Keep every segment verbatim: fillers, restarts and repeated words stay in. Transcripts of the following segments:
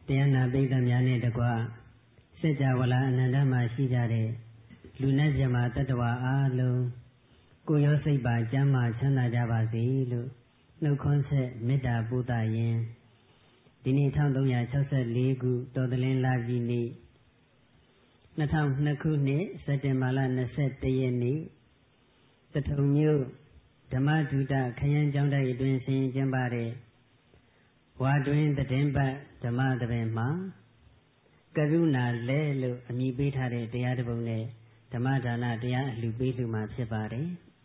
တရားနာပိဋကများနဲ့တကွစัจ java လာအနန္တမှာရှိကြတဲ့လူနဲ့မြမတတ္တဝါအားလုံးကိုယ်ရောစိတ်ပါကျမ်းမာချမ်းသာကြပါစေလို့နှုတ်ခွန်းဆက်မေတ္တာပို့သရင်ဒီနေ့one thousand three hundred sixty-fourခုတော်သလင်းလပြည့်နေ့two thousand twoခုနှစ်စက်တင်ဘာလtwenty-oneရက်နေ့သထုံမြို့ဓမ္မဒုတခရမ်းကျောင်းတိုက်အတွင်းဆင်ကျင်းပတဲ့ဝါတွင်သတင်းပတ်ဓမ္မသဘင်မှာကရုဏာလဲလို့အမည်ပေးထားတဲ့တရားတစ်ပုဒ်နဲ့ဓမ္မဒါနတရားအလှူပေးလှူမှာဖြစ်ပါတယ်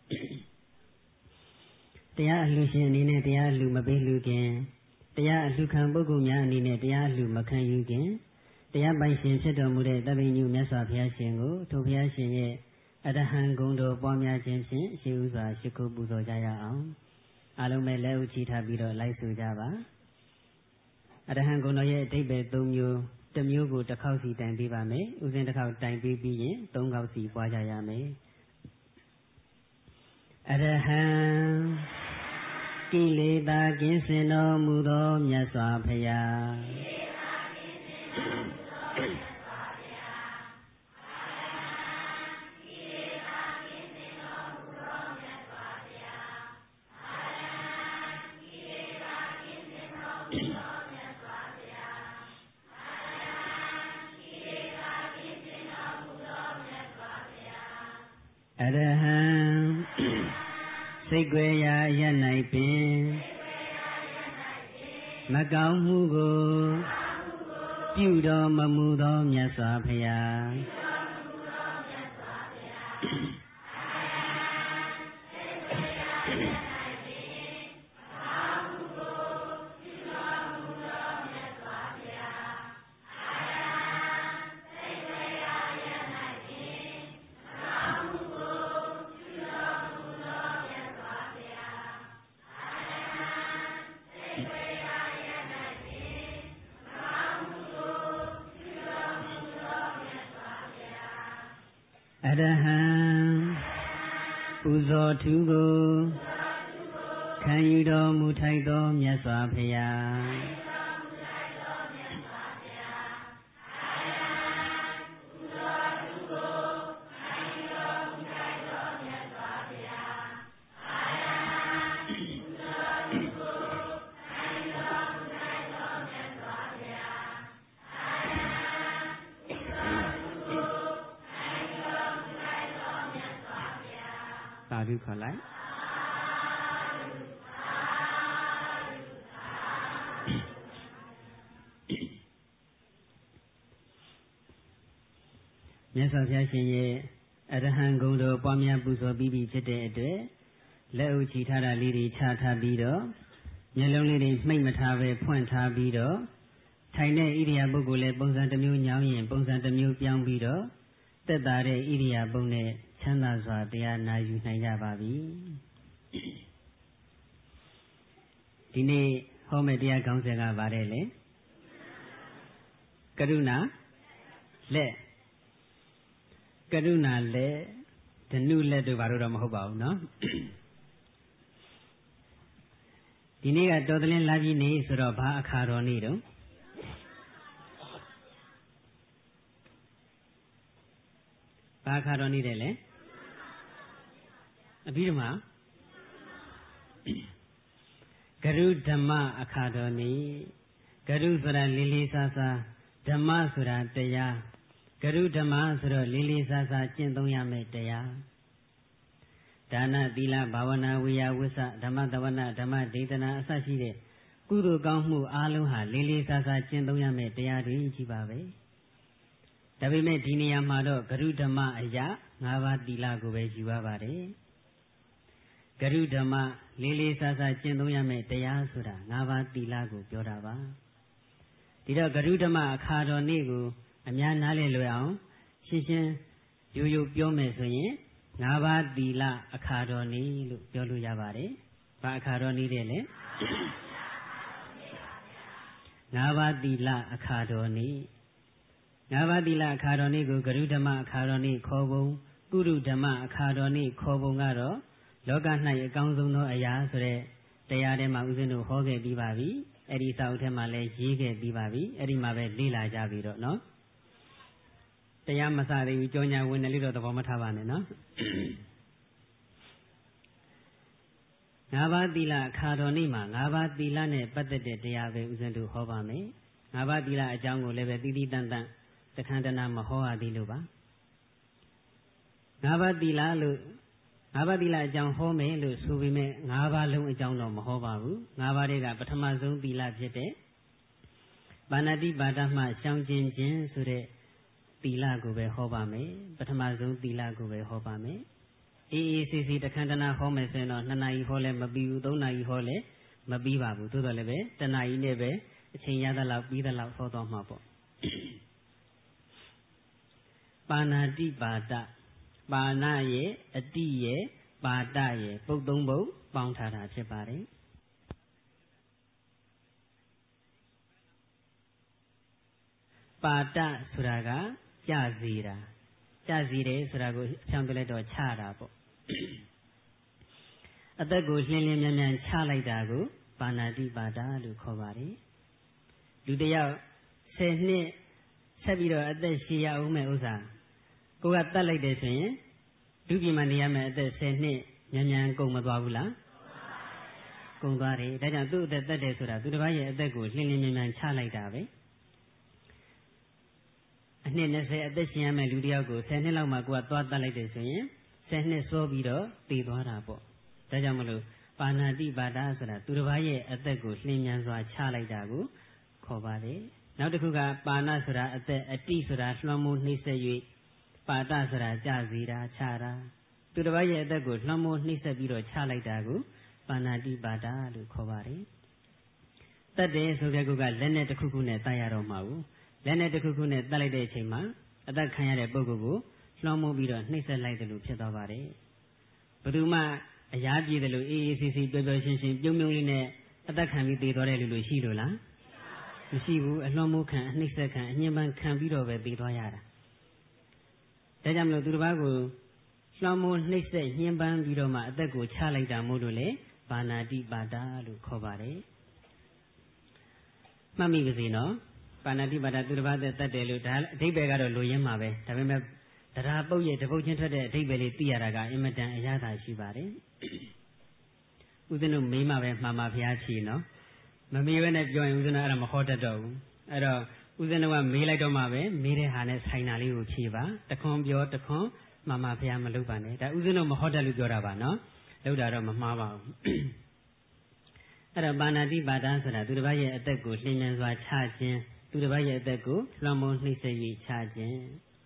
တရားအလှူရှင်အနေနဲ့တရားအလှူမပေးလှူခင်တရားအလှူခံပုဂ္ဂိုလ်များအနေနဲ့တရားအလှူမခံယူခင်တရားပိုင်ရှင်ဖြစ်တော်မူတဲ့သဗ္ဗညုမြတ်စွာဘုရားရှင်ကိုထိုဘုရားရှင်ရဲ့အရဟံဂုဏ်တော်ပွားများခြင်းဖြင့်ရှိဥစွာရှိခိုးပူဇော်ကြရအောင်အားလုံးပဲလက်ဥချီထားပြီးတော့လိုက်ဆိုကြပါအရဟံဂုဏ်တော်ရဲ့အဓိပ္ပာယ်၃မျိုးတစ်မျိုးကိုတစ်ခေါက်စီတိုင်ပေးပါမယ်ဥစဉ်တစ်ခေါက်တိုင်ပေးပြီးရင်သုံးခေါက်စီပွားကြရမယ်အရဟံကိလေသာကင်းစင်တော်မူသောမြတ်စွာဘုရားအရဟံစိတ်ွယ်ရာရ၌ပင်မကောင်းမှုကိုပြုတော်မမူသောမြတ်စွာဘုရားအရဟံပူဇော်ထူးကိုခံယူတော်မူထိုက်သောမြတ်စွာဘုရားသာဓုခေါ်လိုက်မြတ်စွာဘုရားရှင်ရဲ့အရဟံဂုဏ်တော်ပွားများပူဇော်ပြီးပြီဖြစ်တဲ့အတွက်လက်ဥချီထားတာလေးတွေချထားပြီးတော့မျက်လုံးလေးတွေမှိတ်မထားပဲဖွင့်ထားပြီးတော့ထိုင်တဲ့ဣရိယာပုဂ္ဂိုလ်လည်းပုံစံတစ်မျိုးညောင်းရင်ပုံစံတစ်မျိုးပြောင်းပြီးတော့သက်သာတဲ့ဣရိယာပုနဲ့ချမ်းသာစွာတရားနာယူနိုင်ကြပါပြီဒီနေ့ဟောမယ့်တရားခေါင်းစဉ်ကပါတယ်လေကရုဏာလက်ကရုဏာလက်ဓနုလက်တို့ဘာလို့တော့မဟုတ်ပါဘူးเนาะဒီနေ့ကတော်သလင်းလာပြီနေဆိုတော့ဘာအခါတော်နေ့တုန်းဘာအခါတော်နေ့တယ်လေအဘိဓမ္မာဂရုဓမ္မအခါတော်နေ့ဂရုဆိုတာလေးလေးစားစားဓမ္မဆိုတာတရားဂရုဓမ္မဆိုတော့လေးလေးစားစားကျင့်သုံးရမယ့်တရားဒါနသီလဘာဝနာဝိယဝိသဓမ္မတဝနာဓမ္မဒေသနာအစရှိတဲ့ကုသိုလ်ကောင်းမှုအားလုံးဟာလေးလေးစားစားကျင့်သုံးရမယ့်တရားတွေကြီးပါပဲဒါပေမဲ့ဒီနေရာမှာတော့ဂရုဓမ္မအရာ၅ပါးသီလကိုပဲယူရပါတယ်ဂရုဓမ္မလေးလေးစားစားကျင့်သုံးရမယ့်တရားဆိုတာ၅ပါးသီလကိုပြောတာပါဒီတော့ဂရုဓမ္မအခါတော်နေ့ကိုအများနားလည်လွယ်အောင်ရှင်းရှင်းရိုးရိုးပြောမယ်ဆိုရင်၅ပါးသီလအခါတော်နေ့လို့ပြောလို့ရပါတယ်ဘာအခါတော်နေ့တဲ့လဲ၅ပါးသီလအခါတော်နေ့၅ပါးသီလအခါတော်နေ့ကိုဂရုဓမ္မအခါတော်နေ့ခေါ်ပုံကုရုဓမ္မအခါတော်နေ့ခေါ်ပုံကတော့လောက၌အကောင်းဆုံးသောအရာဆိုတဲ့တရားထဲမှာဦးဇင်းတို့ဟောခဲ့ပြီးပါပြီအဲ့ဒီစာအုပ်ထဲမှာလည်းရေးခဲ့ပြီးပါပြီအဲ့ဒီမှာပဲလေ့လာကြပြီတော့နော်တရားမစသေးဘူးကြောညာဝင်တယ်လို့တော့သဘောမထားပါနဲ့နော်ငါးပါးသီလအခါတော်နေ့မှာငါးပါးသီလနဲ့ပတ်သက်တဲ့တရားပဲဦးဇင်းတို့ဟောပါမယ်ငါးပါးသီလအကြောင်းကိုလည်းပဲတိတိတန်တန်တခန္ဓနာမဟောရသေးလို့ပါငါးပါးသီလလို့ငါးပါးသီလအကြောင်းဟောမယ်လို့ဆိုပေမဲ့ငါးပါးလုံးအကြောင်းတော့မဟောပါဘူးငါးပါးတွေကပထမဆုံးသီလဖြစ်တဲ့ပါဏာတိပါဒမှရှောင်ကျင်ခြင်းဆိုတဲ့သီလကိုပဲဟောပါမယ်ပထမဆုံးသီလကိုပဲဟောပါမယ်အေးအေးဆေးဆေးတခန္ဓနာဟောမယ်ဆိုရင်တော့နှစ်နာရီဟောလဲမပြီးဘူးသုံးနာရီဟောလဲမပြီးပါဘူးသို့တော်လည်းပဲတနာရီနဲ့ပဲအချိန်ရသလောက်ပြီးသလောက်ဟောတော့မှာပေါ့ပါဏာတိပါဒပါဏရဲ့အတိရဲ့ပါဒရဲ့ပုတ်သုံးပုတ်ပေါင်းထားတာဖြစ်ပါတယ်ပါဒဆိုတာကကြစီတာကြစီတယ်ဆိုတာကိုအချောင်းပြလိုက်တော့ချတာပေါ့အသက်ကိုလှင်းလင်းမြန်မြန်ချလိုက်တာကိုပါဏာတိပါဒလို့ခေါ်ပါတယ်လူတယောက်ဆယ်နှစ်ဆက်ပြီးတော့အသက်ရှည်ရအောင်မဲ့ဥစ္စာကိုကတတ်လိုက်တယ်ဆိုရင်ဒုတိယမှာနေရမယ်အသက်ဆယ်နှစ်မြန်မြန်ကုန်မသွားဘူးလားကုန်သွားတယ်ဒါကြောင့်သူ့အသက်တတ်တယ်ဆိုတာသူတစ်ပါးရဲ့အသက်ကိုလှင်းလင်းမြန်မြန်ချလိုက်တာပဲအနှစ်၂၀အသက်ရှင်ရမယ်လူတယောက်ကိုဆယ်နှစ်လောက်မှကိုကသွားတတ်လိုက်တယ်ဆိုရင်ဆယ်နှစ်စောပြီးတော့တည်သွားတာပေါ့ဒါကြောင့်မလို့ပါဏာတိပါဒဆိုတာသူတစ်ပါးရဲ့အသက်ကိုလှင်းမြန်စွာချလိုက်တာကိုခေါ်ပါတယ်နောက်တစ်ခုကပါဏဆိုတာအသက်အတိဆိုတာလွှမ်းမိုးနှိမ့်ဆက်၍ပါဒဆိုတာကြစီတာချတာသူတစ်ပါးရဲ့အသက်ကိုလွှမ်းမိုးနှိမ့်ဆက်ပြီးတော့ချလိုက်တာကိုပါဏာတိပါဒလို့ခေါ်ပါတယ်တတ်တယ်ဆိုတဲ့ကုကလက်နဲ့တစ်ခုခုနဲ့တတ်ရတော့မှာဘူးလက်နဲ့တစ်ခုခုနဲ့တတ်လိုက်တဲ့အချိန်မှာအသက်ခံရတဲ့ပုဂ္ဂိုလ်ကိုလွှမ်းမိုးပြီးတော့နှိမ့်ဆက်လိုက်တယ်လို့ဖြစ်သွားပါတယ်ဘယ်သူမှအရာပြည့်တယ်လို့အေးအေးဆေးဆေးပျော်ပျော်ရွှင်ရွှင်ပြုံးပြုံးလေးနဲ့အသက်ခံပြီးတည်သွားတဲ့လူလို့ရှိလို့လားမရှိဘူးအလွှမ်းမိုးခံအနှိမ့်ဆက်ခံအညှဉ်းပန်းခံပြီးတော့ပဲတည်သွားရတာဒါကြောင့်မလို့သူတစ်ပါးကိုလွှမ်းမိုးနှိမ့်ဆက်ညှဉ်းပန်းပြီးတော့မှအသက်ကိုချလိုက်တာမို့လို့လေပါဏာတိပါဒလို့ခေါ်ပါတယ်မှတ်မိပါစေနော်ပါဏာတိပါဒသူတစ်ပါးသက်တတ်တယ်လို့ဒါအဓိပ္ပာယ်ကတော့လိုရင်းမှာပဲဒါပေမဲ့တရားပုတ်ရဲ့တပုတ်ချင်းထွက်တဲ့အဓိပ္ပာယ်လေးသိရတာကအင်မတန်အရသာရှိပါတယ်ဦးဇင်းတို့မေးမှပဲမှားမှာဖျားချီနော်မမေးဘဲနဲ့ပြောရင်ဦးဇင်းတို့အဲ့ဒါမဟောတတ်တော့ဘူးအဲ့တော့ဦးဇင်းတို့ကမေးလိုက်တော့မှပဲမေးတဲ့ဟာနဲ့ဆိုင်တာလေးကိုဖြေပါတခွန်းပြောတခွန်းမှားမှာဖျားမလုပ်ပါနဲ့ဒါဦးဇင်းတို့မဟောတတ်လို့ပြောတာပါနော်လုပ်တာတော့မမှားပါဘူးအဲ့တော့ပါဏာတိပါဒဆိုတာသူတစ်ပါးရဲ့အသက်ကိုလှင်မြန်စွာချခြင်းသူတစ်ပါးရဲ့အသက်ကိုလွှမ်းမိုးနှိမ့်ဆက်၍ချခြင်း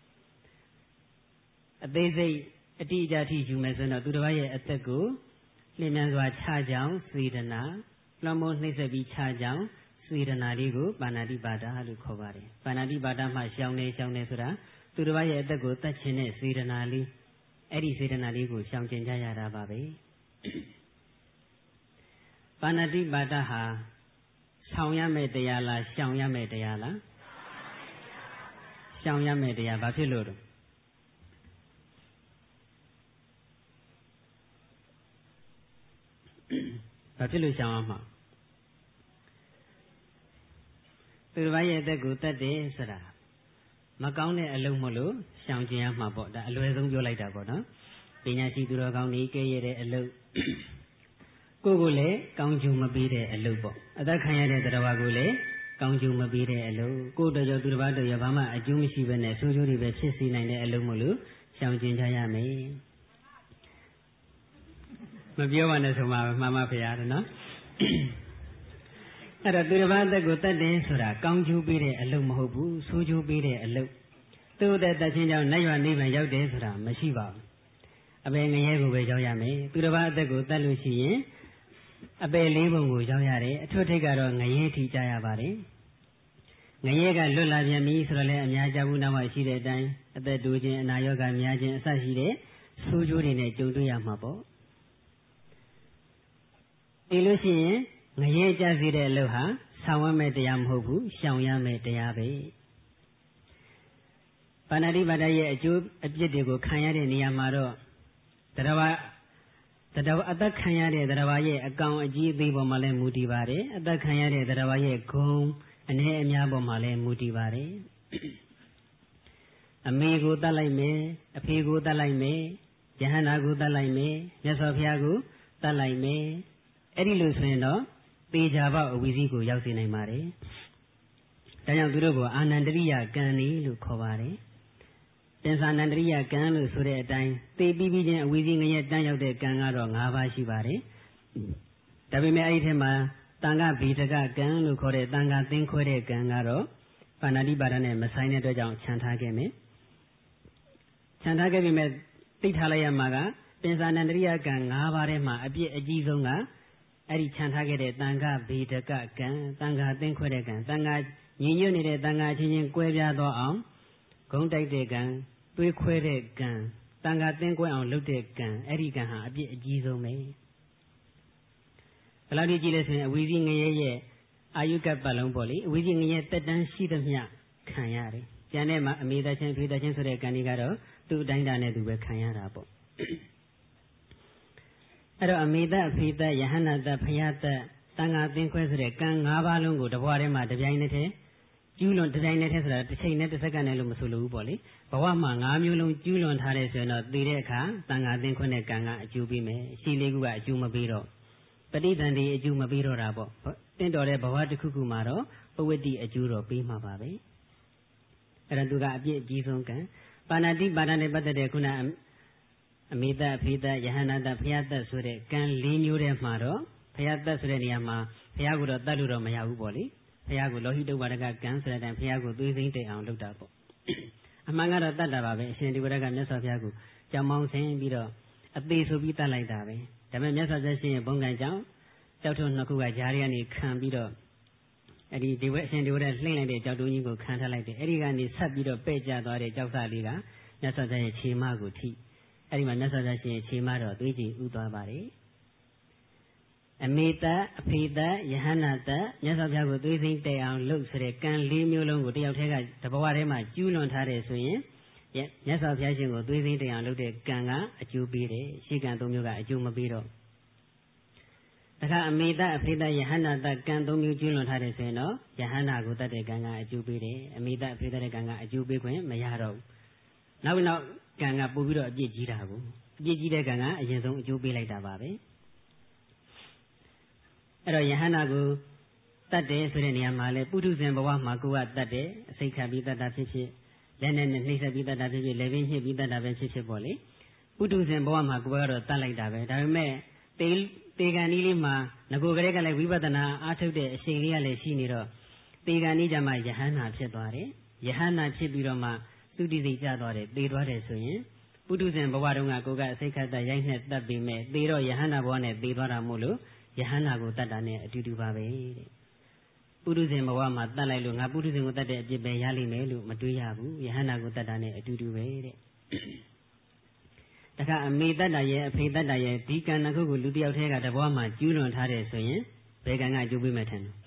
အသေးစိတ်အတိအကျထိယူမယ်ဆိုတော့သူတစ်ပါးရဲ့အသက်ကိုလှင်မြန်စွာချကြောင်းစေတနာလွှမ်းမိုးနှိမ့်ဆက်ပြီးချကြောင်းစေတနာလေးကိုပါဏာတိပါဒလို့ခေါ်ပါတယ်ပါဏာတိပါဒမှရှောင်နေရှောင်နေဆိုတာသူတစ်ပါးရဲ့အသက်ကိုတတ်ခြင်းတဲ့စေတနာလေးအဲ့ဒီစေတနာလေးကိုရှောင်ကျင်ကြရတာပါပဲပါဏာတိပါဒဟာဆောင်ရမယ့်တရားလားရှောင်ရမယ့်တရားလားရှောင်ရမယ့်တရားဘာဖြစ်လို့လဲဘာဖြစ်လို့ရှောင်ရမှာသူတစ်ပါးရဲ့အသက်ကိုတတ်တယ်ဆိုတာမကောင်းတဲ့အလုပ်မလို့ရှောင်ကျင်ရမှာပေါ့ဒါအလွယ်ဆုံးပြောလိုက်တာပေါ့နော်ပညာရှိသူတော်ကောင်းကြီးကဲရတဲ့အလုပ်ကိုယ်ကိုလည်းကောင်းကျိုးမပေးတဲ့အလုပ်ပေါ့အသက်ခံရတဲ့တရားကိုလည်းကောင်းကျိုးမပေးတဲ့အလုပ်ကိုယ်တော်ကြောင့်သူတစ်ပါးတော်ရဘာမှအကျိုးမရှိဘဲနဲ့ဆိုးကျိုးတွေပဲဖြစ်စေနိုင်တဲ့အလုပ်မလို့ရှောင်ကျင်ကြရမယ်မပြောပါနဲ့ဆိုမှမှန်ပါဖေရတယ်နော်အဲ့တော့သူတစ်ပါးအသက်ကိုတတ်တယ်ဆိုတာကောင်းကျိုးပေးတဲ့အလုပ်မဟုတ်ဘူးဆိုးကျိုးပေးတဲ့အလုပ်သူ့အသက်တတ်ခြင်းကြောင့်နိုင်ရွာနိဗ္ဗာန်ရောက်တယ်ဆိုတာမရှိပါဘူးအပယ်ငရဲကိုပဲရောက်ရမယ်သူတစ်ပါးအသက်ကိုတတ်လို့ရှိရင်အပယ်လေးပုံကိုရောက်ရတယ်အထွတ်ထိပ်ကတော့ငရဲထိကြရပါတယ်ငရဲကလွတ်လာပြန်ပြီဆိုတော့လည်းအများကြဘူးနောက်မှရှိတဲ့အတိုင်းအသက်တိုးခြင်းအနာရောဂါများခြင်းအစရှိတဲ့ဆိုးကျိုးတွေနဲ့ကြုံတွေ့ရမှာပေါ့ဒီလို့ရှိရင်ငရဲကြစေတဲ့အလုပ်ဟာဆောင်ရမယ့်တရားမဟုတ်ဘူးရှောင်ရမယ့်တရားပဲပါဏာတိပါဒရဲ့အကျိုးအပြစ်တွေကိုခံရတဲ့နေရာမှာတော့တရားတတော်အသက်ခံရတဲ့တရားရဲ့အကောင်အကြီးအသေးပေါ်မှာလည်းမူတည်ပါတယ်အသက်ခံရတဲ့တရားရဲ့ဂုဏ်အနေအများပေါ်မှာလည်းမူတည်ပါတယ်အမေကိုတတ်လိုက်မယ်အဖေကိုတတ်လိုက်မယ်ယဟန္တာကိုတတ်လိုက်မယ်မြတ်စွာဘုရားကိုတတ်လိုက်မယ်အဲ့ဒီလိုဆိုရင်တော့သေချာပေါက်အဝီစီးကိုရောက်စေနိုင်ပါတယ်ဒါကြောင့်သူတို့ကိုအာနန္တရိယကံဤလို့ခေါ်ပါတယ်ပင်စာနန္တရိယကံလို့ဆိုတဲ့အတိုင်းသေပြီးပြီးချင်းအဝီစီးငရဲတန်းရောက်တဲ့ကံကတော့၅ပါးရှိပါတယ်ဒါပေမဲ့အဲ့ဒီထဲမှာတန်ခဗေဒကကံလို့ခေါ်တဲ့တန်ခသင်္ခွဲတဲ့ကံကတော့ပါဏာတိပါဒနဲ့မဆိုင်တဲ့အတွက်ကြောင့်ခြံထားခဲ့မယ်ခြံထားခဲ့ပြီမဲ့သိထားလိုက်ရမှာကပင်စာနန္တရိယကံ၅ပါးထဲမှာအပြည့်အကြီးဆုံးကအဲ့ဒီခြံထားခဲ့တဲ့တန်ခဗေဒကကံတန်ခသင်္ခွဲတဲ့ကံတန်ခညီညွတ်နေတဲ့တန်ခချင်းချင်းကွဲပြားသောအောင်ဂုံးတိုက်တဲ့ကံသွေးခွဲတဲ့ကံတန်ခသင်္ခွဲအောင်လုပ်တဲ့ကံအဲ့ဒီကံဟာအပြည့်အကြီးဆုံးပဲဘယ်လောက်ဒီကြည့်လဲဆိုရင်အဝီစီးငရဲရဲ့အာယုကပတ်လုံးပေါ့လေအဝီစီးငရဲတက်တန်းရှိသမျှခံရတယ်ကျန်တဲ့မှာအမေသက်ချင်းဖေသက်ချင်းဆိုတဲ့ကံတွေကတော့သူ့အတိုင်းတာနဲ့သူပဲခံရတာပေါ့အဲ့တော့အမေသက်အဖေသက်ယဟန္တာသက်ဖယားသက်တန်ခါသင်္ခွဲဆိုတဲ့ကံ၅ပါးလုံးကိုတဘွားထဲမှာတပြိုင်နက်တည်းကျူးလွန်တပြိုင်နက်တည်းဆိုတာတစ်ချိန်နဲ့တစ်စက္ကန့်နဲ့လို့မဆိုလို့ဘူးပေါ့လေဘဝမှာ၅မျိုးလုံးကျူးလွန်ထားတဲ့ဆိုရင်တော့သိတဲ့အခါတန်ခါသင်္ခွဲတဲ့ကံကအကျိုးပေးမယ်ရှိလေးခုကအကျိုးမပေးတော့ပဋိသန္ဓေအကျိုးမပေးတော့တာပေါ့တင့်တော်တဲ့ဘဝတစ်ခုခုမှာတော့ပဝတ္တိအကျိုးတော့ပေးမှာပါပဲအဲ့ဒါသူကအပြည့်အကြီးဆုံးကံပါဏာတိပါဒနဲ့ပတ်သက်တဲ့ခုနအမေသက်အဖေသက်ယဟန္တာသက်ဖယားသက်ဆိုတဲ့ကံ၄မျိုးထဲမှာတော့ဖယားသက်ဆိုတဲ့နေရာမှာဖယားကိုတော့တတ်လို့တော့မရဘူးပေါ့လေဖယားကိုလောဟိတုပ္ပါဒကကံဆိုတဲ့အတိုင်းဖယားကိုသွေးစိမ့်တိတ်အောင်လုပ်တာပေါ့အမှန်ကတော့တတ်တာပါပဲအရှင်ဒီဝရကမြတ်စွာဘုရားကိုကြောင်မောင်းဆင်းပြီးတော့အသေးဆိုပြီးတတ်လိုက်တာပဲဒါပေမဲ့မြတ်စွာဘုရားရှင်ရဲ့ဘုံကံကြောင့်ကြောက်ထုံနှစ်ခုကဂျားရီကနေခံပြီးတော့အဲ့ဒီဒီဝက်အရှင်ဒီဝရလှိမ့်လိုက်တဲ့ကြောက်တုံးကြီးကိုခံထားလိုက်တယ်အဲ့ဒီကနေဆက်ပြီးတော့ပဲ့ကျသွားတဲ့ကြောက်စလေးကမြတ်စွာဘုရားရဲ့ခြေမကိုထိအဲ့ဒီမှာမြတ်စွာဘုရားရှင်ရဲ့ခြေမတော့သွေးကြည်ဥသွားပါတယ်အမေသက်အဖေသက်ယဟန္တာသက်မြတ်စွာဘုရားကိုသွေးစိမ့်တဲ့အောင်လှုပ်ဆိုတဲ့ကံ၄မျိုးလုံးကိုတယောက်တည်းကတဘဝထဲမှာကျူးလွန်ထားတယ်ဆိုရင်မြတ်စွာဘုရားရှင်ကိုသွေးစိမ့်တဲ့အောင်လှုပ်တဲ့ကံကအကျိုးပေးတယ်ရှေးကံ၃မျိုးကအကျိုးမပေးတော့တခါအမေသက်အဖေသက်ယဟန္တာသက်ကံ၃မျိုးကျူးလွန်ထားတယ်ဆိုရင်တော့ယဟန္တာကိုတတ်တဲ့ကံကအကျိုးပေးတယ်အမေသက်အဖေသက်တဲ့ကံကအကျိုးပေးခွင့်မရတော့ဘူးနောက်နောက်ကံကပို့ပြီးတော့အပြစ်ကြီးတာကိုအပြစ်ကြီးတဲ့ကံကအရင်ဆုံးအကျိုးပေးလိုက်တာပါပဲအဲ့တော့ယဟန္တာကိုတတ်တယ်ဆိုတဲ့နေရာမှာလဲပုထုဇဉ်ဘဝမှာကိုယ်ကတတ်တယ်အစိတ်ခံပြီးတတ်တာဖြစ်ဖြစ်လက်နဲ့နှိမ့်ဆက်ပြီးတတ်တာဖြစ်ဖြစ်လက်ပင်ညှစ်ပြီးတတ်တာပဲဖြစ်ဖြစ်ပေါ့လေပုထုဇဉ်ဘဝမှာကိုယ်ကတော့တတ်လိုက်တာပဲဒါပေမဲ့တေတေကံဤလေးမှာငကိုကလေးကလည်းဝိပဿနာအားထုတ်တဲ့အချိန်လေးကလည်းရှိနေတော့တေကံဤကြမှာယဟန္တာဖြစ်သွားတယ်ယဟန္တာဖြစ်ပြီးတော့မှသုတိစိတ်ကျသွားတယ်သေသွားတယ်ဆိုရင်ပုထုဇဉ်ဘဝတုန်းကကိုယ်ကအစိတ်ခတ်တရိုက်နဲ့တတ်ပြီးမဲ့သေတော့ယဟန္တာဘဝနဲ့သေသွားတာမို့လို့ယဟန္တာကိုတတ်တာနဲ့အတူတူပါပဲတဲ့ပုထုဇဉ်ဘဝမှာတတ်လိုက်လို့ငါပုထုဇဉ်ကိုတတ်တဲ့အပြစ်ပဲရလိမ့်မယ်လို့မတွေးရဘူးယဟန္တာကိုတတ်တာနဲ့အတူတူပဲတဲ့တခါအမေတတ်တာရဲ့အဖေတတ်တာရဲ့ဒီကံနှစ်ခုကိုလူတစ်ယောက်တည်းကတဘဝမှာကျူးလွန်ထားတယ်ဆိုရင်ဘယ်ကံကအကျိုးပေးမှထင်လဲ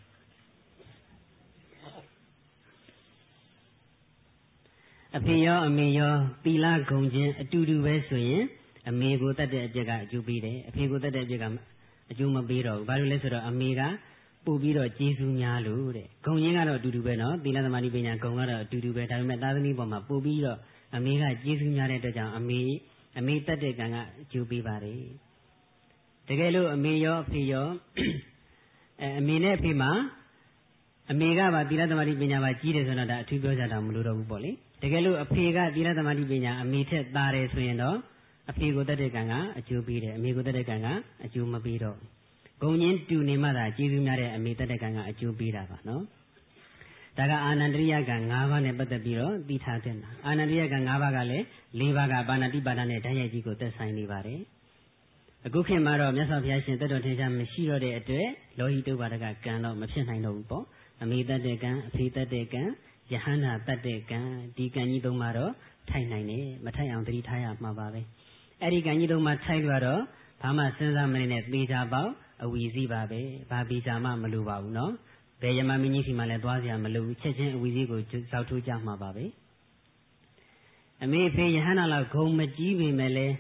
အဖေရောအမေရောသီလဂုဏ်ချင်းအတူတူပဲဆိုရင်အမေကိုတတ်တဲ့အပြစ်ကအကျိုးပေးတယ်အဖေကိုတတ်တဲ့အပြစ်ကအကျိုးမပေးတော့ဘူးဘာလို့လဲဆိုတော့အမေကပို့ပြီးတော့ကျေးဇူးများလို့တဲ့ဂုံရင်းကတော့အတူတူပဲနော်သီလသမာဓိပညာဂုံကတော့အတူတူပဲဒါပေမဲ့သာသမီပေါ်မှာပို့ပြီးတော့အမေကကျေးဇူးများတဲ့အတွက်ကြောင့်အမေအမေတတ်တဲ့ကံကအကျိုးပေးပါတယ်တကယ်လို့အမေရောအဖေရောအဲအမေနဲ့အဖေမှာအမေကပါသီလသမာဓိပညာပါကြီးတယ်ဆိုတော့ဒါအထူးပြောကြတာမလို့တော့ဘူးပေါ့လေတကယ်လို့အဖေကသီလသမာဓိပညာအမေထက်သာတယ်ဆိုရင်တော့အဖေကိုတတ်တဲ့ကံကအကျိုးပေးတယ်အမေကိုတတ်တဲ့ကံကအကျိုးမပေးတော့ဂုံရင်းတူနေမှသာကျေးဇူးများတဲ့အမေတတ်တဲ့ကံကအကျိုးပေးတာပါနော်ဒါကအာနန္တရိယကံ၅ပါးနဲ့ပတ်သက်ပြီးတော့သိထားတဲ့မှာအာနန္တရိယကံ၅ပါးကလည်း၄ပါးကပါဏာတိပါဒနဲ့ဓာတ်ရိုက်ကြီးကိုသက်ဆိုင်နေပါတယ်အခုခေတ်မှာတော့မြတ်စွာဘုရားရှင်တတ်တော်ထင်ရှားမရှိတော့တဲ့အတွက်လောဟိတုပ္ပါဒကကံတော့မဖြစ်နိုင်တော့ဘူးပေါ့အမေတတ်တဲ့ကံအဖေတတ်တဲ့ကံယဟန္တာတတ်တဲ့ကံဒီကံကြီးသုံးပါတော့ထိုက်နိုင်တယ်မထိုက်အောင်သတိထားရမှာပါပဲအဲ့ဒီကံကြီးသုံးပါထိုက်လို့တော့ဘာမှစဉ်းစားမနေနဲ့သေချာပေါက်အဝီစီးပါပဲဘာပေချာမှမလိုပါဘူးနော်ဘယ်ယမမင်းကြီးစီမှလည်းသွားစရာမလိုဘူးချက်ချင်းအဝီစီးကိုဇောက်ထိုးကြမှာပါပဲအမေဖေယဟန္တာလောက်ဂုံမကြီးပေမဲ့လည်း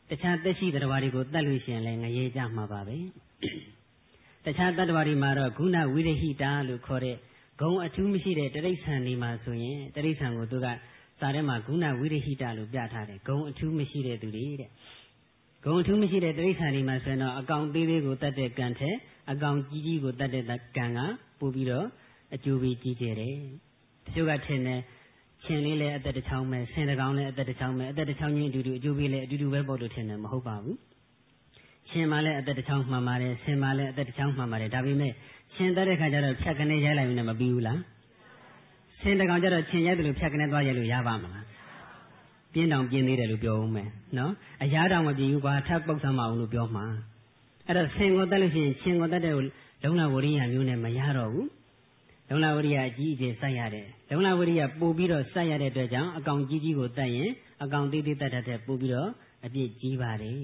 တခြားသက်ရှိတ attva တွေကိုတတ်လို့ရှိရင်လည်းငရဲကြမှာပါပဲတခြားတ attva တွေမှာတော့ဂုဏဝိရဟိတာလို့ခေါ်တဲ့ဂုဏ်အထူးမရှိတဲ့တိရစ္ဆာန်တွေမှာဆိုရင်တိရစ္ဆာန်ကိုသူကစာထဲမှာဂုဏဝိရဟိတလို့ပြထားတယ်ဂုဏ်အထူးမရှိတဲ့သူတွေတဲ့ဂုဏ်အထူးမရှိတဲ့တိရစ္ဆာန်တွေမှာဆိုရင်တော့အကောင်သေးသေးကိုတတ်တဲ့ကံထက်အကောင်ကြီးကြီးကိုတတ်တဲ့ကံကပိုပြီးတော့အကျိုးပေးကြီးကျယ်တယ်တချို့ကထင်တယ်ရှင်လေးလည်းအသက်တစ်ချောင်းပဲဆင်တကောင်လည်းအသက်တစ်ချောင်းပဲအသက်တစ်ချောင်းချင်းအတူတူအကျိုးပေးလည်းအတူတူပဲပေါ့လို့ထင်တယ်မဟုတ်ပါဘူးရှင်မှလည်းအသက်တစ်ချောင်းမှန်ပါတယ်ဆင်မှလည်းအသက်တစ်ချောင်းမှန်ပါတယ်ဒါပေမဲ့ရှင်တတ်တဲ့ခါကျတော့ဖြတ်ကနေရိုက်လိုက်ရင်လည်းမပြီးဘူးလားဆင်တကောင်ကျတော့ရှင်ရိုက်တယ်လို့ဖြတ်ကနေသွားရိုက်လို့ရပါမလားပြင်းတောင်ပြင်းသေးတယ်လို့ပြောဦးမယ်နော်အရာတောင်မပြင်းဘူးကွာထပ်ပုတ်ဆမ်းမအောင်လို့ပြောမှာအဲ့တော့ဆင်ကိုတက်လို့ရှိရင်ရှင်ကိုတက်တဲ့လုံလဝရိယမျိုးနဲ့မရတော့ဘူးလုံလဝရိယအကြီးအကျယ်စိုက်ရတယ်လုံလဝရိယပို့ပြီးတော့စိုက်ရတဲ့အတွက်ကြောင့်အကောင်ကြီးကြီးကိုတက်ရင်အကောင်သေးသေးတက်တတ်တဲ့ပို့ပြီးတော့အပြည့်ကြီးပါတယ်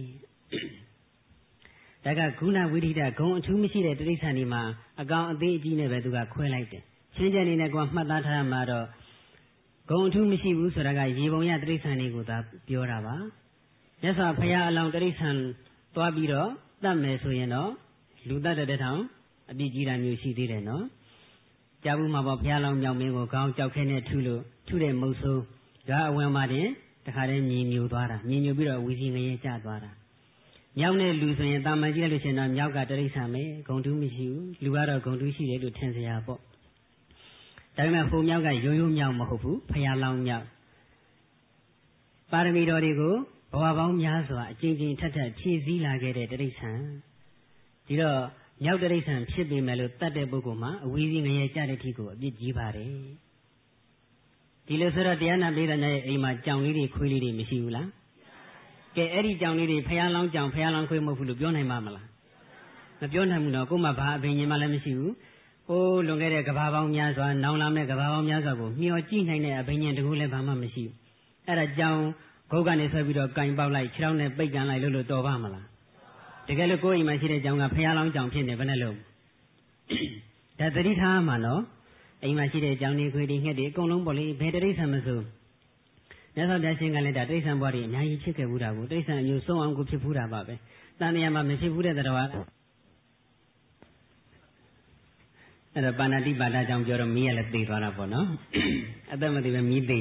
ဒါကဂုဏဝိရိဒဂုံအထူးမရှိတဲ့တိရစ္ဆာန်ဒီမှာအကောင်အသေးအကြီးနဲ့ပဲသူကခွဲလိုက်တယ်ရှင်းချက်အနေနဲ့ကမှတ်သားထားမှာတော့ဂုံအထူးမရှိဘူးဆိုတာကရေပုံရတိရစ္ဆာန်တွေကိုသာပြောတာပါမြတ်စွာဘုရားအလောင်းတိရစ္ဆာန်သွားပြီးတော့တတ်မယ်ဆိုရင်တော့လူတတ်တဲ့ထောင်အပြည့်ကြီးတာမျိုးရှိသေးတယ်နော်ကြားဘူးမှာပေါ့ဘုရားလောင်းမြောက်မင်းကိုခေါင်းကြောက်ခဲနဲ့ထုလို့ထုတဲ့မုတ်ဆိုးကအဝင်မှာတင်တခါတည်းမြည်ညိုသွားတာမြည်ညိုပြီးတော့ဝီစီငရဲကျသွားတာမြောက်နဲ့လူဆိုရင်တာမန်ကြည့်လိုက်လို့ရှိရင်တော့မြောက်ကတိရစ္ဆာန်ပဲဂုံတူးမရှိဘူးလူကတော့ဂုံတူးရှိတယ်လို့ထင်စရာပေါ့ဒါပေမဲ့ဟိုမြောက်ကရိုးရိုးမြောက်မဟုတ်ဘူးဘုရားလောင်းမြောက်ပါရမီတော်တွေကိုဘဝပေါင်းများစွာအကျဉ်းချင်းထပ်ထပ်ဖြည့်ဆည်းလာခဲ့တဲ့တိရစ္ဆာန်ဒီတော့မြောက်တိရစ္ဆာန်ဖြစ်ပေမဲ့လို့တတ်တဲ့ပုဂ္ဂိုလ်မှာအဝီစီငရဲကြတဲ့အထိကိုအပြစ်ကြီးပါတယ်ဒီလိုဆိုတော့တရားနာပိဋကရဲ့အိမ်မှာကြောင်လေးတွေခွေးလေးတွေမရှိဘူးလားကဲအဲ့ဒီကြောင်လေးတွေဖျားလောင်းကြောင်ဖျားလောင်းခွေးမဟုတ်ဘူးလို့ပြောနိုင်မှာမလားမပြောနိုင်ဘူးတော့ကို့မှာဘာအဘိညာဉ်မှလည်းမရှိဘူးဟိုးလွန်ခဲ့တဲ့ကဘာပေါင်းများစွာနောင်လာမဲ့ကဘာပေါင်းများစွာကိုမျှော်ကြည့်နိုင်တဲ့အဘိညာဉ်တကူလည်းဘာမှမရှိဘူးအဲ့ဒါကြောင်ဂုတ်ကနေဆွဲပြီးတော့ကင်ပေါက်လိုက်ခြေထောက်နဲ့ပိတ်ကန်လိုက်လို့လို့တော်ပါမလားတကယ်လို့ကိုယ်အိမ်မှာရှိတဲ့ကြောင်ကဖျားလောင်းကြောင်ဖြစ်နေဘယ်နဲ့လို့ဒါသတိထားမှာနော်အိမ်မှာရှိတဲ့ကြောင်တွေခွေးတွေငှက်တွေအကုန်လုံးပေါ့လေဘယ်တိရစ္ဆာန်မဆိုမြတ်စွာဘုရားရှင်ကလည်းဒါတိရစ္ဆာန်ဘဝတွေအများကြီးဖြစ်ခဲ့ဘူးတာကိုတိရစ္ဆာန်အမျိုးဆုံးအောင်ကိုဖြစ်ဘူးတာပါပဲတန်တရားမှာမဖြစ်ဘူးတဲ့တရားအဲ့ဒါပါဏာတိပါဒကြောင့်ပြောတော့မီးရလည်းသေသွားတာပေါ့နော်အသက်မသေးပဲမီးသေ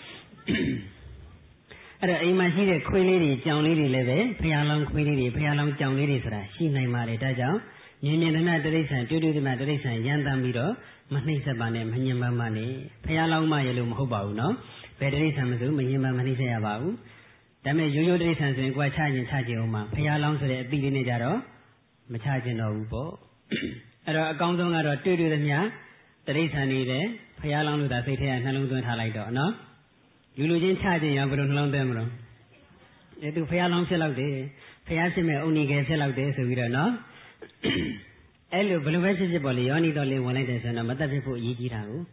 အဲ့တော့အိမ်မှာရှိတဲ့ခွေးလေးတွေကြောင်လေးတွေလည်းပဲဖျားလောင်းခွေးလေးတွေဖျားလောင်းကြောင်လေးတွေဆိုတာရှိနိုင်ပါတယ်ဒါကြောင့်မြင်မြင်သမျှတိရစ္ဆာန်တွေ့တွေ့သမျှတိရစ္ဆာန်ရန်တမ်းပြီးတော့မနှိမ့်ဆက်ပါနဲ့မညင်ပါမနဲ့ဖျားလောင်းမရလို့မဟုတ်ပါဘူးနော်ဘယ်တိရစ္ဆာန်မဆိုမညင်ပါမနှိမ့်ဆက်ရပါဘူးဒါပေမဲ့ရိုးရိုးတိရစ္ဆာန်ဆိုရင်ကိုယ်ချရင်ချကြအောင်မှာဖျားလောင်းဆိုတဲ့အသီးလေးနဲ့ကြတော့မချကျင်တော့ဘူးပေါ့အဲ့တော့အကောင်းဆုံးကတော့တွေ့တွေ့သမျှတိရစ္ဆာန်တွေလည်းဖျားလောင်းလို့သာစိတ်ထဲကနှလုံးသွင်းထားလိုက်တော့နော်လူလူချင်းချခြင်းရောဘယ်လိုနှလုံးသွင်းမလို့အဲသူဖျားလောင်းဖြစ်လောက်တယ်ဖျားဖြစ်မဲ့အုန်နီကယ်ဖြစ်လောက်တယ်ဆိုပြီးတော့နော်အဲ့လိုဘယ်လိုပဲဖြစ်ဖြစ်ပေါ့လေယောနီတော်လေးဝင်လိုက်တယ်ဆိုတော့မတတ်ဖြစ်ဖို့အရေးကြီးတာကို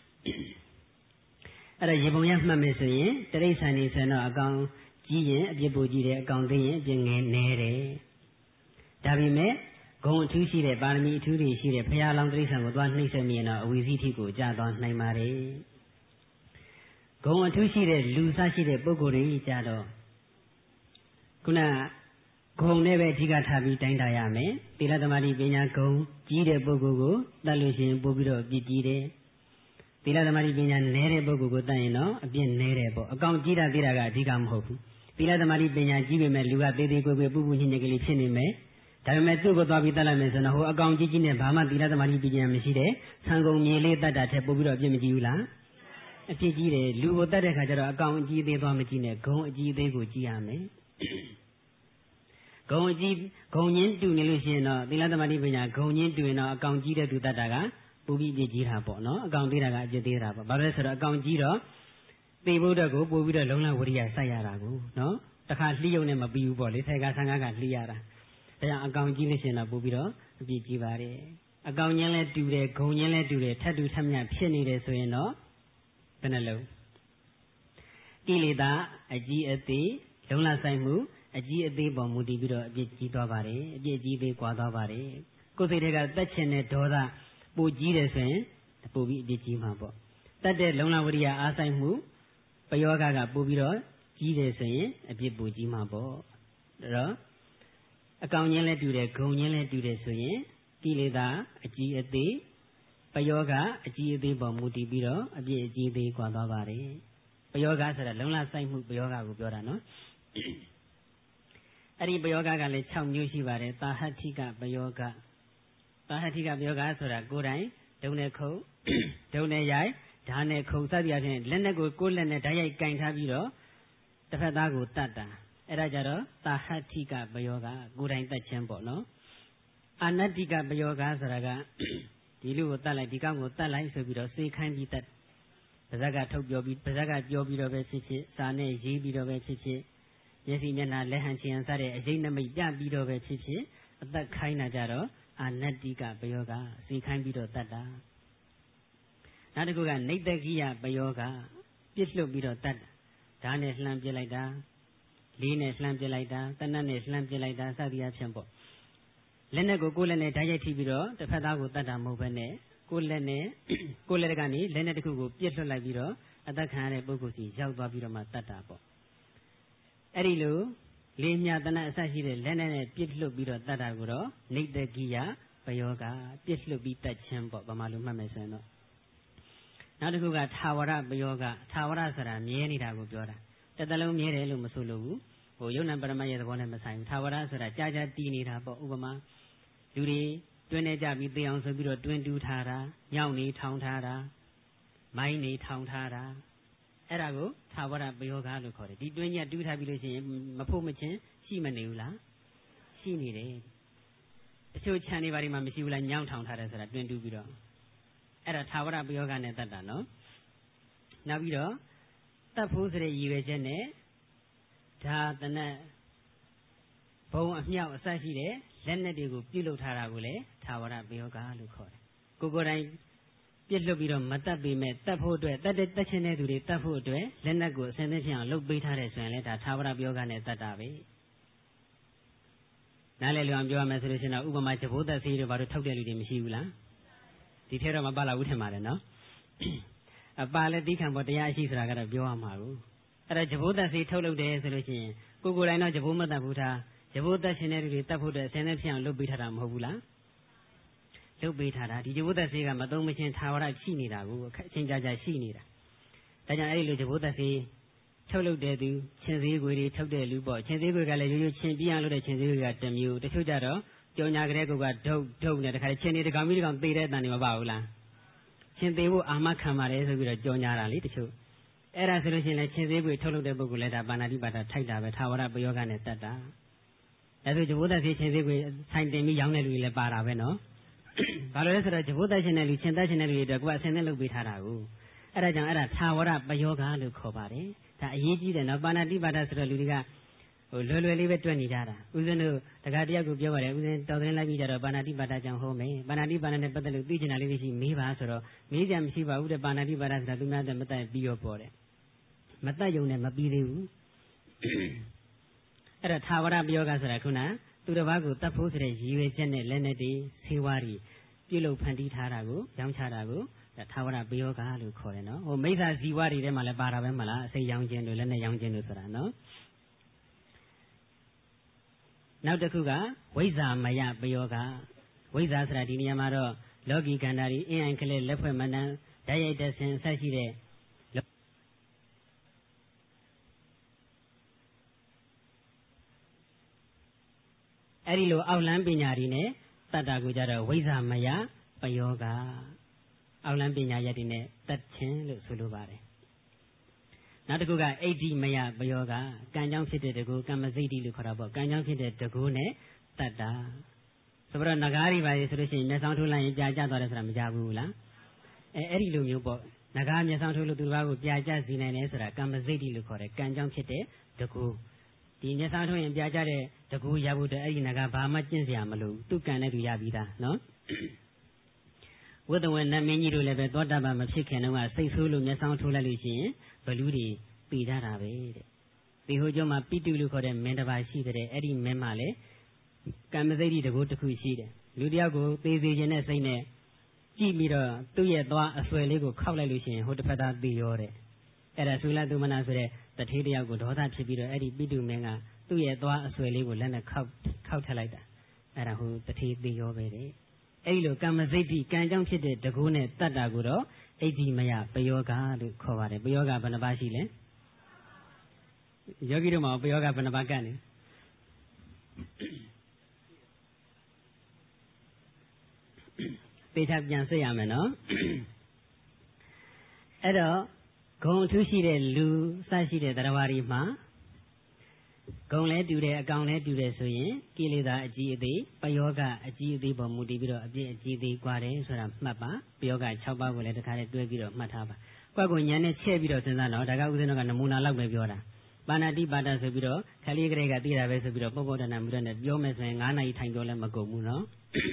အဲ့တော့ရေပုံရမှတ်မယ်ဆိုရင်တိရစ္ဆာန်နေဆိုတော့အကောင်ကြီးရင်အပြစ်ပိုကြီးတယ်အကောင်သိရင်အပြစ်ငယ်နေတယ်ဒါပေမဲ့ဂုံအထူးရှိတဲ့ပါရမီအထူးတွေရှိတဲ့ဘုရားလောင်းတိရစ္ဆာန်ကိုသွားနှိမ့်ဆက်မြင်တော့အဝီစီထိကိုကြာသွားနိုင်ပါတယ်ဂုံအထူးရှိတဲ့လူစားရှိတဲ့ပုဂ္ဂိုလ်တွေကြတော့ခုနဂုံနဲ့ပဲအဓိကထားပြီးတိုင်းတာရမယ်သီလသမာဓိပညာဂုံကြီးတဲ့ပုဂ္ဂိုလ်ကိုတတ်လို့ရှိရင်ပို့ပြီးတော့အပြစ်ကြီးတယ်သီလသမာဓိပညာနည်းတဲ့ပုဂ္ဂိုလ်ကိုတတ်ရင်တော့အပြစ်နည်းတယ်ပေါ့အကောင်ကြီးတာသေးတာကအဓိကမဟုတ်ဘူးသီလသမာဓိပညာကြီးပေမဲ့လူကသေးသေးကွယ်ကွယ်ပူပူညင်ညင်ကလေးဖြစ်နေမယ်ဒါပေမဲ့သူ့ကိုသွားပြီးတတ်လိုက်မယ်ဆိုတော့ဟိုအကောင်ကြီးကြီးနဲ့ဘာမှသီလသမာဓိပညာမရှိတဲ့ဆံကုန်မြေလေးတတ်တာထက်ပို့ပြီးတော့အပြစ်မကြီးဘူးလားအပြစ်ကြီးတယ်လူကိုတတ်တဲ့ခါကျတော့အကောင်အကြီးသေးသွားမကြည့်နဲ့ဂုံအကြီးသေးကိုကြည့်ရမယ်ဂုံအကြီးဂုံညင်းတူနေလို့ရှိရင်တော့သီလသမာဓိပညာဂုံညင်းတူရင်တော့အကောင်ကြီးတဲ့သူတတ်တာကပူပြီးပြစ်ကြီးတာပေါ့နော်အကောင်သေးတာကအပြစ်သေးတာပေါ့ဘာလို့လဲဆိုတော့အကောင်ကြီးတော့သေဖို့အတွက်ကိုပို့ပြီးတော့လုံလဝရိယစိုက်ရတာကိုနော်တခါလှီးရုံနဲ့မပြီးဘူးပေါ့လေဆယ်ကဆန်းကားကလှီးရတာဒါကြောင့်အကောင်ကြီးလို့ရှိရင်တော့ပို့ပြီးတော့အပြစ်ကြီးပါတယ်အကောင်ညင်းလဲတူတယ်ဂုံညင်းလဲတူတယ်ထပ်တူထပ်မြဖြစ်နေတယ်ဆိုရင်တော့ဘယ်နှလုံးကိလေသာအကြီးအသေးလုံလဆိုင်မှုအကြီးအသေးပေါ်မူတည်ပြီးတော့အပြစ်ကြီးသွားပါတယ်အပြစ်ကြီးသေးကွာသွားပါတယ်ကိုယ်စိတ်တွေကတက်ချင်တဲ့ဒေါသပိုကြီးတယ်ဆိုရင်ပိုပြီးအပြစ်ကြီးမှာပေါ့တတ်တဲ့လုံလဝရိယအားဆိုင်မှုပယောဂကပိုပြီးတော့ကြီးတယ်ဆိုရင်အပြစ်ပိုကြီးမှာပေါ့ đó ở cao nhân là chủ đề gồm nhân là chủ đề số nhé kỳ lệ ta ở chi ở tế bây giờ cả ở chi ở tế bảo mù tì bì đó ở chi ở chi tế quả đó bà đấy bây giờ cả sẽ là lông la say mù bây giờ cả của biểu đó nó ở đây bây giờ cả là chăm nhiêu xí bà đấy ta hát thi cả bây giờ cả ta hát thi cả bây giờ cả sẽ là cô đấy đâu này khâu đâu này giải đàn này khâu sao bây giờ lên này cô cô lên này đại giải cảnh tháp gì đó tập phát ta cô tát ta ở đây giờ đó ta hát thi cả bây giờ cả cô đấy ta chém bỏ nó anh nói thi cả bây giờ cả sẽ là cả đi lưu ta lại đi cả cô ta lại sẽ bị đó xây khăn đi tát bây giờ cả thâu job bây giờ cả job đó về xí xí sáng nay gì bị đó về xí xí như thế này là lẽ hành trình sao đấy gì nằm bị giam bị đó về xí xí ta khai na giờ đó anh nói thi cả bây giờ cả xây khăn bị đó tát ta nào được cái này tới kia bây giờ cả biết lúc bị đó tát đàn này làm gì lại đó lý này làm gì lại đó tân này làm gì lại đó sao đi áp xem bộ lên này cô cô lên này đại giải thi bị đó tập phát ta cô tát đam mô bên này cô lên này cô lên cái này lên này cô cô biết lúc lại bị đó ở ta khai này bố cô chỉ giao qua bị đó mà tát đam bộ ở đây luôn liên nhà tân này sao chỉ để lên này biết lúc bị đó tát đam cô đó này tới kia bây giờ cả biết lúc bị tát xem bộ bà malu mà mấy xem nó nào được cái thảo vara bây giờ cả thảo vara sẽ là miếng này đã cóပြောraแต่ตะလုံးမြဲတယ်လို့မဆိုလို့ဟိုယုံနာပရမတ်ရဲ့သဘောနဲ့မဆိုင်ဘူးသာဝရဆိုတာကြာကြာတည်နေတာပေါ့ဥပမာလူတွေတွင်းနေကြပြီးသိအောင်ဆိုပြီးတော့တွင်းတူးထားတာညောင်းနေထောင်ထားတာမိုင်းနေထောင်ထားတာအဲ့ဒါကိုသာဝရပယောဂလို့ခေါ်တယ်ဒီတွင်းကြီးတူးထားပြီးလို့ရှိရင်မဖို့မချင်းရှိမနေဘူးလားရှိနေတယ်တချို့ခြံတွေဘာတွေမှမရှိဘူးလားညောင်းထောင်ထားတယ်ဆိုတာတွင်းတူးပြီးတော့အဲ့ဒါသာဝရပယောဂနဲ့တတ်တာနော်နောက်ပြီးတော့တတ်ဖို့ဆိုတဲ့ရည်ရွယ်ချက်နဲ့ဒါတနက်ဘုံအမြောက်အဆက်ရှိတဲ့လက်နက်တွေကိုပြုတ်လုထားတာကိုလည်းသာဝရပယောဂလို့ခေါ်တယ်ကိုကိုယ်တိုင်ပြစ်လွတ်ပြီးတော့မတတ်ပေမဲ့တတ်ဖို့အတွက်တတ်တဲ့တက်ချင်းတဲ့သူတွေတတ်ဖို့အတွက်လက်နက်ကိုအစင်းသင်းဖြစ်အောင်လုပ်ပေးထားတယ်ဆိုရင်လည်းဒါသာဝရပယောဂနဲ့တတ်တာပဲနားလည်လို့အောင်ပြောရမယ်ဆိုလို့ရှိရင်တော့ဥပမာသဘောသက်ဆေးတွေဘာလို့ထုတ်တဲ့လူတွေမရှိဘူးလားဒီထဲတော့မပါလာဘူးထင်ပါတယ်နော်အပါလည်းတိခံပေါ်တရားရှိဆိုတာကတော့ပြောရမှာဘူးအဲ့ဒါဂျဘိုးသက်စီထုတ်လုပ်တယ်ဆိုလို့ရှိရင်ကိုကိုယ်တိုင်တော့ဂျဘိုးမတတ်ဘူးထားဂျဘိုးသက်ရှင်တဲ့လူတွေတတ်ဖို့အတွက်ဆင်းရဲဖြစ်အောင်လုပ်ပေးထားတာမဟုတ်ဘူးလားလုပ်ပေးထားတာဒီဂျဘိုးသက်စီကမသုံးမချင်းသာဝရရှိနေတာကိုအချင်းကြကြရှိနေတာဒါကြောင့်အဲ့ဒီလိုဂျဘိုးသက်စီထုတ်လုပ်တဲ့သူချင်းစည်းခွေတွေထုတ်တဲ့လူပေါ့ချင်းစည်းခွေကလည်းရိုးရိုးချင်းပြအောင်လုပ်တဲ့ချင်းစည်းခွေကတစ်မျိုးတချို့ကြတော့ကြောင်ညာကလေးကဒုတ်ဒုတ်နဲ့တခါချင်းတွေတကောင်ပြီးတကောင်သေတဲ့အတန်တွေမပါဘူးလားချင်းသေးဖို့အာမခံပါတယ်ဆိုပြီးတော့ကြောညာတာလေတချို့အဲ့ဒါဆိုလို့ရှိရင်လည်းချင်းသေးဖို့ထုတ်လုပ်တဲ့ပုဂ္ဂိုလ်လည်းဒါပါဏာတိပါဒထိုက်တာပဲသာဝရပယောဂနဲ့တတ်တာဒါဆိုဂျဘိုးသက်ချင်းသေးကိုဆိုင်တင်ပြီးရောင်းတဲ့လူတွေလည်းပါတာပဲနော်ဘာလို့လဲဆိုတော့ဂျဘိုးသက်ရှင်တဲ့လူချင်းသက်ရှင်တဲ့လူတွေတော့ကိုယ်အစင်းနဲ့လုပ်ပေးထားတာကိုအဲ့ဒါကြောင့်အဲ့ဒါသာဝရပယောဂလို့ခေါ်ပါတယ်ဒါအရေးကြီးတယ်နော်ပါဏာတိပါဒဆိုတော့လူတွေကဟိုလွယ်လွယ်လေးပဲတွက်နေကြတာဦးဇင်းတို့တခါတယောက်ကိုပြောပါတယ်ဦးဇင်းတော်သတင်းလိုက်ပြီးကြတော့ပါဏာတိပါဒကြောင့်ဟောမယ်ပါဏာတိပါဒနဲ့ပတ်သက်လို့သိချင်တာလေးရှိမေးပါဆိုတော့မေးကြမရှိပါဘူးတဲ့ပါဏာတိပါဒဆိုတာသူများတဲ့မတတ်ပြီးရောပေါ်တယ်မတတ်ယုံနဲ့မပြီးသေးဘူးအဲ့ဒါသာဝရပယောဂဆိုတာခုနသူတစ်ပါးကိုတတ်ဖို့ဆိုတဲ့ရည်ရွယ်ချက်နဲ့လက်နဲ့တည်းဆေးဝါးတွေပြုလုပ်ဖန်တီးထားတာကိုရောင်းချတာကိုဒါသာဝရပယောဂလို့ခေါ်တယ်နော်ဟိုမိစ္ဆာဇီဝတွေထဲမှာလည်းပါတာပဲမလားအစိမ်းရောင်းခြင်းတို့လက်နဲ့ရောင်းခြင်းတို့ဆိုတာနော်နောက်တစ်ခုကဝိဇ္ဇာမယပယောဂဝိဇ္ဇာဆိုတာဒီနေရာမှာတော့လောကီခန္ဓာတွေအင်းအိုင်ကလေးလက်ဖွဲ့မနှံဓာတ်ရိုက်တဲ့ဆင်ဆက်ရှိတဲ့အဲ့ဒီလိုအောက်လန်းပညာတွေနဲ့တတ်တာကိုကြတော့ဝိဇ္ဇာမယပယောဂအောက်လန်းပညာရက်တွေနဲ့တတ်ခြင်းလို့ဆိုလိုပါတယ်နောက်တစ်ခုကအိဋ္ဌိမယပယောဂကံကြောင့်ဖြစ်တဲ့တကူကမ္မစိတ်တိလို့ခေါ်တာပေါ့ကံကြောင့်ဖြစ်တဲ့တကူနဲ့တတ်တာဆိုတော့ငကားတွေပါလေဆိုလို့ရှိရင်မျက်စောင်းထိုးလိုက်ရင်ကြာကျသွားတယ်ဆိုတာမကြဘူးလားအဲအဲ့ဒီလိုမျိုးပေါ့ငကားမျက်စောင်းထိုးလို့သူတစ်ပါးကိုကြာကျစေနိုင်တယ်ဆိုတာကမ္မစိတ်တိလို့ခေါ်တယ်ကံကြောင့်ဖြစ်တဲ့တကူဒီမျက်စောင်းထိုးရင်ကြာကျတဲ့တကူရဖို့တဲ့အဲ့ဒီငကားဘာမှကျင့်စရာမလိုသူ့ကံနဲ့သူရပြီးသားနော်ဝိတ္တဝေနမင်းကြီးတို့လည်းပဲသောတာပန်မဖြစ်ခင်တော့စိတ်ဆိုးလို့မျက်စောင်းထိုးလိုက်လို့ရှိရင်ဘလူတွေပေကြတာပဲတဲ့ဒီဟိုကျောင်းမှာပိတုလို့ခေါ်တဲ့မင်းတစ်ပါးရှိတဲ့အဲ့ဒီမင်းမှလည်းကံမစိတ်တကူတစ်ခုရှိတယ်လူတယောက်ကိုသေစေခြင်းနဲ့စိတ်နဲ့ကြည့်ပြီးတော့သူ့ရဲ့သွားအဆွဲလေးကိုခောက်လိုက်လို့ရှိရင်ဟိုတစ်ဖက်သားသေရောတဲ့အဲ့ဒါသုလသုမနာဆိုတဲ့တထေးတယောက်ကိုဒေါသဖြစ်ပြီးတော့အဲ့ဒီပိတုမင်းကသူ့ရဲ့သွားအဆွဲလေးကိုလက်နဲ့ခောက်ခောက်ထက်လိုက်တာအဲ့ဒါဟိုတတိတိရောပဲတဲ့အဲ့လိုကမ္မစိတ်တိကံကြောင့်ဖြစ်တဲ့တကူနဲ့တတ်တာကိုတော့အိဋ္ဌိမယပယောဂလို့ခေါ်ပါတယ်ပယောဂဘယ်နှပါးရှိလဲယောဂီတို့မှာပယောဂဘယ်နှပါးကတ်နေပေချပြန်စစ်ရမယ်နော်အဲ့တော့ဂုံထူးရှိတဲ့လူစရှိတဲ့တရားဝါဒီမှာဂုံလဲတူတယ်အကောင်လဲတူတယ်ဆိုရင်ကိလေသာအကြီးအသေးပယောဂအကြီးအသေးပေါ်မူတည်ပြီးတော့အပြည့်အကြီးသေးกว่าတယ်ဆိုတာမှတ်ပါပယောဂ၆ပါးကိုလည်းတခါတည်းတွဲပြီးတော့မှတ်ထားပါကိုယ့်ကိုဉာဏ်နဲ့ချဲ့ပြီးတော့စဉ်းစားတော့ဒါကဥစဉ်တော့ကနမူနာလောက်ပဲပြောတာပါဏာတိပါဒဆိုပြီးတော့ခလေးကလေးကသိတာပဲဆိုပြီးတော့ပုပ္ပဒနာမှုတဲ့နဲ့ပြောမယ်ဆိုရင်၅နာရီထိုင်ပြောလဲမကုန်ဘူးနော်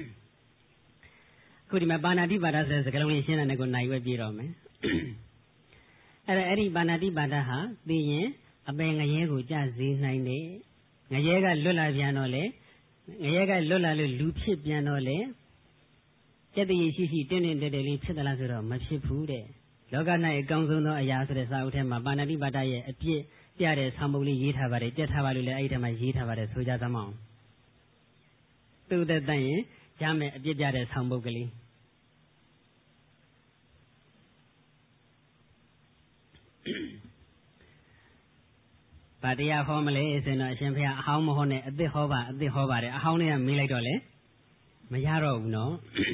ခုဒီမှာပါဏာတိပါဒဆိုတဲ့စကားလုံးလေးရှင်းတဲ့ကိုနိုင်ဝဲပြေတော့မယ်အဲ့ဒါအဲ့ဒီပါဏာတိပါဒဟာသိရင်အပင်ငရဲကိုကြစေနိုင်တယ်ငရဲကလွတ်လာပြန်တော့လေငရဲကလွတ်လာလို့လူဖြစ်ပြန်တော့လေစက်တည်ရှိရှိတင်းတင်းတဲတဲလေးဖြစ်သလားဆိုတော့မဖြစ်ဘူးတဲ့လောက၌အကောင်းဆုံးသောအရာဆိုတဲ့စာအုပ်ထဲမှာပါဏာတိပါဒရဲ့အပြစ်ပြတဲ့ဆောင်းပုဒ်လေးရေးထားပါတယ်ပြတ်ထားပါလို့လည်းအဲ့ဒီထဲမှာရေးထားပါတယ်ဆိုကြသမောင်းသူ့သက်တန်ရင်ရမယ်အပြစ်ပြတဲ့ဆောင်းပုဒ်ကလေးဗာတရားဟောမလဲဆိုတော့အရှင်ဘုရားအဟောင်းမဟောနဲ့အသစ်ဟောပါအသစ်ဟောပါတယ်အဟောင်းတွေကမေးလိုက်တော့လေမရတော့ဘူးနော်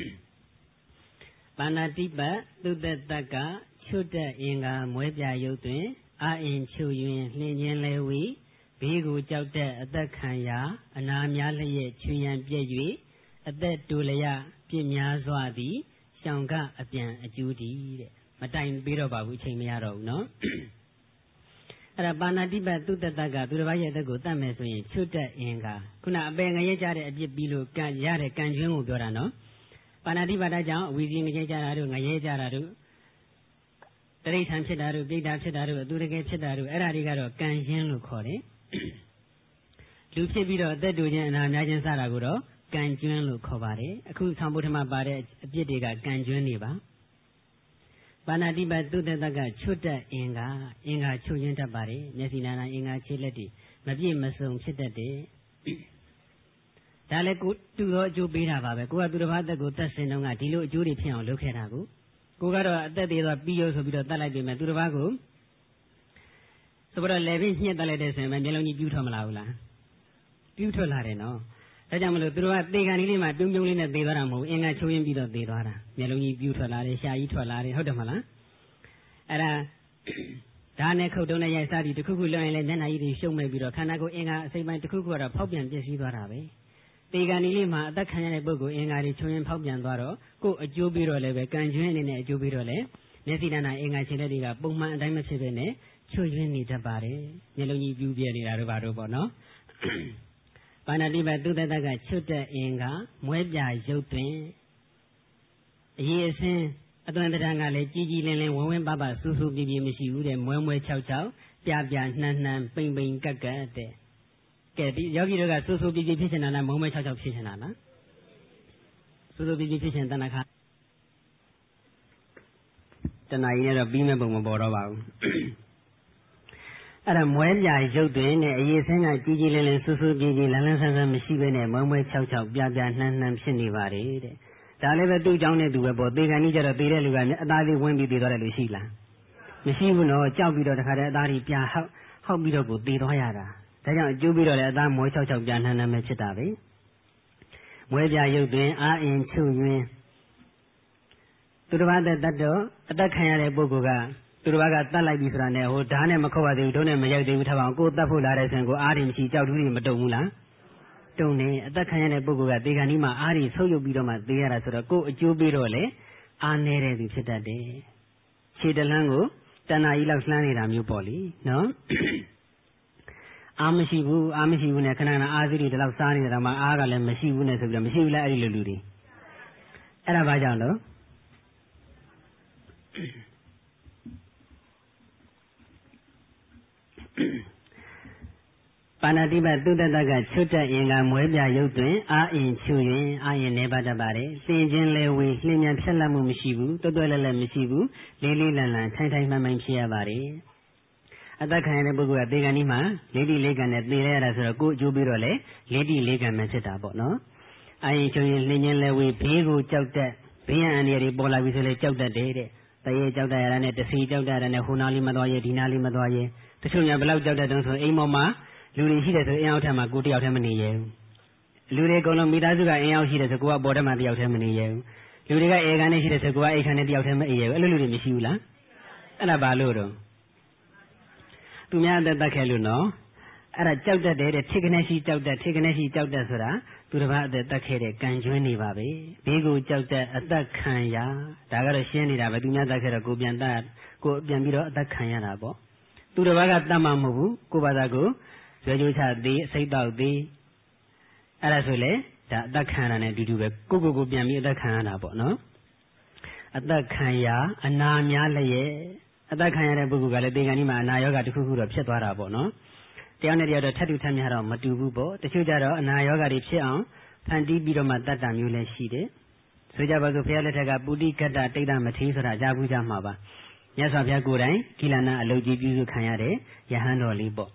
ပါဏာတိပတ်သူတ္တတကချွတ်တဲ့အင်္ဂါမွဲပြရုပ်တွင်အာအင်ချူယွင်နှင်းချင်းလဲဝီဘေးကိုကြောက်တဲ့အသက်ခံရာအနာများလျက်ချွင်ရန်ပြည့်၍အသက်တူလျပြည့်များစွာသည်ရှောင်ကအပြန်အကျူးတည်တဲ့မတိုင်ပြီးတော့ပါဘူးအချိန်မရတော့ဘူးနော်အဲ့ဒါပါဏာတိပတ်သူတ္တတကသူတစ်ပါးရဲ့အသက်ကိုတတ်မယ်ဆိုရင်ချွတ်တဲ့အင်္ဂါခုနအပယ်ငရဲကြတဲ့အပြစ်ပြီးလို့ကံရတဲ့ကံကျွန်းကိုပြောတာနော်ပါဏာတိပါဒကြောင့်အဝီစီငရဲကြတာတို့ငရဲကြတာတို့တရိဋ္ဌာန်ဖြစ်တာတို့ပြိတ္တာဖြစ်တာတို့အတူတကယ်ဖြစ်တာတို့အဲ့ဒါတွေကတော့ကံရင်းလို့ခေါ်တယ်လူဖြစ်ပြီးတော့အသက်တူခြင်းအနာများခြင်းစတာကိုတော့ကံကျွန်းလို့ခေါ်ပါတယ်အခုဆောင်းပုဒ်ထမပါတဲ့အပြစ်တွေကကံကျွန်းတွေပါပါဏာတိပတ်သူတ္တတကချွတ်တဲ့အင်္ဂါအင်္ဂါချွတ်ရင်းတတ်ပါတယ်မျက်စိနာနာအင်္ဂါခြေလက်တွေမပြည့်မစုံဖြစ်တတ်တယ်ဒါလည်းကိုတူသောအကျိုးပေးတာပါပဲကိုကသူတစ်ပါးအသက်ကိုတတ်စင်တော့ကဒီလိုအကျိုးတွေဖြစ်အောင်လုပ်ခဲ့တာကိုကိုကတော့အသက်သေးသွားပြီးရောဆိုပြီးတော့တတ်လိုက်ပြီမဲ့သူတစ်ပါးကိုဆိုတော့လေပြီးညှက်တတ်လိုက်တဲ့ဆိုရင်မျက်လုံးကြီးပြူးထွက်မလာဘူးလားပြူးထွက်လာတယ်နော်ဒါကြောင့်မလို့သူတို့ကသေကန်လေးမှာပြုံးပြုံးလေးနဲ့သေသွားတာမဟုတ်အင်္ဂါချိုးရင်းပြီးတော့သေသွားတာမျက်လုံးကြီးပြူးထွက်လာတယ်ရှားကြီးထွက်လာတယ်ဟုတ်တယ်မလားအဲ့ဒါဒါနဲ့ခုတ်တုံးနဲ့ရိုက်စားပြီးတစ်ခုခုလွှင့်ရင်လည်းမျက်နှာကြီးတွေရှုံမဲ့ပြီးတော့ခန္ဓာကိုယ်အင်္ဂါအစိမ့်ပိုင်းတစ်ခုခုကတော့ဖောက်ပြန်ပြည့်စည်သွားတာပဲသေကန်လေးမှာအသက်ခံရတဲ့ပုဂ္ဂိုလ်အင်္ဂါတွေချိုးရင်းဖောက်ပြန်သွားတော့ကိုယ်အကျိုးပြီးတော့လည်းပဲကံကျွန်းအနေနဲ့အကျိုးပြီးတော့လည်းမျက်စိနာနာအင်္ဂါခြေလက်တွေကပုံမှန်အတိုင်းမဖြစ်ဘဲနဲ့ချွတ်ရင်းနေတတ်ပါတယ်မျက်လုံးကြီးပြူးပြဲနေတာတို့ဘာတို့ပေါ့နော်ပါဏာတိပတ်သူတ္တတကချွတ်တဲ့အင်္ဂါမွဲပြရုပ်တွင်အရေးအစင်းအသွင်တဏ္ဍာကလည်းကြီးကြီးလင်းလင်းဝင်းဝင်းပပဆူဆူပြပြမရှိဘူးတဲ့မွဲမွဲချောက်ချောက်ပြပြနှမ်းနှမ်းပိန်ပိန်ကက်ကက်တဲ့ကဲဒီယောဂီတို့ကဆူဆူပြပြဖြစ်နေတာလားမွဲမွဲချောက်ချောက်ဖြစ်နေတာလားဆူဆူပြပြဖြစ်ရှင်တဏ္ဍခါတဏှာကြီးနဲ့တော့ပြီးမဲ့ပုံမပေါ်တော့ပါဘူးအဲ့ဒါမွဲပြရုပ်တွင်နဲ့အရေးဆင်းကကြီးကြီးလင်းလင်းဆူဆူပြပြလန်းလန်းဆန်းဆန်းမရှိဘဲနဲ့မွဲမွဲချောက်ချောက်ပြပြနှမ်းနှမ်းဖြစ်နေပါတယ်တဲ့ဒါလည်းပဲသူ့เจ้าနဲ့သူပဲပေါ့သေကန်ကြီးကြတော့သေတဲ့လူကအသားလေးဝင်းပြီးသေသွားတယ်လို့ရှိလားမရှိဘူးနော်ကြောက်ပြီးတော့တခါတည်းအသားကြီးပြဟောက်ဟောက်ပြီးတော့ကိုသေသွားရတာဒါကြောင့်အကျိုးပြီးတော့လည်းအသားမွဲချောက်ချောက်ပြနှမ်းနှမ်းပဲဖြစ်တာပဲမွဲပြရုပ်တွင်အာအင်ချုပ်ယွင်းသူတစ်ပါးသက်တတ်တော့အသက်ခံရတဲ့ပုဂ္ဂိုလ်ကသူတစ်ပါးကတတ်လိုက်ပြီဆိုတာနဲ့ဟိုဓာတ်နဲ့မခုတ်ရသေးဘူးဒုံးနဲ့မရိုက်သေးဘူးထားပါအောင်ကိုယ်တတ်ဖို့လာတဲ့ဆိုရင်ကိုအားရမရှိကြောက်တူးတွေမတုံဘူးလားတုံနေအသက်ခံရတဲ့ပုဂ္ဂိုလ်ကသေခါနီးမှာအားရဆုပ်ယုပ်ပြီးတော့မှသေရတာဆိုတော့ကိုယ်အကျိုးပေးတော့လေအားနေတဲ့သူဖြစ်တတ်တယ်ခြေတလန်းကိုတဏှာကြီးလောက်လှမ်းနေတာမျိုးပေါ့လေနော်အားမရှိဘူးအားမရှိဘူးနဲ့ခဏခဏအားစီးတွေဒီလောက်စားနေတာမှအားကလည်းမရှိဘူးနဲ့ဆိုပြီးတော့မရှိဘူးလားအဲ့ဒီလိုလူတွေအဲ့ဒါဘာကြောင့်လို့ပါဏာတိပတ်သူတ္တတကချွတ်တဲ့အင်္ဂါမွဲပြရုပ်တွင်အာအင်ချူရင်အာရင်နေပါတတ်ပါတယ်သင်ခြင်းလဲဝေလျင်မြန်ဖြတ်လက်မှုမရှိဘူးတွတ်တွဲလဲလဲမရှိဘူးလေးလေးလံလံထိုင်ထိုင်မှန်မှန်ဖြစ်ရပါတယ်အသက်ခံရတဲ့ပုဂ္ဂိုလ်ကသေကံဒီမှာလေးတိလေးကံနဲ့သေရရတာဆိုတော့ကိုအကျိုးပြီးတော့လေလေးတိလေးကံပဲဖြစ်တာပေါ့နော်အာရင်ချုံရင်လင်းချင်းလဲဝေးဘေးကိုကြောက်တတ်ဘေးရန်အန္တရာယ်တွေပေါ်လာပြီဆိုလေကြောက်တတ်တယ်တဲ့တရေကြောက်တတ်ရတာနဲ့တစီကြောက်တတ်ရတာနဲ့ဟိုနာလေးမသွားရဲဒီနာလေးမသွားရဲတချို့ညာဘယ်လောက်ကြောက်တတ်တုံးဆိုအိမ်ပေါ်မှာလူတွေရှိတယ်ဆိုအင်းအောက်ထက်မှာကိုတယောက်တည်းမနေရဲဘူးလူတွေအကုန်လုံးမိသားစုကအင်းအောက်ရှိတယ်ဆိုကိုကအပေါ်ထက်မှာတယောက်တည်းမနေရဲဘူးလူတွေကအေကန်နဲ့ရှိတယ်ဆိုကိုကအိမ်ခံနဲ့တယောက်တည်းမအေးရဲဘူးအဲ့လိုလူတွေမရှိဘူးလားအဲ့ဒါဘာလို့တော့သူများအသက်သက်ခဲ့လို့နော်အဲ့ဒါကြောက်တတ်တယ်တဲ့ထိကနေရှိကြောက်တတ်ထိကနေရှိကြောက်တတ်ဆိုတာသူတစ်ပါးအသက်သက်ခဲ့တဲ့ကံကျွမ်းနေပါပဲဘေးကိုကြောက်တတ်အသက်ခံရဒါကတော့ရှင်းနေတာပဲသူများသက်ခဲ့တော့ကိုပြန်တတ်ကိုပြန်ပြီးတော့အသက်ခံရတာပေါ့သူတစ်ပါးကတတ်မှမဟုတ်ဘူးကိုဘာသာကိုရွယ်ကြိုးချသေးအစိတ်တောက်သေးအဲ့ဒါဆိုလေဒါအသက်ခံရတာနဲ့အတူတူပဲကိုကိုကိုပြန်ပြီးအသက်ခံရတာပေါ့နော်အသက်ခံရအနာများလည်းရဲ့အသက်ခံရတဲ့ပုဂ္ဂိုလ်ကလည်းသေကံဒီမှာအနာရောဂါတစ်ခုခုတော့ဖြစ်သွားတာပေါ့နော်တယောက်နဲ့တယောက်တော့ထပ်တူထပ်များတော့မတူဘူးပေါ့တချို့ကြတော့အနာရောဂါတွေဖြစ်အောင်ဖန်တီးပြီးတော့မှတတ်တာမျိုးလည်းရှိတယ်ဆိုကြပါစို့ဘုရားလက်ထက်ကပုတိကတ္တတိတ်တမထေရဆိုတာကြားဘူးကြမှာပါမြတ်စွာဘုရားကိုယ်တိုင်ကိလနာအလုတ်ကြီးပြုစုခံရတဲ့ယဟန်တော်လေးပေါ့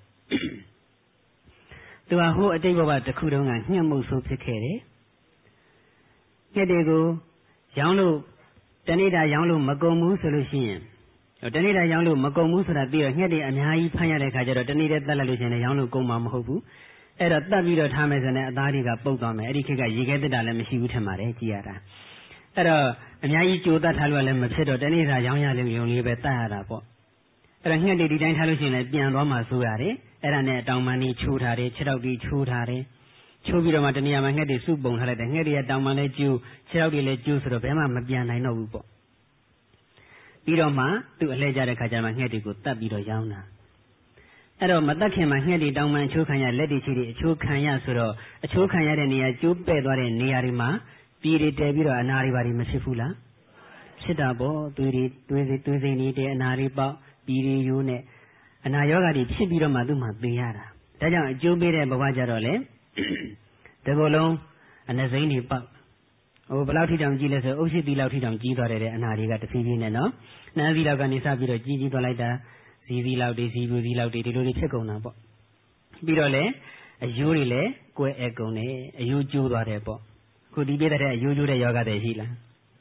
သူဟာဟိုအတိတ်ဘဝတစ်ခုတုန်းကညှက်မှုဆိုးဖြစ်ခဲ့တယ်ညက်တွေကိုရောင်းလို့တဏိတာရောင်းလို့မကုန်ဘူးဆိုလို့ရှိရင်တဏိတာရောင်းလို့မကုန်ဘူးဆိုတာပြီးတော့ညက်တွေအများကြီးဖမ်းရတဲ့ခါကျတော့တဏိတဲ့တက်လိုက်လို့ရှိရင်ရောင်းလို့ကုန်မှာမဟုတ်ဘူးအဲ့တော့တတ်ပြီးတော့ထားမယ်ဆိုရင်အသားတွေကပုတ်သွားမယ်အဲ့ဒီခေတ်ကရေခဲတက်တာလည်းမရှိဘူးထင်ပါတယ်ကြည်ရတာအဲ့တော့အများကြီးကြိုးတတ်ထားလို့လည်းမဖြစ်တော့တဏိတာရောင်းရလို့ယုံလေးပဲတတ်ရတာပေါ့အဲ့တော့ညက်တွေဒီတိုင်းထားလို့ရှိရင်လည်းပြန်သွားမှဆိုရတယ်အဲ့ဒါနဲ့တောင်ပန်းကြီးချိုးထားတယ်ခြေထောက်ကြီးချိုးထားတယ်ချိုးပြီးတော့မှတဏှာမှာငှက်တွေစုပုံထားလိုက်တယ်ငှက်တွေကတောင်ပန်းလည်းကျိုးခြေထောက်တွေလည်းကျိုးဆိုတော့ဘယ်မှမပြန်နိုင်တော့ဘူးပေါ့ပြီးတော့မှသူ့အလှည့်ကြတဲ့ခါကျမှငှက်တွေကိုတတ်ပြီးတော့ရောင်းတာအဲ့တော့မတတ်ခင်မှာငှက်တွေတောင်ပန်းအချိုးခံရလက်တွေခြေတွေအချိုးခံရဆိုတော့အချိုးခံရတဲ့နေရာကျိုးပဲ့သွားတဲ့နေရာတွေမှာပြည်တွေတဲပြီးတော့အနာတွေဘာတွေမဖြစ်ဘူးလားဖြစ်တာပေါ့သွေးတွေသွေးစိသွေးစိတွေတဲအနာတွေပေါက်ပြည်တွေရိုးနဲ့အနာရောဂါတွေဖြစ်ပြီးတော့မှသူ့မှာသိရတာဒါကြောင့်အကျိုးပေးတဲ့ဘဝကြတော့လေဒီလိုလုံးအနှစိမ့်တွေပေါက်ဟိုဘယ်လောက်ထိတောင်ကြီးလဲဆိုအုပ်ရှိသီလောက်ထိတောင်ကြီးသွားတယ်တဲ့အနာတွေကတဖြည်းဖြည်းနဲ့နော်နှမ်းသီလောက်ကနေစပြီးတော့ကြီးကြီးသွားလိုက်တာဇီသီလောက်တွေဇီဘူးသီလောက်တွေဒီလိုတွေဖြစ်ကုန်တာပေါ့ပြီးတော့လေအယိုးတွေလည်းကွဲအကုန်တယ်အယိုးကျိုးသွားတယ်ပေါ့ခုဒီပြတဲ့အယိုးကျိုးတဲ့ယောဂတွေရှိလား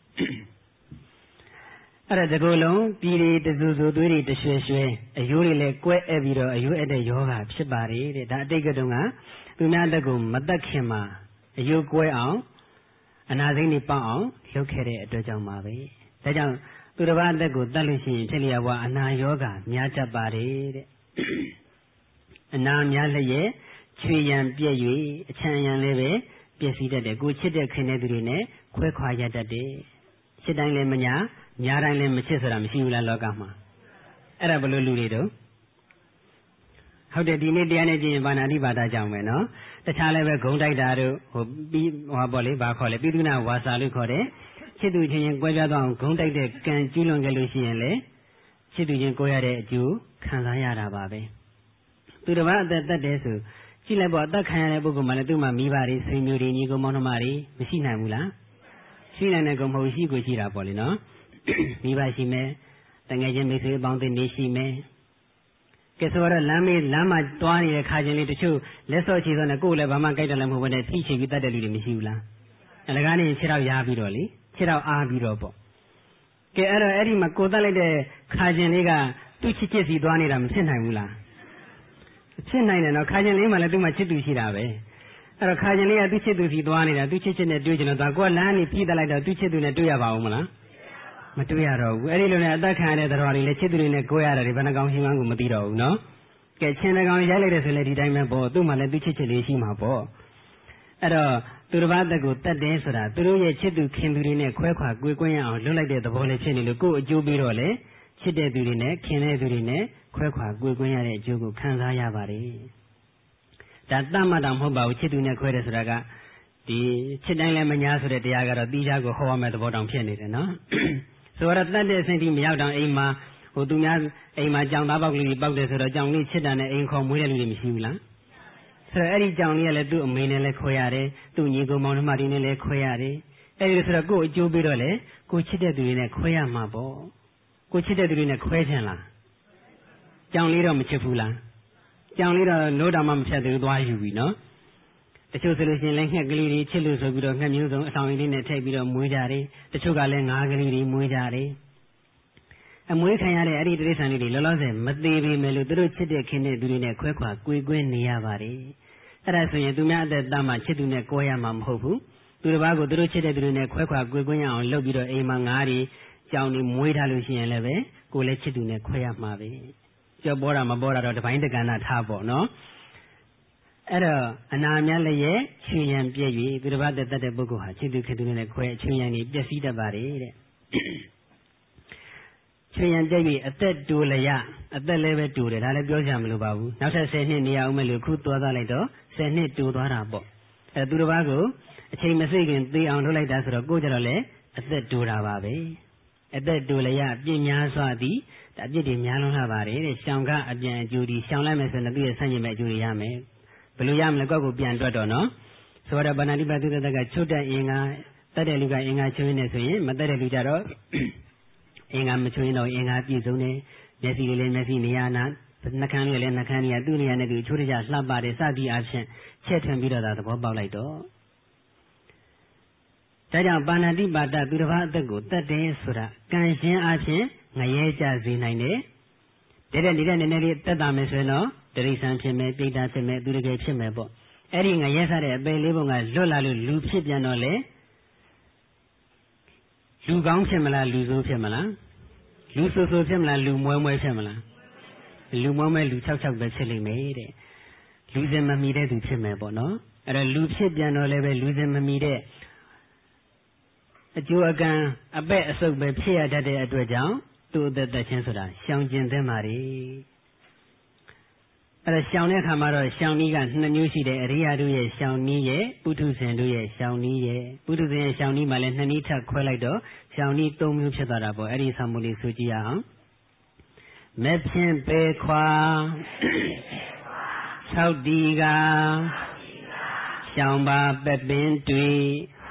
အဲ့ဒါဒီလိုလုံးပြည်တွေတဆူဆူသွေးတွေတရွှဲရွှဲအယိုးတွေလည်းကွဲအပ်ပြီးတော့အယိုးအပ်တဲ့ယောဂဖြစ်ပါတယ်တဲ့ဒါအတိတ်ကတုန်းကသူများတက်ကိုမတက်ခင်မှာအယိုးကွဲအောင်အနာစိမ့်တွေပေါက်အောင်လုပ်ခဲ့တဲ့အတွက်ကြောင့်ပါပဲဒါကြောင့်သူတစ်ပါးအသက်ကိုတတ်လို့ရှိရင်ဖြစ်လျက်ဘဝအနာယောဂများတတ်ပါတယ်တဲ့အနာများလျက်ချွေရန်ပြည့်၍အချမ်းရန်လည်းပဲပျက်စီးတတ်တယ်ကိုချစ်တဲ့ခင်တဲ့သူတွေနဲ့ခွဲခွာရတတ်တယ်ချစ်တိုင်းလည်းမညာညာတိုင်းလည်းမချစ်ဆိုတာမရှိဘူးလားလောကမှာအဲ့ဒါဘယ်လိုလူတွေတော့ဟုတ်တယ်ဒီနေ့တရားနဲ့ကြည့်ရင်ဘာနာတိပါဒကြောင့်ပဲနော်တခြားလည်းပဲဂုံတိုက်တာတို့ဟိုပြီးဟောပေါ့လေဘာခေါ်လဲပိသုနာဝါစာလို့ခေါ်တယ်ချစ်သူချင်းချင်းကွဲပြားသွားအောင်ဂုံတိုက်တဲ့ကံကျူးလွန်ခဲ့လို့ရှိရင်လေချစ်သူချင်းကိုရတဲ့အကျိုးခံစားရတာပါပဲသူတစ်ပါးအသက်သက်တယ်ဆိုကြည့်လိုက်ပေါ့အသက်ခံရတဲ့ပုဂ္ဂိုလ်မှလည်းသူ့မှာမိဘတွေဆွေမျိုးတွေညီကောင်မောင်နှမတွေမရှိနိုင်ဘူးလားရှိနိုင်တဲ့ကောင်မဟုတ်ရှိကိုရှိတာပေါ့လေနော်မိဘရှိမယ်တငယ်ချင်းမိတ်ဆွေအပေါင်းအသင်းတွေရှိမယ်ကဲဆိုတော့လမ်းမေးလမ်းမှာတွားနေတဲ့ခါချင်းလေးတချို့လက်စော့ချီစောနဲ့ကိုယ်လည်းဘာမှကြိုက်တယ်လည်းမဟုတ်ဘဲနဲ့ထိချီပြီးတတ်တဲ့လူတွေမရှိဘူးလားအလကားနေခြေထောက်ရားပြီးတော့လေခြေထောက်အားပြီးတော့ပေါ့ကဲအဲ့တော့အဲ့ဒီမှာကိုယ်တတ်လိုက်တဲ့ခါချင်းလေးကသူ့ချစ်ချစ်စီသွားနေတာမဖြစ်နိုင်ဘူးလားဖြစ်နိုင်တယ်နော်ခါချင်းလေးမှလည်းသူ့မှာချစ်သူရှိတာပဲအဲ့တော့ခါချင်းလေးကသူ့ချစ်သူစီသွားနေတာသူ့ချစ်ချစ်နဲ့တွေ့ကြလို့သွားကိုယ်လမ်းနေပြီးတတ်လိုက်တော့သူ့ချစ်သူနဲ့တွေ့ရပါဦးမလားမတွေ့ရတော့ဘူးအဲ့ဒီလိုနဲ့အသက်ခံရတဲ့သတော်တွေလည်းချစ်သူတွေနဲ့ကိုယ်ရတယ်ဒီဘယ်နှကောင်ရှိမှန်းကိုမသိတော့ဘူးနော်ကဲချင်းတကောင်ရိုက်လိုက်တဲ့ဆိုလည်းဒီတိုင်းပဲပေါ့သူ့မှာလည်းသူ့ချစ်ချစ်လေးရှိမှာပေါ့အဲ့တော့သူတစ်ပါးသက်ကိုတတ်တယ်ဆိုတာသူတို့ရဲ့ချစ်သူခင်သူတွေနဲ့ခွဲခွာကွေးကွင်းရအောင်လွတ်လိုက်တဲ့သဘောလေးဖြစ်နေလို့ကိုယ်အကျိုးပြီးတော့လေချစ်တဲ့သူတွေနဲ့ခင်တဲ့သူတွေနဲ့ခွဲခွာကွေးကွင်းရတဲ့အကျိုးကိုခံစားရပါတယ်ဒါတတ်မှတ်တာမဟုတ်ပါဘူးချစ်သူနဲ့ခွဲတယ်ဆိုတာကဒီချစ်တိုင်းလည်းမညာဆိုတဲ့တရားကတော့တီးခြားကိုဟောရမယ့်သဘောတောင်ဖြစ်နေတယ်နော်ဆိုတော့တတ်တဲ့အဆင့်ထိမရောက်တော့အိမ်မှာဟိုသူများအိမ်မှာကြောင်သားပေါက်ကလေးပေါက်တယ်ဆိုတော့ကြောင်လေးချစ်တာနဲ့အိမ်ခေါ်မွေးတဲ့လူတွေမရှိဘူးလားဆိုတော့အဲ့ဒီကြောင်လေးကလည်းသူ့အမေနဲ့လည်းခွဲရတယ်သူ့ညီကောင်မောင်နှမတွေနဲ့လည်းခွဲရတယ်အဲ့ဒီဆိုတော့ကို့အကျိုးပေးတော့လေကိုချစ်တဲ့သူတွေနဲ့ခွဲရမှာပေါ့ကိုချစ်တဲ့သူတွေနဲ့ခွဲခြင်းလားကြောင်လေးတော့မချစ်ဘူးလားကြောင်လေးတော့လို့တောင်မှမဖြတ်သေးသွားယူပြီနော်တချို့ဆိုလို့ရှိရင်လည်းငှက်ကလေးတွေချစ်လို့ဆိုပြီးတော့ငှက်မျိုးစုံအဆောင်လေးနဲ့ထည့်ပြီးတော့မွေးကြတယ်တချို့ကလည်းငါးကလေးတွေမွေးကြတယ်အမွေးခံရတဲ့အဲ့ဒီတိရစ္ဆာန်လေးတွေလောလောဆယ်မသေးပေမဲ့လို့သူတို့ချစ်တဲ့ခင်တဲ့သူတွေနဲ့ခွဲခွာကွေကွင်းနေရပါတယ်အဲ့ဒါဆိုရင်သူများအသက်သားမှာချစ်သူနဲ့ကိုးရမှာမဟုတ်ဘူးသူတစ်ပါးကိုသူတို့ချစ်တဲ့သူတွေနဲ့ခွဲခွာကွေကွင်းရအောင်လုပ်ပြီးတော့အိမ်မှာငါးတွေကြောင်တွေမွေးထားလို့ရှိရင်လည်းပဲကိုယ်လည်းချစ်သူနဲ့ခွဲရမှာပဲကြောက်ပေါ်တာမပေါ်တာတော့တပိုင်းတက္ကနာထားပေါ့နော်အဲ့တော့အနာများလည်းရဲ့ချွေရန်ပြည့်၍သူတစ်ပါးသက်သက်တဲ့ပုဂ္ဂိုလ်ဟာချစ်သူခင်သူနဲ့ခွဲချွေရန်ကြီးပျက်စီးတတ်ပါတယ်တဲ့ချွေရန်ပြည့်၍အသက်တူလျအသက်လည်းပဲတူတယ်ဒါလည်းပြောကြမလို့ပါဘူးနောက်ထပ်ဆယ်နှစ်နေရအောင်မယ်လို့ခုသွားသွားလိုက်တော့ဆယ်နှစ်တူသွားတာပေါ့အဲသူတစ်ပါးကိုအချိန်မစိတ်ခင်သေအောင်လုပ်လိုက်တာဆိုတော့ကိုယ်ကြတော့လေအသက်တူတာပါပဲအသက်တူလျပြည့်များစွာသည်ဒါအပြစ်တွေများလွန်းလာပါတယ်တဲ့ရှောင်ကအပြန်အကျိုးဒီရှောင်လိုက်မယ်ဆိုရင်သူ့ရဲ့ဆန့်ကျင်မဲ့အကျိုးတွေရမယ်ဘယ်လိုရမလဲကိုယ့်ကိုပြန်တွက်တော့နော်ဆိုတော့ဗန္ဓတိပသုတ္တကချုပ်တဲ့အင်္ဂါတတ်တဲ့လူကအင်္ဂါချွေးနေဆိုရင်မတတ်တဲ့လူကြတော့အင်္ဂါမချွေးတော့အင်္ဂါပြည့်စုံတယ်မျက်စိလေးလည်းမျက်စိနေရာနာနှာခမ်းလေးလည်းနှာခမ်းနေရာသူ့နေရာနဲ့သူချိုးကြလှပတယ်စသည်အဖြစ်ချက်ထွင်ပြီးတော့သာသဘောပေါက်လိုက်တော့ဒါကြောင့်ပါဏာတိပါဒသူတစ်ပါးအသက်ကိုတတ်တယ်ဆိုတာကံရှင်းအဖြစ်ငရဲကြစေနိုင်တယ်တဲ့တဲ့နေတဲ့နည်းနည်းလေးတက်တာမယ်ဆိုရင်တော့တရိษံဖြစ်မယ်ပိဋကဖြစ်မယ်သူတကယ်ဖြစ်မယ်ပေါ့အဲ့ဒီငရဲစားတဲ့အပေလေးပုံကလွတ်လာလို့လူဖြစ်ပြန်တော့လေလူကောင်းဖြစ်မလားလူဆိုးဖြစ်မလားလူဆိုးဆိုးဖြစ်မလားလူမွဲမွဲဖြစ်မလားလူမွဲမွဲလူ၆၆ပဲဖြစ်လိမ့်မယ်တဲ့လူစင်မမီတဲ့သူဖြစ်မယ်ပေါ့နော်အဲ့တော့လူဖြစ်ပြန်တော့လည်းပဲလူစင်မမီတဲ့အကျိုးအကံအပဲ့အဆုပ်ပဲဖြစ်ရတတ်တဲ့အတွက်ကြောင့်သူ့အသက်သက်ချင်းဆိုတာရှောင်ကျင်သင့်ပါလေအဲ့ဒါရှောင်တဲ့အခါမှာတော့ရှောင်နည်းကနှစ်မျိုးရှိတယ်အရိယာတို့ရဲ့ရှောင်နည်းရဲ့ပုထုဇဉ်တို့ရဲ့ရှောင်နည်းရဲ့ပုထုဇဉ်ရဲ့ရှောင်နည်းမှာလည်းနှစ်နည်းထပ်ခွဲလိုက်တော့ရှောင်နည်းသုံးမျိုးဖြစ်သွားတာပေါ့အဲ့ဒီဆောင်းမလေးဆိုကြည့်ရအောင်မဲ့ဖြင့်ပေခွာ၆တီကရှောင်ပါပပင်တွေ့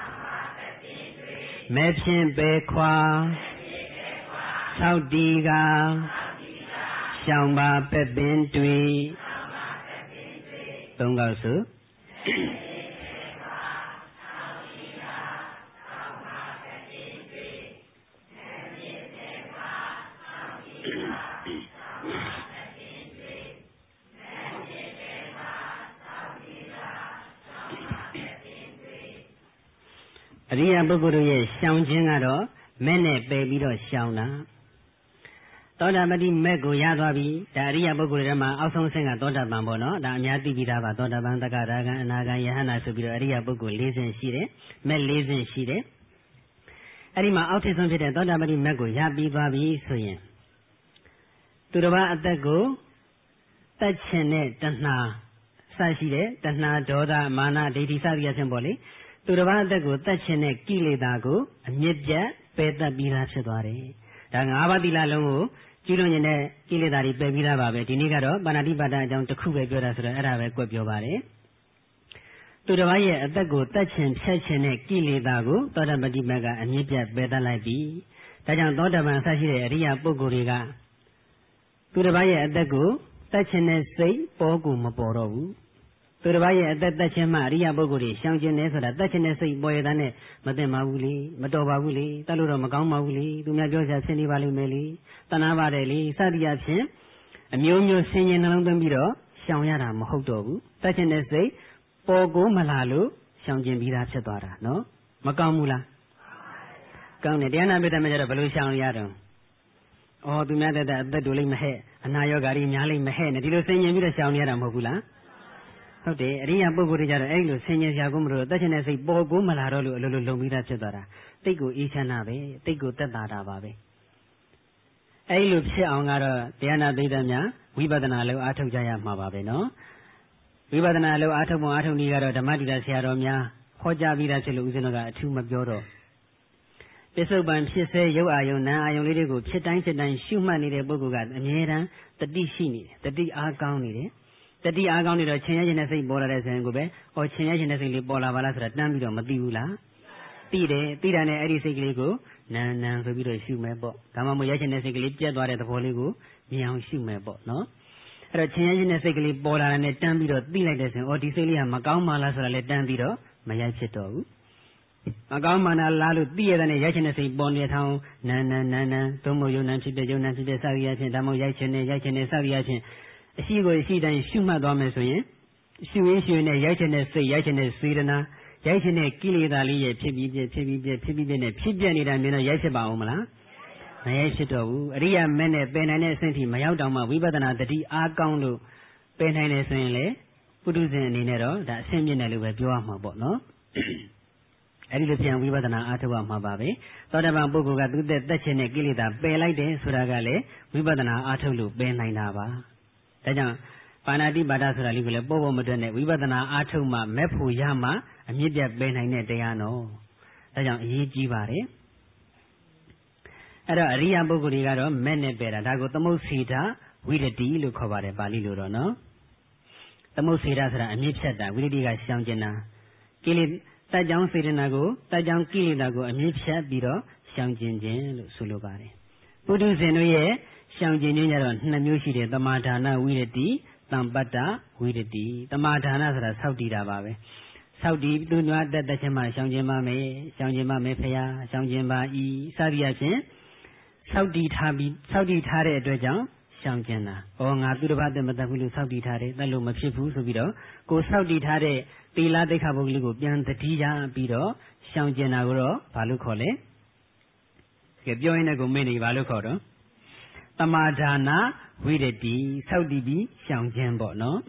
မဲ့ဖြင့်ပေခွာ၆တီကရှောင်ပါပပင်တွေ့သုံးခေါက်စုအရိယာပုဂ္ဂိုလ်တို့ရဲ့ရှောင်ခြင်းကတော့မဲ့နဲ့ပယ်ပြီးတော့ရှောင်တာသောတာပတိမဲ့ကိုရသွားပြီဒါအရိယာပုဂ္ဂိုလ်တွေထဲမှာအောက်ဆုံးဆင့်ကသောတာပန်ပေါ့နော်ဒါအများသိပြီးသားပါသောတာပန်သက္ကရာဂံအနာဂံယဟနာဆိုပြီးတော့အရိယာပုဂ္ဂိုလ်၄ဆင့်ရှိတယ်မဲ့၄ဆင့်ရှိတယ်အဲ့ဒီမှာအောက်ထစ်ဆုံးဖြစ်တဲ့သောတာပတိမဲ့ကိုရပြီးသွားပြီဆိုရင်သူတစ်ပါးအသက်ကိုတတ်ချင်တဲ့တဏှာစရှိတဲ့တဏှာဒေါသမာနဒိဋ္ဌိစသည်အချင်းပေါ့လေသူတစ်ပါးအသက်ကိုတတ်ချင်တဲ့ကိလေသာကိုအမြစ်ပြတ်ပယ်တတ်ပြီးသားဖြစ်သွားတယ်ဒါငါးပါးသီလလုံးကိုကျူးလွန်နေတဲ့ကိလေသာတွေပယ်ပြီးသားပါပဲဒီနေ့ကတော့ပါဏာတိပါဒအကြောင်းတစ်ခုပဲပြောတာဆိုတော့အဲ့ဒါပဲကွက်ပြောပါတယ်သူတစ်ပါးရဲ့အသက်ကိုတတ်ချင်ဖြတ်ချင်တဲ့ကိလေသာကိုသောတာပတိမတ်ကအမြစ်ပြတ်ပယ်တတ်လိုက်ပြီဒါကြောင့်သောတာပန်အစရှိတဲ့အရိယာပုဂ္ဂိုလ်တွေကသူတစ်ပါးရဲ့အသက်ကိုတတ်ချင်တဲ့စိတ်ပေါ်ကိုမပေါ်တော့ဘူးသူတစ်ပါးရဲ့အသက်တတ်ခြင်းမှအရိယာပုဂ္ဂိုလ်တွေရှောင်ကျင်တယ်ဆိုတာတတ်ခြင်းတဲ့စိတ်ပေါ်ရတဲ့နဲ့မသိပါဘူးလေမတော်ပါဘူးလေတတ်လို့တော့မကောင်းပါဘူးလေသူများပြောချင်ဖြစ်နေပါလိမ့်မယ်လေတဏှာပါတယ်လေစသည်အဖြစ်အမျိုးမျိုးဆင်ញင်နှလုံးသွင်းပြီးတော့ရှောင်ရတာမဟုတ်တော့ဘူးတတ်ခြင်းတဲ့စိတ်ပေါ်ကိုမလာလို့ရှောင်ကျင်ပြီးသားဖြစ်သွားတာနော်မကောင်းဘူးလားကောင်းတယ်တရားနာပိဋကမကြတော့ဘယ်လိုရှောင်ရတော့အော်သူများတဲ့အသက်တို့လိမ့်မဟဲ့အနာရောဂါတွေများလိမ့်မဟဲ့နဲ့ဒီလိုဆင်ញင်ပြီးတော့ရှောင်ရတာမဟုတ်ဘူးလားဟုတ်တယ်အရိယာပုဂ္ဂိုလ်တွေကြတော့အဲ့လိုဆင်ញင်စရာကိုမလိုတော့တတ်ချင်တဲ့စိတ်ပေါ်ကိုမလာတော့လို့အလိုလိုလုံပြီးသားဖြစ်သွားတာတိတ်ကိုအေးချမ်းတာပဲတိတ်ကိုတက်တာတာပါပဲအဲ့လိုဖြစ်အောင်ကတော့တရားနာသိတဲ့များဝိပဿနာလုံးအားထုတ်ကြရမှာပါပဲနော်ဝိပဿနာလုံးအားထုတ်ပုံအားထုတ်နည်းကတော့ဓမ္မတိတဆရာတော်များဟောကြားပြီးသားဖြစ်လို့ဦးဇင်းတို့ကအထူးမပြောတော့ပစ္စုပန်ဖြစ်စေရုပ်အာယုံနာအာယုံလေးတွေကိုဖြစ်တိုင်းဖြစ်တိုင်းရှုမှတ်နေတဲ့ပုဂ္ဂိုလ်ကအမြဲတမ်းတတိရှိနေတယ်တတိအားကောင်းနေတယ်တတိအားကောင်းနေတော့ချင်းရခြင်းနဲ့စိတ်ပေါ်လာတဲ့ဆိုရင်ကိုပဲဟောချင်းရခြင်းနဲ့စိတ်လေးပေါ်လာပါလားဆိုတာတန်းပြီးတော့မသိဘူးလားသိတယ်သိတာနဲ့အဲ့ဒီစိတ်ကလေးကိုနန်းနန်းဆိုပြီးတော့ရှုမယ်ပေါ့ဒါမှမဟုတ်ရိုက်ချင်တဲ့စိတ်ကလေးပြတ်သွားတဲ့သဘောလေးကိုမြင်အောင်ရှုမယ်ပေါ့နော်အဲ့တော့ချင်းရချင်းတဲ့စိတ်ကလေးပေါ်လာတဲ့နဲ့တန်းပြီးတော့သိလိုက်တဲ့ဆိုရင်အော်ဒီစိတ်လေးကမကောင်းမှလားဆိုတာလည်းတန်းပြီးတော့မရိုက်ဖြစ်တော့ဘူးမကောင်းမှလားလို့သိရတဲ့နဲ့ရိုက်ချင်တဲ့စိတ်ပေါ်နေထောင်နန်းနန်းနန်းနန်းသုံးမို့ယုံနန်းဖြစ်တဲ့ယုံနန်းဖြစ်တဲ့စသည်အချင်းဒါမှမဟုတ်ရိုက်ချင်တဲ့ရိုက်ချင်တဲ့စသည်အချင်းအရှိကိုအရှိတိုင်းရှုမှတ်သွားမယ်ဆိုရင်ရှုရင်းရှုရင်းနဲ့ရိုက်ချင်တဲ့စိတ်ရိုက်ချင်တဲ့စေတနာရိုက်ချင်တဲ့ကိလေသာလေးရဲ့ဖြစ်ပြီးပြဖြစ်ပြီးပြဖြစ်ပြီးပြနဲ့ဖြစ်ပြနေတာမြင်တော့ရိုက်ဖြစ်ပါအောင်မလားမရိုက်ဖြစ်တော့ဘူးအရိယာမက်နဲ့ပယ်နိုင်တဲ့အဆင့်ထိမရောက်တော့မှဝိပဿနာတတိအားကောင်းလို့ပယ်နိုင်တယ်ဆိုရင်လေပုထုဇဉ်အနေနဲ့တော့ဒါအဆင့်မြင့်တယ်လို့ပဲပြောရမှာပေါ့နော်အဲ့ဒီလိုပြန်ဝိပဿနာအားထုတ်ရမှာပါပဲသောတာပန်ပုဂ္ဂိုလ်ကသူသက်သက်ခြင်းနဲ့ကိလေသာပယ်လိုက်တယ်ဆိုတာကလည်းဝိပဿနာအားထုတ်လို့ပယ်နိုင်တာပါဒါကြောင့်ပါဏာတိပါဒဆိုတာလေးကိုလည်းပို့ဖို့မတွက်နဲ့ဝိပဿနာအားထုတ်မှမဲ့ဖို့ရမှအမြင့်ပြတ်ပယ်နိုင်တဲ့တရားနော်ဒါကြောင့်အရေးကြီးပါတယ်အဲ့တော့အရိယာပုဂ္ဂိုလ်တွေကတော့မဲ့နဲ့ပယ်တာဒါကိုသမုတ်စေတာဝိရတိလို့ခေါ်ပါတယ်ပါဠိလိုတော့နော်သမုတ်စေတာဆိုတာအမြင့်ဖြတ်တာဝိရတိကရှောင်ကျင်တာကိလေတတ်ကြောင်းစေတနာကိုတတ်ကြောင်းကိလေသာကိုအမြင့်ဖြတ်ပြီးတော့ရှောင်ကျင်ခြင်းလို့ဆိုလိုပါတယ်ပုထုဇဉ်တို့ရဲ့ရှောင်ကျင်ခြင်းကြတော့နှစ်မျိုးရှိတယ်သမာဒါနဝိရတိတမ္ပတ္တဝိရတိသမာဒါနဆိုတာစောက်တည်တာပါပဲစောက်တည်သူ့နွားတက်တက်ချင်းမှရှောင်ကျင်ပါမယ်ရှောင်ကျင်ပါမယ်ဖရာရှောင်ကျင်ပါဤစသည်အချင်းစောက်တည်ထားပြီးစောက်တည်ထားတဲ့အတွက်ကြောင့်ရှောင်ကျင်တာဩငါသူတစ်ပါးတည်းမတတ်ဘူးလို့စောက်တည်ထားတယ်တက်လို့မဖြစ်ဘူးဆိုပြီးတော့ကိုစောက်တည်ထားတဲ့သီလတိခါပုဂ္ဂလိကိုပြန်တတိရပြီးတော့ရှောင်ကျင်တာကိုတော့ဘာလို့ခေါ်လဲကဲပြောရင်းနဲ့ကိုမေ့နေဘာလို့ခေါ်တော့သမာဒါနဝိရတိစောက်တည်ပြီးရှောင်ကျင်ပေါ့နော်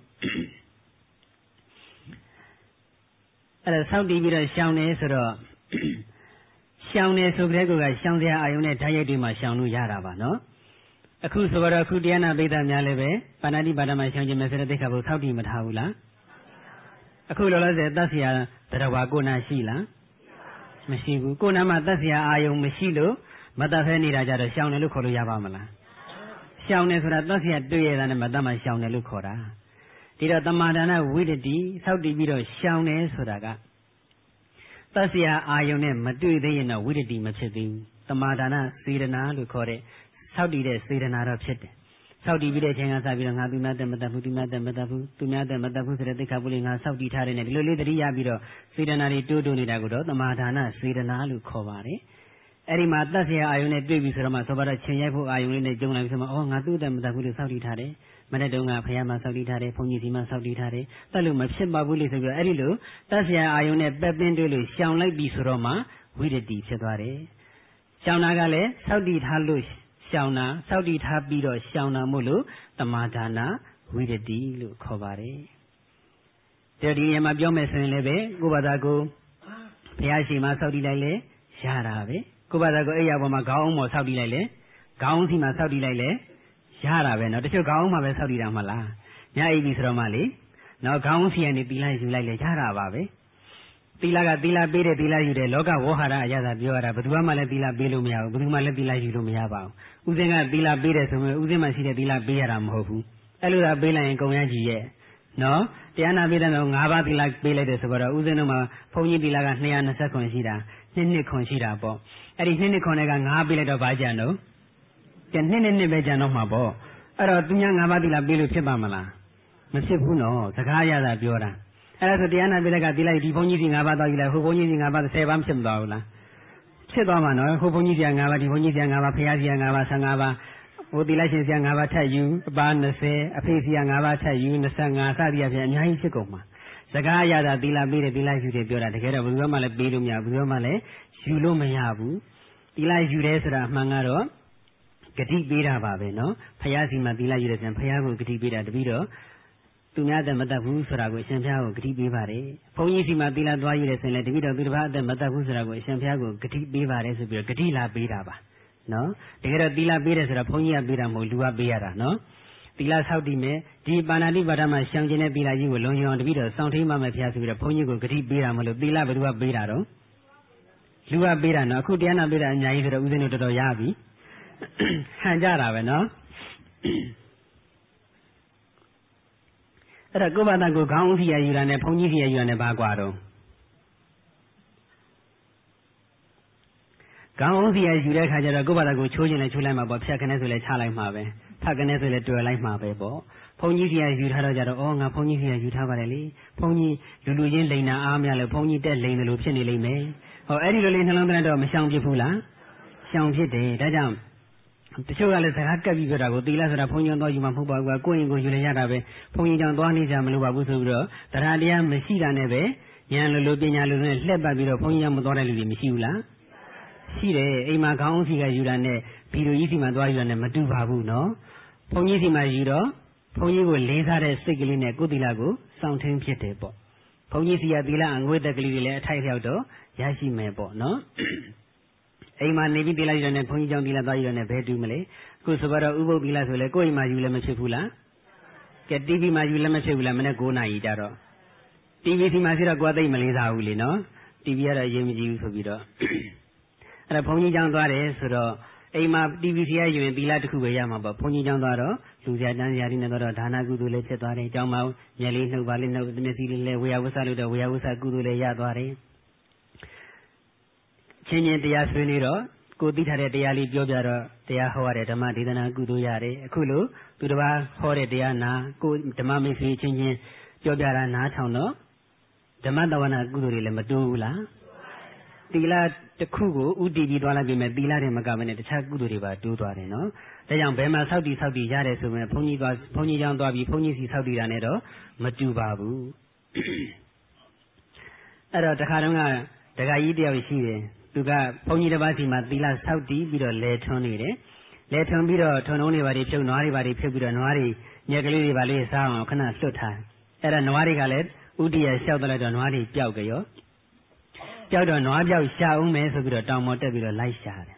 အဲ့ဒါစောက်တည်ပြီးတော့ရှောင်နေဆိုတော့ရှောင်နေဆိုကြတဲ့ကရှောင်စရာအာယုံနဲ့ဓာတ်ရိုက်တွေမှာရှောင်လို့ရတာပါနော်အခုဆိုတော့အခုတရားနာပိဋကများလည်းပဲပါဏာတိပါဒမှာရှောင်ကျင်မယ်ဆိုတဲ့သိက္ခာပုဒ်စောက်တည်မထားဘူးလားအခုလောလောဆယ်တတ်เสียတရားဝါကိုနာရှိလားမရှိဘူးကိုနာမှာတတ်เสียအာယုံမရှိလို့မတတ်ဖဲနေတာကြတော့ရှောင်တယ်လို့ခေါ်လို့ရပါမလားရှောင်တယ်ဆိုတာတတ်เสียတွေ့ရတာနဲ့မတတ်မှရှောင်တယ်လို့ခေါ်တာဒီတော့တမာဒါနဝိတ္တိစောက်တည်ပြီးတော့ရှောင်တယ်ဆိုတာကတတ်เสียအာယုံနဲ့မတွေ့သေးရင်တော့ဝိတ္တိမဖြစ်သေးဘူးတမာဒါနစေတနာလို့ခေါ်တဲ့စောက်တည်တဲ့စေတနာတော့ဖြစ်တယ်စောက်တည်ပြီးတဲ့အချိန်ကစပြီးတော့ငါသူများတဲ့မတတ်ဘူးသူများတဲ့မတတ်ဘူးသူများတဲ့မတတ်ဘူးဆိုတဲ့သိက္ခာပုဒ်လေးငါစောက်တည်ထားတယ်နဲ့ဒီလိုလေးတတိယပြီးတော့စေတနာတွေတိုးတိုးနေတာကိုတော့တမာဒါနစေတနာလို့ခေါ်ပါတယ်အဲ့ဒီမှာတတ်เสียအာယုံနဲ့တွေ့ပြီဆိုတော့မှဆိုပါတော့ချိန်ရိုက်ဖို့အာယုံလေးနဲ့ကြုံလာပြီဆိုမှအော်ငါသူ့တဲ့မတတ်ဘူးလို့စောက်တည်ထားတယ်မနေ့တုန်းကဖယားမှာစောက်တည်ထားတယ်ဘုန်းကြီးစီမှာစောက်တည်ထားတယ်တတ်လို့မဖြစ်ပါဘူးလို့ဆိုပြီးတော့အဲ့ဒီလိုတတ်เสียအာယုံနဲ့ပက်ပင်းတွေ့လို့ရှောင်လိုက်ပြီဆိုတော့မှဝိရတိဖြစ်သွားတယ်ရှောင်တာကလည်းစောက်တည်ထားလို့ရှောင်တာစောက်တည်ထားပြီးတော့ရှောင်တာမို့လို့တမာဒါနဝိရတိလို့ခေါ်ပါတယ်။ဒီနေရာမှာပြောမယ်ဆိုရင်လည်းပဲကိုယ့်ဘာသာကိုဘုရားရှိခိုးစောက်တည်လိုက်လေရတာပဲကိုယ့်ဘာသာကိုအဲ့ရပေါ်မှာခေါင်းအောင်ပေါ်စောက်တည်လိုက်လေခေါင်းစီမှာစောက်တည်လိုက်လေရတာပဲနော်တချို့ခေါင်းအောင်မှာပဲစောက်တည်တာမလားညအိပ်ပြီဆိုတော့မှလေနော်ခေါင်းစီကနေတီလိုက်ယူလိုက်လေရတာပါပဲသီလကသီလပေးတဲ့သီလယူတယ်လောကဝေါဟာရအရသာပြောရတာဘယ်သူမှလည်းသီလပေးလို့မရဘူးဘယ်သူမှလည်းသီလယူလို့မရပါဘူးဥစဉ်ကသီလပေးတယ်ဆိုရင်ဥစဉ်မှာရှိတဲ့သီလပေးရတာမဟုတ်ဘူးအဲ့လိုသာပေးလိုက်ရင်ကုန်ရကြီးရဲ့နော်တရားနာပေးတဲ့တော့၅ပါးသီလပေးလိုက်တယ်ဆိုတော့ဥစဉ်တို့မှာဘုန်းကြီးသီလက၂၂၀ခွန်ရှိတာနှစ်နှစ်ခွန်ရှိတာပေါ့အဲ့ဒီနှစ်နှစ်ခွန်တွေက၅ပေးလိုက်တော့ဘာကြံတော့ကျန်နှစ်နှစ်နှစ်ပဲကြံတော့မှာပေါ့အဲ့တော့သူများ၅ပါးသီလပေးလို့ဖြစ်ပါမလားမဖြစ်ဘူးနော်စကားရတာပြောတာအဲ့ဒါဆိုတရားနာပိဋကသီလဒီဘုန်းကြီးစီ၅ပါးတောက်ယူလိုက်ဟိုဘုန်းကြီးစီ၅ပါး၁၀ပါးဖြစ်မသွားဘူးလားဖြစ်သွားမှာနော်ဟိုဘုန်းကြီးစီ၅ပါးဒီဘုန်းကြီးစီ၅ပါးဖရာစီ၅ပါး၁၅ပါးဟိုသီလရှင်စီ၅ပါးထပ်ယူအပါ၂၀အဖေစီ၅ပါးထပ်ယူ၂၅စသည်အပြင်အများကြီးဖြစ်ကုန်မှာစကားရတာသီလပေးတယ်သီလယူတယ်ပြောတာတကယ်တော့ဘယ်သူမှလည်းပေးလို့မရဘူးဘယ်သူမှလည်းယူလို့မရဘူးသီလယူတယ်ဆိုတာအမှန်ကတော့ဂတိပေးတာပါပဲနော်ဖရာစီမှာသီလယူတယ်ဆိုရင်ဖရာကိုဂတိပေးတာတပည့်တော့သူများတဲ့မတတ်ဘူးဆိုတာကိုအရှင်ဘုရားကိုဂတိပေးပါတယ်။ဘုန်းကြီးစီမှာသီလသွားယူတယ်ဆိုရင်လည်းတပည့်တော်သူတစ်ပါးအသက်မတတ်ဘူးဆိုတာကိုအရှင်ဘုရားကိုဂတိပေးပါတယ်ဆိုပြီးတော့ဂတိလာပေးတာပါ။နော်။တကယ်တော့သီလပေးတယ်ဆိုတာဘုန်းကြီးကပေးတာမဟုတ်လူကပေးရတာနော်။သီလဆောက်တည်မယ်ဒီပါဏာတိပါဒမှာရှောင်ကျင်တဲ့သီလကြီးကိုလုံခြုံအောင်တပည့်တော်စောင့်ထိန်မှမယ်ဘုရားဆိုပြီးတော့ဘုန်းကြီးကိုဂတိပေးတာမလို့သီလဘယ်သူကပေးတာတော့လူကပေးတာနော်အခုတရားနာပေးတာအများကြီးဆိုတော့ဦးဇင်းတို့တော်တော်ရပြီ။ဟန်ကြတာပဲနော်။အဲ့ဒါကိုယ်ဘာသာကိုခေါင်းစီရယူတာနဲ့ဘုန်းကြီးစီရယူတာနဲ့ဘာကွာတော့ကောင်းအောင်စီရယူတဲ့ခါကျတော့ကိုယ့်ဘာသာကိုချိုးခြင်းနဲ့ချိုးလိုက်မှာပေါ့ဖြတ်ခနဲ့ဆိုလဲချလိုက်မှာပဲဖတ်ခနဲ့ဆိုလဲတွေ့လိုက်မှာပဲပေါ့ဘုန်းကြီးစီရယူထားတော့ကြတော့အော်ငါဘုန်းကြီးစီရယူထားပါတယ်လေဘုန်းကြီးလူလူချင်းလိန်နာအားများလို့ဘုန်းကြီးတက်လိန်တယ်လို့ဖြစ်နေလိမ့်မယ်ဟောအဲ့ဒီလိုလေးနှလုံးသွင်းတော့မရှောင်ဖြစ်ဘူးလားရှောင်ဖြစ်တယ်ဒါကြောင့်တချို့ကလည်းစကားကပ်ပြီးပြောတာကိုသီလဆိုတာဘုန်းကြီးတော်ယူမှာမဟုတ်ပါဘူးကွာကိုယ့်ရင်ကိုယူနေရတာပဲဘုန်းကြီးကြောင့်သွားနေကြမလို့ပါဘူးဆိုပြီးတော့တရားတရားမရှိတာနဲ့ပဲဉာဏ်လိုလိုပညာလိုလိုနဲ့လှက်ပတ်ပြီးတော့ဘုန်းကြီးကြောင့်မသွားတဲ့လူတွေမရှိဘူးလားရှိတယ်အိမ်မှာခေါင်းစီကယူတာနဲ့ဗီဒီယိုကြီးစီမှာသွားယူတာနဲ့မတူပါဘူးနော်ဘုန်းကြီးစီမှာယူတော့ဘုန်းကြီးကိုလေးစားတဲ့စိတ်ကလေးနဲ့ကိုယ်သီလကိုစောင့်ထင်းဖြစ်တယ်ပေါ့ဘုန်းကြီးစီကသီလအငွေ့တက်ကလေးတွေလည်းအထိုက်လျောက်တော့ရရှိမယ်ပေါ့နော်အိမ်မှာနေပြီးသီလယူတယ်နဲ့ဘုန်းကြီးကြောင့်သီလသွားယူတယ်နဲ့ဘယ်တူမလဲအခုဆိုတော့ဥပုပ်သီလဆိုလဲကိုယ်အိမ်မှာယူလည်းမဖြစ်ဘူးလားကဲ တီဗီ မှာယူလည်းမဖြစ်ဘူးလားမနေ့၉နာရီကြတော့ တီဗီ စီမှာရှိတော့ကိုယ်သိမလေးစားဘူးလေနော် တီဗီ ကတော့ရေးမကြည့်ဘူးဆိုပြီးတော့အဲ့ဒါဘုန်းကြီးကျောင်းသွားတယ်ဆိုတော့အိမ်မှာ တီဗီ စီကယူရင်သီလတစ်ခုပဲရမှာပေါ့ဘုန်းကြီးကျောင်းသွားတော့လူစရာတန်းစရာတွေနဲ့တော့ဒါနကုသိုလ်လည်းဖြစ်သွားတယ်ကျောင်းမှာမျက်လေးနှုတ်ပါလေးနှုတ်မျက်စိလေးလည်းဝေယဝဆလို့တော့ဝေယဝဆကုသိုလ်လည်းရသွားတယ်ချင်းချင်းတရားဆွေးနေတော့ကိုသိထားတဲ့တရားလေးပြောပြတော့တရားဟောရတဲ့ဓမ္မဒေသနာကုသိုလ်ရတယ်အခုလိုသူတစ်ပါးဟောတဲ့တရားနာကိုဓမ္မမိတ်ဆွေချင်းချင်းပြောပြတာနားထောင်တော့ဓမ္မတဝနာကုသိုလ်တွေလည်းမတိုးဘူးလားသီလတစ်ခုကိုဥတည်ပြီးသွားလိုက်ပြီမဲ့သီလတွေမကဘဲနဲ့တခြားကုသိုလ်တွေပါတိုးသွားတယ်နော်ဒါကြောင့်ဘယ်မှာဆောက်တည်ဆောက်တည်ရတယ်ဆိုရင်ဘုန်းကြီးသွားဘုန်းကြီးကျောင်းသွားပြီးဘုန်းကြီးစီဆောက်တည်တာနဲ့တော့မတူပါဘူးအဲ့တော့တခါတုန်းကဒကာကြီးတယောက်ရှိတယ်သူကဘုန်းကြီးတစ်ပါးစီမှာသီလဆောက်တည်ပြီးတော့လဲထွန်းနေတယ်လဲထွန်းပြီးတော့ထွန်းလုံးတွေပါတွေဖြုတ်နွားတွေပါတွေဖြုတ်ပြီးတော့နွားတွေညက်ကလေးတွေပါလေးစားအောင်ခဏလွတ်ထားအဲ့ဒါနွားတွေကလည်းဥတည်ရလျှောက်တော့လိုက်တော့နွားတွေပျောက်ကြရောပျောက်တော့နွားပျောက်ရှာအောင်မယ်ဆိုပြီးတော့တောင်ပေါ်တက်ပြီးတော့လိုက်ရှာတယ်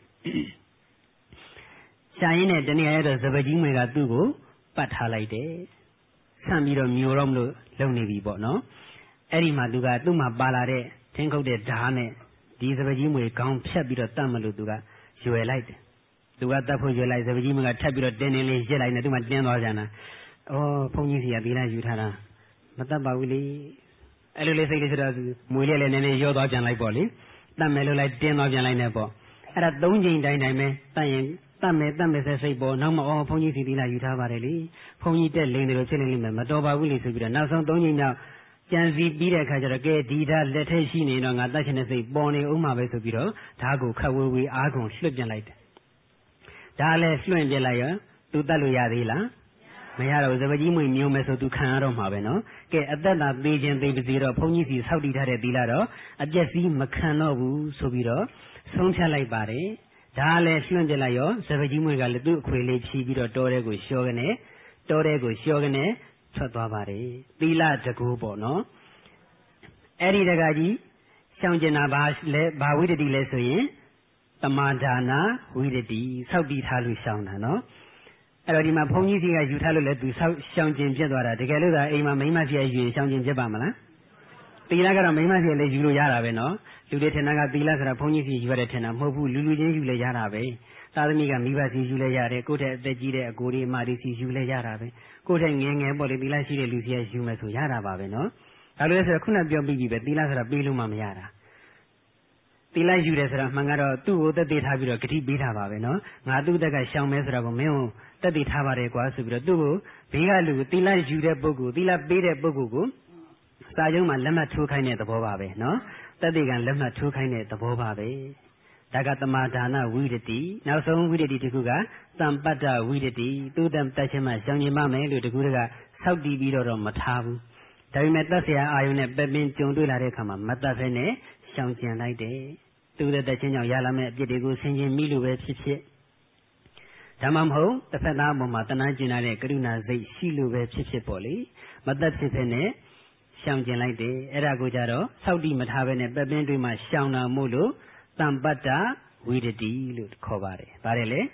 ရှာရင်းနဲ့တနေ့ရတော့စပကြီးမွေကသူ့ကိုပတ်ထားလိုက်တယ်ဆန့်ပြီးတော့မျိုးတော့မလို့လုံနေပြီပေါ့နော်အဲ့ဒီမှာသူကသူ့မှာပါလာတဲ့ထင်းခုတ်တဲ့ဓာတ်နဲ့ဒီစပကြီးမွေခေါင်းဖြတ်ပြီးတော့တတ်မလို့သူကရွယ်လိုက်တယ်သူကတတ်ဖို့ရွယ်လိုက်စပကြီးမွေကထပ်ပြီးတော့တင်းတင်းလေးရစ်လိုက်နေသူ့မှာတင်းသွားကြတာဩဘုန်းကြီးစီကသီလယူထားတာမတတ်ပါဘူးလေအဲ့လိုလေးစိတ်လေးဆိုတော့မွေလေးလည်းနည်းနည်းရောသွားပြန်လိုက်ပေါ့လေတတ်မယ်လို့လိုက်တင်းသွားပြန်လိုက်နေပေါ့အဲ့ဒါသုံးချိန်တိုင်းတိုင်းပဲတတ်ရင်တတ်မယ်တတ်မယ်ဆက်စိတ်ပေါ့နောက်မှဩဘုန်းကြီးစီသီလယူထားပါတယ်လေဘုန်းကြီးတက်လိမ့်တယ်လို့ဖြစ်နေလိမ့်မယ်မတော်ပါဘူးလေဆိုပြီးတော့နောက်ဆုံးသုံးချိန်နောက်ကြံစီပြီးတဲ့အခါကျတော့ကဲဒီဓာတ်လက်ထက်ရှိနေတော့ငါတတ်ချင်တဲ့စိတ်ပေါ်နေဦးမှာပဲဆိုပြီးတော့ဓာတ်ကိုခက်ဝေးဝေးအားကုန်လွှတ်ပြန်လိုက်တယ်ဒါလည်းလွှင့်ပြလိုက်ရောသူတတ်လို့ရသေးလားမရတော့စပကြီးမွေမျိုးမယ်ဆိုသူခံရတော့မှာပဲနော်ကဲအသက်သာသေးခြင်းသေးပါစေတော့ဘုန်းကြီးစီဆောက်တည်ထားတဲ့သီလတော့အပြည့်စည်းမခံတော့ဘူးဆိုပြီးတော့ဆုံးဖြတ်လိုက်ပါတယ်ဒါလည်းလွှင့်ပြလိုက်ရောစပကြီးမွေကလည်းသူ့အခွေလေးဖြီးပြီးတော့တောထဲကိုလျှောကနေတောထဲကိုလျှောကနေထွက်သွားပါတယ်သီလတကူပေါ့နော်အဲ့ဒီတကကြီးရှောင်ကျင်တာဘာလဲဘာဝိတ္တိလဲဆိုရင်တမာဒါနာဝိတ္တိဆောက်တည်ထားလို့ရှောင်တာနော်အဲ့တော့ဒီမှာဘုန်းကြီးစီကယူထားလို့လဲသူဆောက်ရှောင်ကျင်ဖြစ်သွားတာတကယ်လို့သာအိမ်မှာမိန်းမစီကယူရင်ရှောင်ကျင်ဖြစ်ပါမလားသီလကတော့မိန်းမစီကလည်းယူလို့ရတာပဲနော်လူတွေထင်တာကသီလဆိုတာဘုန်းကြီးစီယူရတဲ့ထင်တာမဟုတ်ဘူးလူလူချင်းယူလဲရတာပဲသာသမီကမိဘစီယူလဲရတယ်ကိုယ့်ထက်အသက်ကြီးတဲ့အကိုတွေအမတွေစီယူလဲရတာပဲကိုယ့်ထက်ငယ်ငယ်ပေါ့လေသီလရှိတဲ့လူစီကယူမယ်ဆိုရတာပါပဲနော်ဒါလို့လဲဆိုတော့ခုနပြောပြီးပြီပဲသီလဆိုတာပေးလို့မှမရတာသီလယူတယ်ဆိုတာမှန်ကတော့သူ့ကိုသက်သေထားပြီးတော့ဂတိပေးတာပါပဲနော်ငါသူ့တက်ကရှောင်မဲဆိုတာကိုမင်းကိုသက်သေထားပါတယ်ကွာဆိုပြီးတော့သူ့ကိုဘေးကလူသီလယူတဲ့ပုဂ္ဂိုလ်သီလပေးတဲ့ပုဂ္ဂိုလ်ကိုစာချုပ်မှာလက်မှတ်ထိုးခိုင်းတဲ့သဘောပါပဲနော်သက်သေကလက်မှတ်ထိုးခိုင်းတဲ့သဘောပါပဲဒါကတမာဒါနဝိတ္တိနောက်ဆုံးဝိတ္တိတစ်ခုကသံပတ္တဝိတ္တိသူ့တတ်တတ်ချင်းမှရှောင်ကျင်မမယ်လို့တကူတကဆောက်တည်ပြီးတော့မထားဘူးဒါပေမဲ့တတ်เสียအာယုန်နဲ့ပဲပင်ကြုံတွေ့လာတဲ့အခါမှာမတတ်ဖဲနဲ့ရှောင်ကျင်လိုက်တယ်သူ့တဲ့တတ်ချင်းကြောင့်ရလာမဲ့အပြစ်တွေကိုဆင်ခြင်မိလို့ပဲဖြစ်ဖြစ်ဒါမှမဟုတ်တစ်ဖက်သားအပေါ်မှာတနာကျင်လာတဲ့ကရုဏာစိတ်ရှိလို့ပဲဖြစ်ဖြစ်ပေါ့လေမတတ်ဖြစ်ဖဲနဲ့ရှောင်ကျင်လိုက်တယ်အဲ့ဒါကိုကြတော့ဆောက်တည်မထားဘဲနဲ့ပဲပင်တွေမှာရှောင်တာမို့လို့တမ္ပတ္တဝိတ္တိလို့ခေါ်ပါတယ်။ပါတယ်လေ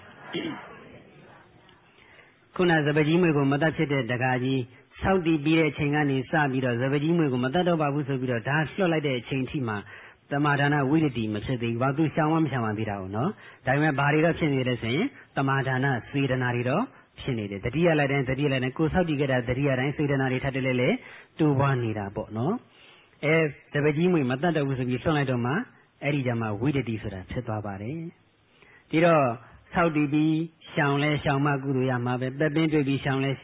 ခုနစပကြီးမွေကိုမတတ်ဖြစ်တဲ့တကားကြီးဆောက်တည်ပြီးတဲ့အချိန်ကနေစပြီးတော့စပကြီးမွေကိုမတတ်တော့ပါဘူးဆိုပြီးတော့ဒါလွှတ်လိုက်တဲ့အချိန်ထိမှတမာဒါနဝိတ္တိမဖြစ်သေးဘူး။ဘာသူရှောင်မှမရှောင်မှသေးတာဘူးနော်။ဒါပေမဲ့ဘာတွေတော့ဖြစ်နေလဲဆိုရင်တမာဒါနစေတနာတွေတော့ဖြစ်နေတယ်။တတိယလိုက်တိုင်းတတိယလိုက်တိုင်းကိုဆောက်တည်ခဲ့တာတတိယတိုင်းစေတနာတွေထပ်တလဲလဲတိုးပွားနေတာပေါ့နော်။အဲစပကြီးမွေမတတ်တော့ဘူးဆိုပြီးလွှတ်လိုက်တော့မှအဲ့ဒီကြမှာဝိတ္တိဆိုတာဖြစ်သွားပါတယ်ဒီတော့ဆောက်တည်ပြီးရှောင်လဲရှောင်မှကုသိုလ်ရမှာပဲသက်ပင်တွေ့ပြီးရှောင်လဲ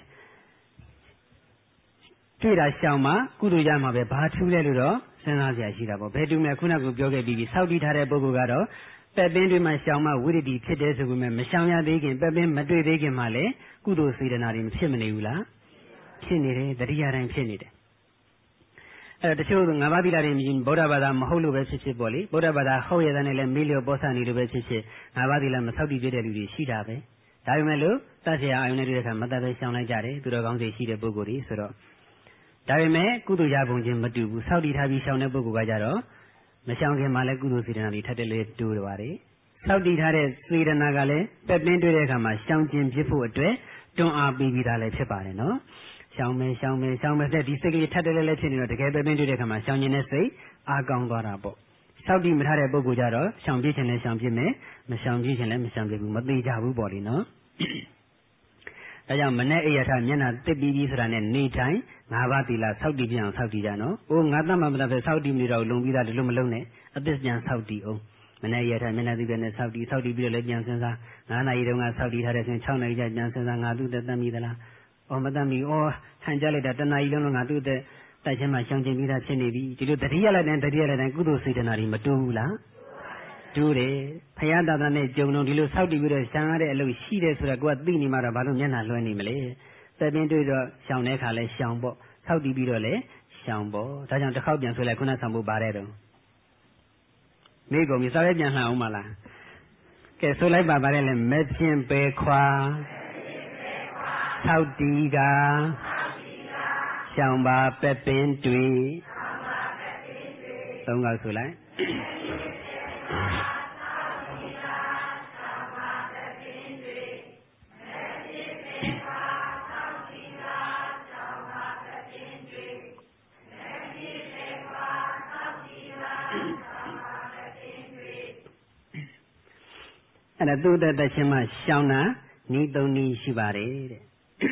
တွေ့တာရှောင်မှကုသိုလ်ရမှာပဲဘာထူးလဲလို့တော့စဉ်းစားစရာရှိတာပေါ့ဘယ်တူမဲ့ခုနကပြောခဲ့ပြီးပြီဆောက်တည်ထားတဲ့ပုဂ္ဂိုလ်ကတော့သက်ပင်တွေ့မှရှောင်မှဝိတ္တိဖြစ်တယ်ဆိုပေမဲ့မရှောင်ရသေးခင်သက်ပင်မတွေ့သေးခင်မှလည်းကုသိုလ်စေတနာတွေမဖြစ်မနေဘူးလားဖြစ်နေတယ်တတိယတိုင်းဖြစ်နေတယ်အဲတချို့ငါးပါးသီလတွေမြင်ဗုဒ္ဓဘာသာမဟုတ်လို့ပဲဖြစ်ဖြစ်ပေါ့လေဗုဒ္ဓဘာသာဟုတ်ရတဲ့နဲ့လည်းမေးလျော်ပေါ်ဆနေလို့ပဲဖြစ်ဖြစ်ငါးပါးသီလမဆောက်တည်ပြတဲ့လူတွေရှိတာပဲဒါပေမဲ့လို့တတ်เสียအာယုန်နဲ့တွေ့တဲ့အခါမတတ်ပဲရှောင်လိုက်ကြတယ်သူတော်ကောင်းတွေရှိတဲ့ပုဂ္ဂိုလ်တွေဆိုတော့ဒါပေမဲ့ကုသိုလ်ရပုံချင်းမတူဘူးဆောက်တည်ထားပြီးရှောင်တဲ့ပုဂ္ဂိုလ်ကကြတော့မရှောင်ခင်မှာလည်းကုသိုလ်စေတနာတွေထပ်တယ်လေတိုးတယ်ပါတယ်ဆောက်တည်ထားတဲ့စေတနာကလည်းတက်ပင်းတွေ့တဲ့အခါမှာရှောင်ကျင်ဖြစ်ဖို့အတွက်တွန်းအားပေးပြီးသားလည်းဖြစ်ပါတယ်နော်ရှောင်မယ်ရှောင်မယ်ရှောင်မယ်တဲ့ဒီစိတ်ကလေးထပ်တယ်လည်းဖြစ်နေတော့တကယ်ပဲပင်းတွေ့တဲ့အခါမှာရှောင်ကျင်တဲ့စိတ်အားကောင်းသွားတာပေါ့ဆောက်တည်မထားတဲ့ပုဂ္ဂိုလ်ကြတော့ရှောင်ပြစ်ခြင်းလည်းရှောင်ပြစ်မယ်မရှောင်ပြစ်ခြင်းလည်းမရှောင်ပြစ်ဘူးမသေးကြဘူးပေါ့လေနော်ဒါကြောင့်မနဲ့အိယထမျက်နှာတစ်ပြီးပြီးဆိုတာနဲ့နေတိုင်းငါးပါးသီလဆောက်တည်ပြန်အောင်ဆောက်တည်ကြနော်။အိုးငါတတ်မှမတတ်ပဲဆောက်တည်နေတော့လုံပြီးသားဒီလိုမလုံးနဲ့အသစ်ပြန်ဆောက်တည်အောင်မနဲ့အိယထမျက်နှာတစ်ပြန်နဲ့ဆောက်တည်ဆောက်တည်ပြီးတော့လည်းပြန်စဉ်းစားငါးနာရီတုန်းကဆောက်တည်ထားတဲ့ဆိုရင်ခြောက်နာရီကျပြန်စဉ်းစားငါသူ့သက်တတ်မိသလား။အော်မတတ်မိအော်ဆန်ကြလိုက်တာတနာရီလုံးလုံးငါသူ့သက်တိုက်ချင်းမှရှောင်ကျင်ပြီးသားဖြစ်နေပြီဒီလိုတတိယလိုက်တဲ့တတိယလိုက်တဲ့ကုသိုလ်စေတနာတွေမတိုးဘူးလား။တူးတယ်ဖယားတာတာနဲ့ကြုံတော့ဒီလိုဆောက်တည်ပြီးတော့ရှံရတဲ့အလုပ်ရှိတယ်ဆိုတာကိုကသိနေမှတော့ဘာလို့မျက်နှာလွှဲနေမလဲသက်ပင်တွေ့တော့ရှောင်တဲ့ခါလဲရှောင်ပေါ့ဆောက်တည်ပြီးတော့လဲရှောင်ပေါ့ဒါကြောင့်တစ်ခေါက်ပြန်ဆိုလိုက်ခုနဆောင်ဖို့ပါတယ်တော့မိကုန်ပြီစားရဲပြန်လှန်အောင်မလားကဲဆိုလိုက်ပါပါတယ်လဲမဖြင့်ပဲခွာဆောက်တည်ကရှောင်ပါပက်ပင်တွေ့သုံးခေါက်ဆိုလိုက်အဲ့ဒါသူ့တဲ့တချင်းမှရှောင်းတာဤသုံးနည်းရှိပါတယ်တဲ့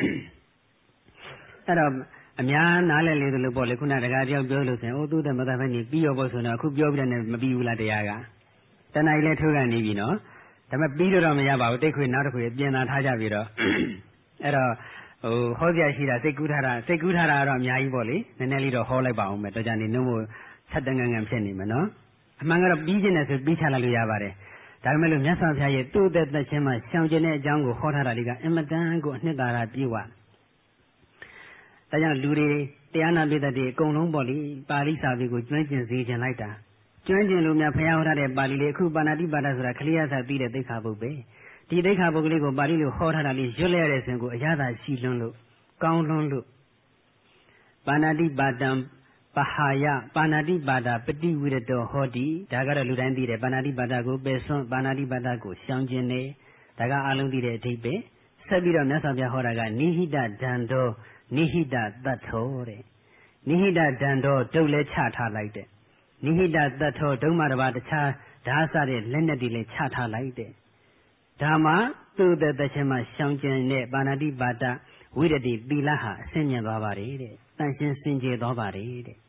အဲ့တော့အများနားလဲလေလို့ပေါ့လေခုနတကားတယောက်ပြောလို့ဆိုရင်အိုးသူ့တဲ့မသားပဲနေပြီးရောပေါ့ဆိုတော့အခုပြောပြတဲ့မပြီးဘူးလားတရားကတဏှာကြီးလဲထိုးကနေပြီနော်ဒါပေမဲ့ပြီးတော့မရပါဘူးတိတ်ခွေနောက်တစ်ခွေပြင်လာထားကြပြီတော့အဲ့တော့ဟိုဟောပြရှိတာစိတ်ကူးထားတာစိတ်ကူးထားတာတော့အများကြီးပေါ့လေနည်းနည်းလေးတော့ဟောလိုက်ပါအောင်မယ်တော့ကြနေနှုတ်မို့ဆက်တန်းငန်းငန်းဖြစ်နေမှာနော်အမှန်ကတော့ပြီးခြင်းနဲ့ဆိုပြီးချလိုက်လို့ရပါတယ်ဒါပေမဲ့လို့မြတ်စွာဘုရားရဲ့သူ့တဲ့သက်ချင်းမှာရှောင်ကျင်တဲ့အကြောင်းကိုဟောထားတာလေးကအင်မတန်ကိုအနှစ်သာရပြည့်ဝဒါကြောင့်လူတွေတရားနာပိသတ်တွေအကုန်လုံးပေါ့လေပါဠိစာပေကိုကျွမ်းကျင်စေခြင်းလိုက်တာကျွမ်းကျင်လို့များဘုရားဟောထားတဲ့ပါဠိလေးအခုပါဏာတိပါဒဆိုတာခလိယစာပြီးတဲ့သိက္ခာပုဒ်ပဲဒီသိက္ခာပုဒ်ကလေးကိုပါဠိလိုဟောထားတာလေးရွတ်လဲရတဲ့စဉ်ကိုအရသာရှိလွန်းလို့ကောင်းလွန်းလို့ပါဏာတိပါတံပဟာယပါဏာတိပါဒပฏิဝိရတောဟောတိဒါကတော့လူတိုင်းသိတယ်ပါဏာတိပါဒကိုပယ်စွန့်ပါဏာတိပါဒကိုရှောင်ကျင်နေဒါကအလုံးသိတဲ့အဓိပ္ပာယ်ဆက်ပြီးတော့မြတ်စွာဘုရားဟောတာကနိဟိတဒံတောနိဟိတသတ္ထောတဲ့နိဟိတဒံတောဒုတ်လဲချထားလိုက်တဲ့နိဟိတသတ္ထောဒုံမတပါတခြားဓာစတဲ့လက်နဲ့တည်းလဲချထားလိုက်တဲ့ဒါမှသူ့တဲ့တခြင်းမှာရှောင်ကျင်တဲ့ပါဏာတိပါဒဝိရတိသီလဟာအဆင့်မြင့်သွားပါတယ်တဲ့တန်ရှင်းစင်ကြယ်သွားပါတယ်တဲ့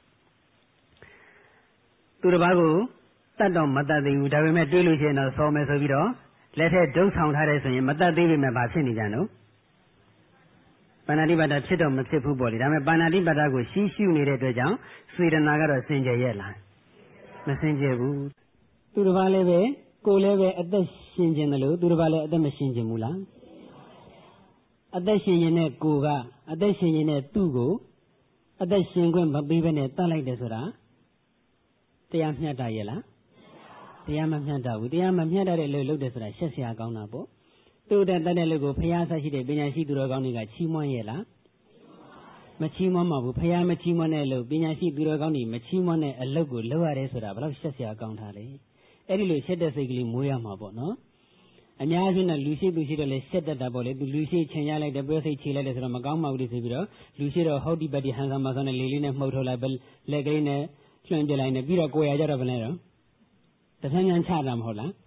သူတစ်ပါးကိုတတ်တော့မတတ်သေးဘူးဒါပေမဲ့တွေးလို့ရှိရင်တော့စောမယ်ဆိုပြီးတော့လက်ထက်ဒုတ်ဆောင်ထားတယ်ဆိုရင်မတတ်သေးပေမဲ့ဘာဖြစ်နေကြနော်ပါဏာတိပါဒဖြစ်တော့မဖြစ်ဘူးပေါ့လေဒါပေမဲ့ပါဏာတိပါဒကိုရှင်းရှုနေတဲ့အတွက်ကြောင့်စေတနာကတော့စင်ကြယ်ရဲ့လားမစင်ကြယ်ဘူးသူတစ်ပါးလည်းပဲကိုယ်လည်းပဲအသက်ရှင်ခြင်းတယ်လို့သူတစ်ပါးလည်းအသက်မရှင်ခြင်းဘူးလားအသက်ရှင်ရင်နဲ့ကိုယ်ကအသက်ရှင်ရင်နဲ့သူ့ကိုအသက်ရှင်ခွင့်မပေးဘဲနဲ့တတ်လိုက်တယ်ဆိုတာတရားမျှတရဲ့လားတရားမမျှတဘူးတရားမမျှတတဲ့လို့လုပ်တယ်ဆိုတာရှက်စရာကောင်းတာပေါ့သူ့တဲ့တတ်တဲ့လူကိုဖျားဆရှိတဲ့ပညာရှိသူတော်ကောင်းတွေကချီးမွမ်းရဲ့လားမချီးမွမ်းပါဘူးဖျားမချီးမွမ်းတဲ့လို့ပညာရှိသူတော်ကောင်းတွေမချီးမွမ်းတဲ့အလုပ်ကိုလုပ်ရတယ်ဆိုတာဘယ်လောက်ရှက်စရာကောင်းတာလဲအဲ့ဒီလိုရှက်တဲ့စိတ်ကလေးမွေးရမှာပေါ့နော်အများစုနဲ့လူရှိသူရှိတော့လေရှက်တတ်တာပေါ့လေသူလူရှိချင်ရလိုက်တယ်ပွဲစိတ်ချေလိုက်တယ်ဆိုတော့မကောင်းပါဘူးလို့ဆိုပြီးတော့လူရှိတော့ဟုတ်ဒီပတ်ဒီဟန်ဆာမဆောနဲ့လေလေးနဲ့မှုတ်ထုတ်လိုက်လက်ကလေးနဲ့လွှင့်ပြလိုက်နေပြီးတော့ကိုယ်ရကြတော့ဘယ်လဲတော့တဆန်းချမ်းချတာမဟုတ်လား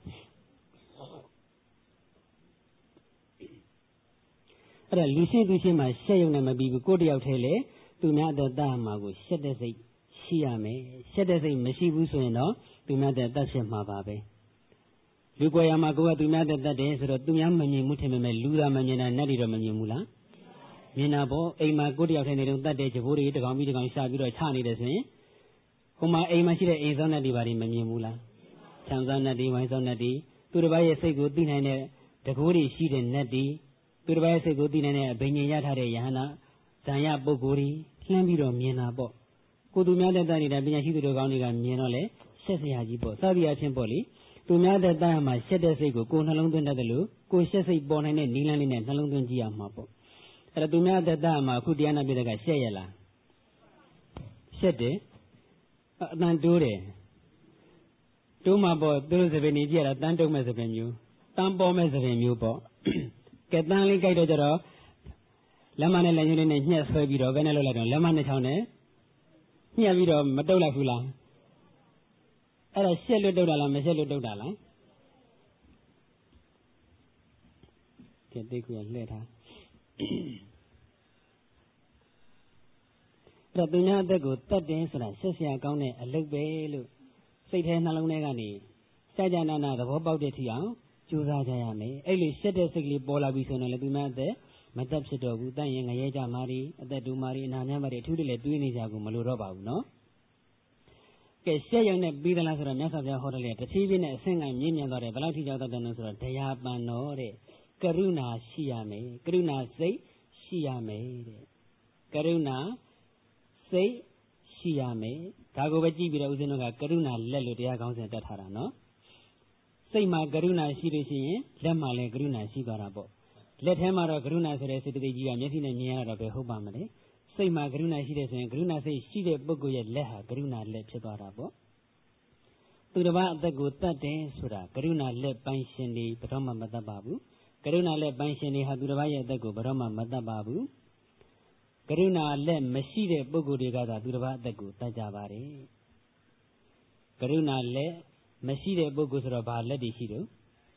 အဲ့ဒါလူရှိသူရှိမှရှက်ရုံနဲ့မပြီးဘူးကိုယ်တယောက်ထဲလေသူများအသက်သားမှာကိုရှက်တဲ့စိတ်ရှိရမယ်ရှက်တဲ့စိတ်မရှိဘူးဆိုရင်တော့သူများတဲ့တတ်ဖြစ်မှာပါပဲလူကွယ်ရမှာကိုယ်ကသူများတဲ့တတ်တယ်ဆိုတော့သူများမမြင်မှုထင်ပေမဲ့လူသာမမြင်တာနတ်တွေတော့မမြင်ဘူးလားမြင်တာပေါ့အိမ်မှာကိုယ်တယောက်ထိုင်နေတော့တတ်တယ်ကြိုးတွေတကောင်ပြီးတကောင်ရှာပြီးတော့ချနေတယ်ဆိုရင်ဟိုမှာအိမ်မှာရှိတဲ့အိမ်စောနတ်တွေဘာတွေမမြင်ဘူးလားချမ်းသာနတ်တွေဝိုင်းစောနတ်တွေသူတစ်ပါးရဲ့စိတ်ကိုသိနိုင်တဲ့တကိုးတွေရှိတဲ့နတ်တွေသူတစ်ပါးရဲ့စိတ်ကိုသိနိုင်တဲ့အဘိညာဉ်ရထားတဲ့ယဟနာဇံရပုဂ္ဂိုလ်တွေလှမ်းပြီးတော့မြင်တာပေါ့ကိုသူများတဲ့တတ်နေတာပညာရှိသူတို့ကောင်းတွေကမြင်တော့လေရှက်စရာကြီးပေါ့စသည်အချင်းပေါ့လေသူများတဲ့တတ်မှာရှက်တဲ့စိတ်ကိုကိုယ်နှလုံးသွင်းတတ်တယ်လို့ကိုရှက်စိတ်ပေါ်နိုင်တဲ့နီလန်းလေးနဲ့နှလုံးသွင်းကြည့်ရမှာပေါ့အဲ့တော့သူများတဲ့တတ်မှာအခုတရားနာပြတဲ့ကရှက်ရလားရှက်တယ်အတန်တိုးတယ်တိုးမှာပေါ့သူတို့စပယ်နေကြည့်ရတာတန်းတုံးမဲ့စပယ်မျိုးတန်းပေါ်မဲ့စပယ်မျိုးပေါ့ကဲတန်းလေးကြိုက်တော့ကြတော့လက်မနဲ့လက်ညှိုးလေးနဲ့ညှက်ဆွဲပြီးတော့ဘယ်နဲ့လုပ်လိုက်တော့လက်မနဲ့ချောင်းနဲ့ညှက်ပြီးတော့မတုတ်လိုက်ဘူးလားအဲ့ဒါရှက်လို့တုတ်တာလားမရှက်လို့တုတ်တာလားကဲတိတ်ကူရလှည့်ထားအဲ့တော့သူများအသက်ကိုတတ်တယ်ဆိုတာရှက်စရာကောင်းတဲ့အလုပ်ပဲလို့စိတ်ထဲနှလုံးထဲကနေကြာကြာနာနာသဘောပေါက်တဲ့ထီအောင်ကြိုးစားကြရမယ်အဲ့လိုရှက်တဲ့စိတ်ကလေးပေါ်လာပြီဆိုရင်လည်းသူများအသက်မတတ်ဖြစ်တော့ဘူးတတ်ရင်ငရဲကြမာရီအသက်တူမာရီအနာများမာရီအထူးတလည်းတွေးနေကြကူမလို့တော့ပါဘူးနော်ကဲရှက်ရုံနဲ့ပြီးသလားဆိုတော့မြတ်စွာဘုရားဟောတယ်လေတဖြည်းဖြည်းနဲ့အဆင့်ကမြင့်မြတ်သွားတယ်ဘယ်လောက်ထိကြောက်တတ်တယ်လို့ဆိုတော့တရားပန်တော်တဲ့ကရုဏာရှိရမယ်ကရုဏာစိတ်ရှိရမယ်တဲ့ကရုဏာစိတ်ရှိရမယ်ဒါကိုပဲကြည့်ပြီးတော့ဦးဇင်းတို့ကကရုဏာလက်လို့တရားကောင်းစဉ်တက်ထားတာနော်စိတ်မှာကရုဏာရှိလို့ရှိရင်လက်မှာလည်းကရုဏာရှိသွားတာပေါ့လက်ထဲမှာတော့ကရုဏာဆိုတဲ့စေတသိက်ကြီးကမျက်စိနဲ့မြင်ရတော့ပဲဟုတ်ပါမလဲစိတ်မှာကရုဏာရှိတဲ့ဆိုရင်ကရုဏာစိတ်ရှိတဲ့ပုဂ္ဂိုလ်ရဲ့လက်ဟာကရုဏာလက်ဖြစ်သွားတာပေါ့သူတစ်ပါးအသက်ကိုတတ်တယ်ဆိုတာကရုဏာလက်ပိုင်ရှင်တွေဘယ်တော့မှမတတ်ပါဘူးကရုဏာလက်ပိုင်ရှင်တွေဟာသူတစ်ပါးရဲ့အသက်ကိုဘယ်တော့မှမတတ်ပါဘူးကရုဏာလက်မရှိတဲ့ပုဂ္ဂိုလ်တွေကသာသူတစ်ပါးအသက်ကိုတတ်ကြပါတယ်ကရုဏာလက်မရှိတဲ့ပုဂ္ဂိုလ်ဆိုတော့ဘာလက်တွေရှိတော့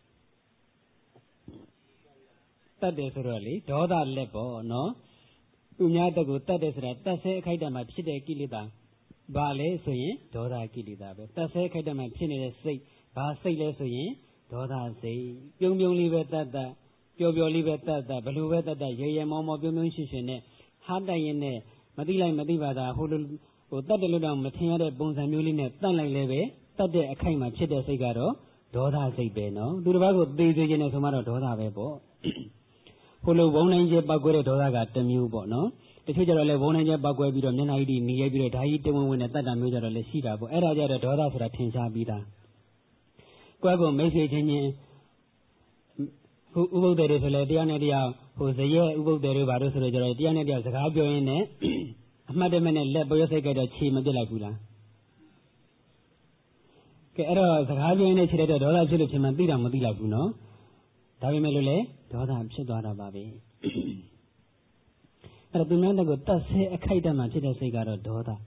တတ်တယ်ဆိုတော့လေဒေါသလက်ပေါ့နော်သူများတက်ကိုတတ်တယ်ဆိုတာတတ်ဆဲအခိုက်အတန့်မှာဖြစ်တဲ့ကိလေသာဘာလဲဆိုရင်ဒေါသကိလေသာပဲတတ်ဆဲအခိုက်အတန့်မှာဖြစ်နေတဲ့စိတ်ဘာစိတ်လဲဆိုရင်ဒေါသစိတ်ပြုံပြုံလေးပဲတတ်တတ်ပျော်ပျော်လေးပဲတတ်တတ်ဘလို့ပဲတတ်တတ်ရေရေမောမောပြုံပြုံရှင်းရှင်းနဲ့ဟားတိုက်ရင်နဲ့မသိလိုက်မသိပါတာဟိုလိုဟိုတတ်တယ်လို့တော့မထင်ရတဲ့ပုံစံမျိုးလေးနဲ့တတ်လိုက်လဲပဲတတ်တဲ့အခိုက်မှာဖြစ်တဲ့စိတ်ကတော့ဒေါသစိတ်ပဲနော်သူတစ်ပါးကိုသေစေခြင်းနဲ့ဆိုမှတော့ဒေါသပဲပေါ့ဟိုလိုဝုန်းနိုင်ကျပောက်ကွဲတဲ့ဒေါသကတစ်မျိုးပေါ့နော်တချို့ကျတော့လေဝုန်းနိုင်ကျပောက်ကွဲပြီးတော့မျက်နှာကြီးတွေနေရိုက်ပြီးတော့ဓာကြီးတဝင်းဝင်းနဲ့တတ်တာမျိုးကြတော့လေရှိတာပေါ့အဲ့ဒါကြတော့ဒေါသဆိုတာထင်ရှားပြီးသားကွဲကိုမိတ်ဆွေချင်းချင်းဟိုဥပုဒ္ဒေတွေဆိုလေတရားနဲ့တရားဟိုဇရဲဥပုဒ္ဒေတွေဘာလို့ဆိုတော့ကြတော့တရားနဲ့တရားစကားပြောရင်းနဲ့အမှတ်တမဲ့နဲ့လက်ပေါ်ရစိတ်ကြတော့ခြေမပြတ်လိုက်ဘူးလားကဲအဲ့တော့စကားပြောရင်းနဲ့ခြေလိုက်တော့ဒေါသဖြစ်လို့ဖြစ်မှသိတာမသိလိုက်ဘူးနော်ဒါပေမဲ့လို့လေဒေါသဖြစ်သွားတာပါပဲအဲ့တော့သူများတက်ကိုတတ်ဆဲအခိုက်အတန့်မှာဖြစ်တဲ့စိတ်ကတော့ဒေါသဒါ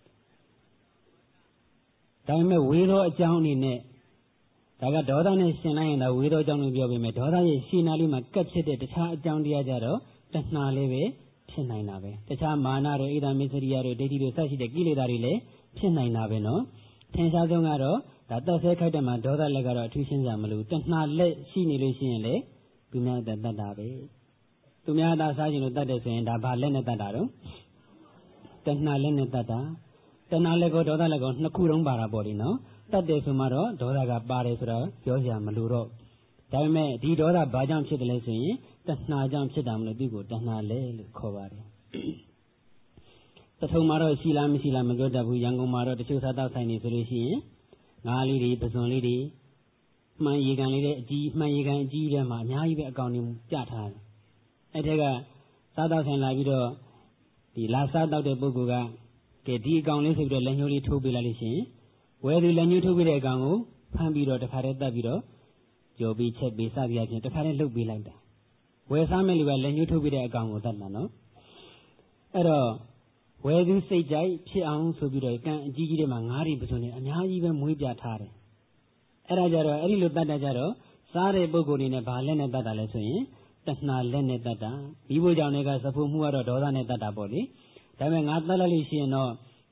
ပေမဲ့ဝေသောအကြောင်းအနေနဲ့ဒါကဒေါသနဲ့ရှင်လိုက်ရင်တော့ဝေသောအကြောင်းလို့ပြောပေမဲ့ဒေါသရဲ့ရှင်းနာလေးမှာကပ်ဖြစ်တဲ့တခြားအကြောင်းတရားကြတော့တဏှာလေးပဲဖြစ်နိုင်တာပဲတခြားမာနတွေဣဒ္ဓမစ္စရိယတွေဒိဋ္ဌိတွေစရှိတဲ့ကိလေသာတွေလည်းဖြစ်နိုင်တာပဲနော်ထင်ရှားဆုံးကတော့ဒါတတ်ဆဲခိုက်တဲ့မှာဒေါသလက်ကတော့အထူးရှင်းစရာမလိုတဏှာလက်ရှိနေလို့ရှိရင်လေသူများတတ်တတ်တာပဲသူများသာစားခြင်းလို့တတ်တယ်ဆိုရင်ဒါဘာလက်နဲ့တတ်တာတော့တဏှာလက်နဲ့တတ်တာတဏှာလက်ကောဒေါသလက်ကောနှစ်ခုလုံးပါတာပေါ့လေနော်တတ်တယ်ဆိုမှတော့ဒေါသကပါတယ်ဆိုတော့ပြောစရာမလိုတော့ဒါပေမဲ့ဒီဒေါသဘာကြောင့်ဖြစ်တယ်လဲဆိုရင်တဏှာကြောင့်ဖြစ်တာမလို့သူ့ကိုတဏှာလက်လို့ခေါ်ပါတယ်ပထမမှာတော့ရှိလားမရှိလားမပြောတတ်ဘူးရန်ကုန်မှာတော့တချို့စားတောက်ဆိုင်နေဆိုလို့ရှိရင်ငါးလေးတွေပဇွန်လေးတွေမှန်ရေကန်လေးတဲ့အကြီးမှန်ရေကန်အကြီးထဲမှာအများကြီးပဲအကောင်တွေပြထားတယ်အဲ့ထက်ကစားတောက်ဆိုင်လာပြီးတော့ဒီလာစားတောက်တဲ့ပုဂ္ဂိုလ်ကကဲဒီအကောင်လေးဆိုပြီးတော့လက်ညှိုးလေးထိုးပေးလိုက်လို့ရှိရင်ဝယ်သူလက်ညှိုးထိုးပေးတဲ့အကောင်ကိုဖမ်းပြီးတော့တခါတည်းတက်ပြီးတော့ကြော်ပြီးချက်ပြီးစသည်အချင်းတခါတည်းလှုပ်ပေးလိုက်တာဝယ်စားမဲ့လူကလက်ညှိုးထိုးပေးတဲ့အကောင်ကိုတတ်တာနော်အဲ့တော့ဝယ်သူစိတ်ကြိုက်ဖြစ်အောင်ဆိုပြီးတော့ကံအကြီးကြီးတွေမှာငါးတွေပစုံနေအများကြီးပဲမွေးပြထားတယ်အဲ့ဒါကြတော့အဲ့ဒီလိုတတ်တာကြတော့စားတဲ့ပုဂ္ဂိုလ်နေနဲ့ဘာလက်နဲ့တတ်တာလဲဆိုရင်တဏှာလက်နဲ့တတ်တာဒီဘိုးကြောင့်လည်းကစဖို့မှုကတော့ဒေါသနဲ့တတ်တာပေါ့လေဒါပေမဲ့ငါတတ်လိုက်လို့ရှိရင်တော့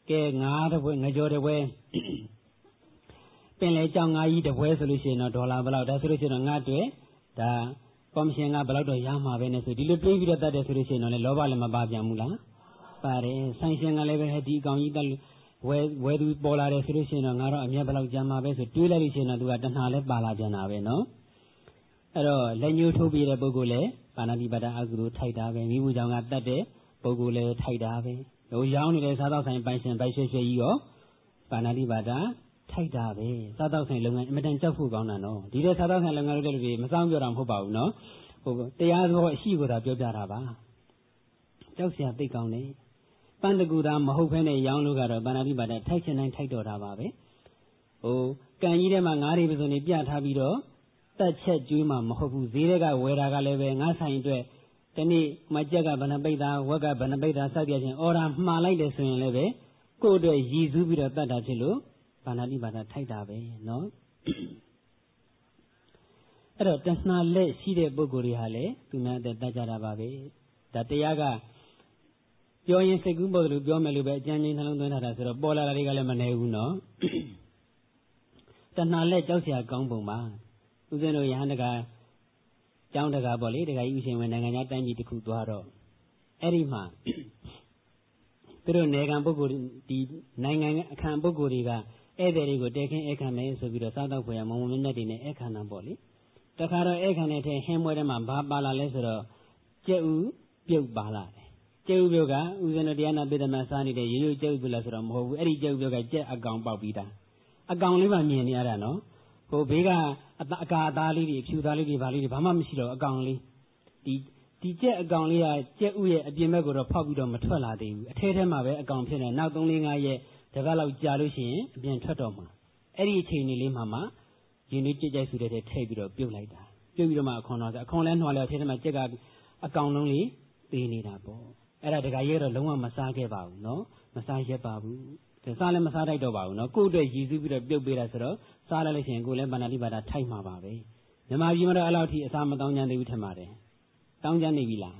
cái ngã đó với ngã cho đó với bên lấy trong ngã gì đó với solution nó đô la bao lâu đó solution nó ngã tuổi đã commission ngã bao lâu đó yam mà bên này rồi đi lúc đi video đó solution nó lấy bao lâu mà bao nhiêu mula phải sanction ngã lấy về đi công gì đó với với du bao lâu solution nó ngã rồi nhiều bao lâu yam mà bên rồi tuổi lấy solution nó tu cái nào lấy bao lâu cho nào bên nó rồi lấy nhiều thu bì để bố cô lấy bạn đi bắt đầu agro thay đá về mi bùi giang ngã tết để bố cô lấy thay đá về rồi giang này lấy sao đó thành bài sen bài xe xe gì đó bạn đi bắt đầu thay đá về sao đó thành lồng ngày mấy tháng trước phụ con nó đi để sao đó thành lồng ngày rồi đi mà sao giờ làm không bảo nó bây giờ rồi xí của taပြောra là ba cháu sẽ tự con này ban đầu ta mà hậu phải này giang lúc đó bạn đi bắt đầu thay chân này thay đồ ra ba về ô cái gì đấy mà ngã đi bây giờ này bia thà bị đó tất chết chui mà mà hộp gì đấy cái về ra cái lấy về ngã sai rồi, thế này mà chơi cái bên bây giờ, vợ cái bên bây giờ sao vậy? ở đây mà lại để xem lấy về, cô đôi Giêsu bị đặt ra chứ luôn, bên đi bên thay đá về, nó. rồi tên là lệ xí để bố gửi hà lệ, tụi mình để đặt ra bà về, đặt cái cái, cho anh sẽ cũng bảo được cho mình lúc bây giờ anh thằng tôi nói là bỏ lại cái này mà này u nó, tên là lệ cháu sẽ công bố mà. tôi nói nhà này cái cháu này cái bảo lệ cái yêu sinh mình ngay nhà tay gì thì khu toa rồi, ấy mà, từ này cái bố gửi đi này ngay cái bố gửi cái, ấy để cái để cái cái này số video sao đâu phải mà mình này này cái nào bảo lệ, tất cả rồi cái này thì hem mới mà bà bà la lấy rồi, chơi biểu bà la, chơi biểu cái, tôi nói đi anh bây giờ mà sao này để yêu chơi biểu là rồi mà hồ, ấy chơi biểu cái chơi account bảo bị ta, account lấy mà miền này ra nó. cô bây giờ cả đa lý đi, phiêu đa lý đi, ba lý đi, ba mươi mấy rồi account lý, đi đi chơi account lý à, chơi uye, bây giờ cái rồi phá bị rồi mà thoát là đi, thế thế mà về account thế này, nào tung lý ngay vậy, thế cái lâu trả lời xin, bây giờ thoát rồi mà, ấy đi chơi này lý mà mà, unit chơi chơi suy để thế bị rồi biểu lại ta, biểu bị rồi mà account nào, account lên hoa là thế mà chơi cái account long lý, tiền này là bao, ấy là cái gì rồi long mà massage cái bao, nó massage bao, thế sao lại massage đó bao, nó cô đôi Giêsu bị rồi biểu bị ra rồi. sao lại xem cô lên bàn đi bắt đầu thay mà bảo vậy, nhưng mà vì mà đó là thì sao mà tao nhận được thêm mà đấy, tao nhận được gì là,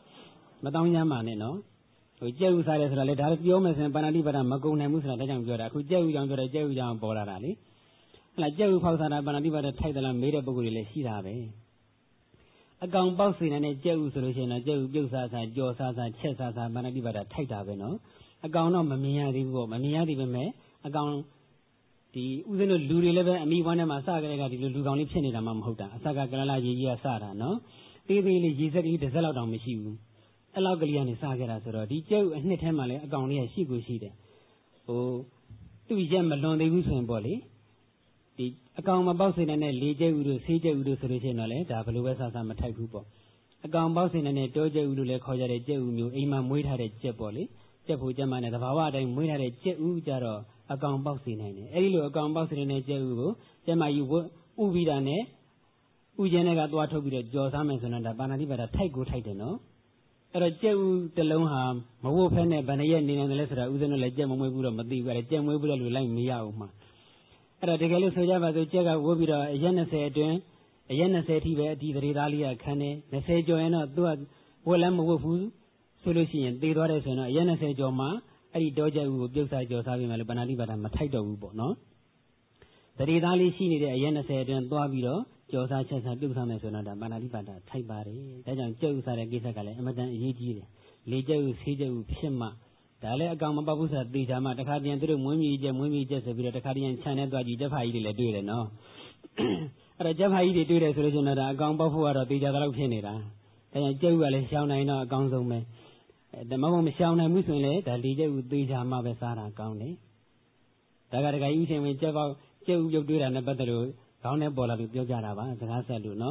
mà tao nhận mà này nó, rồi chơi sao đấy rồi lại đã biết mà xem bàn đi bắt đầu mà cô này muốn sao đấy chẳng biết là, cô chơi chẳng biết chơi chẳng bỏ ra đấy, là chơi phao sao là bàn đi bắt đầu thay đó là mấy đứa bố người lấy xí ra vậy, account bao xí này chơi rồi xem là chơi biết sao sao, cho sao sao, chết sao sao bàn đi bắt đầu thay ra vậy nó, account nó mà miếng gì cũng mà miếng gì bên mẹ, account thì u dân lù đi lên ami quan mà sao cái cái lù gang lên trên này mà không ta, sao cái cái là gì gì sao đó, nó, thì thì là gì cái cái sao đâu mà xíu, cái là cái này sao cái là sao đó, đi chơi anh ấy thêm mà lấy gang này xíu cái xíu đấy, ô, tôi giờ mà làm đấy cũng xem bảo lệ, thì gang mà bao nhiêu này lấy chơi udu, xây chơi udu rồi xem nó lấy, đã phải lúc sao sao mà thay khu bỏ, gang bao nhiêu này chơi chơi udu lấy khó chơi chơi udu, em mà mới thay chơi bảo lệ, chơi phụ chơi mà này, bảoว่า đây mới thay chơi udu cho rồi. account box này này, ấy luôn account box này chơi ugo, chơi mà ugo, ubi ra này, uji này cái toa thâu bị cho sao mình nói là bạn đi bắt đầu thay cố thay thế nó, rồi chơi u từ lâu hà, mà vô phải này bạn ấy nhìn này là sao, uji nó lấy chơi mà mới bùra mà đi vào chơi mới bùra lùi lại mấy ao mà, rồi thì cái lúc bây giờ vào chơi cái vô bị rồi, ấy nó sẽ tuyên, ấy nó sẽ thi về thi về ra liya khăn này, nó sẽ cho nó tua, vô làm vô phu, solution, đi đó đấy sao nó, ấy nó sẽ cho mà ấy đó chơi u biết sao cho sao mà bạn đi bắt đầu mà thay đồ u nó, tại ra li xin này ấy nó sẽ tuyên tua bị rồi, cho sao chơi sao biết sao mà sao nó bạn đi bắt đầu thay bà đấy, tại chẳng chơi sao cái cái cái mà chẳng ý gì đấy, lấy chơi xây chơi phim mà, tại lẽ account mà bao giờ đi ra mà, tất cả những thứ muốn gì chơi muốn gì chơi, bây giờ tất cả những channel đó chỉ chấp phải đi lấy đuổi đấy nó, rồi chấp phải đi đuổi đấy rồi cho nó là account bao giờ đó đi ra đâu phim này ra, tại chẳng chơi cái này sau này nó account xong rồi.แต่มาบอกไม่เช้าในมือส่วนเลยแต่ดีเจ้าตีจามาไปสาระกองเลยแต่ก็ได้ยิ่งเช่นเจ้าเจ้ายกด้วยนะปัตตานีเขาเนี่ยบอกเราดูเกี่ยวกับอะไรบ้างสักการะดูเนาะ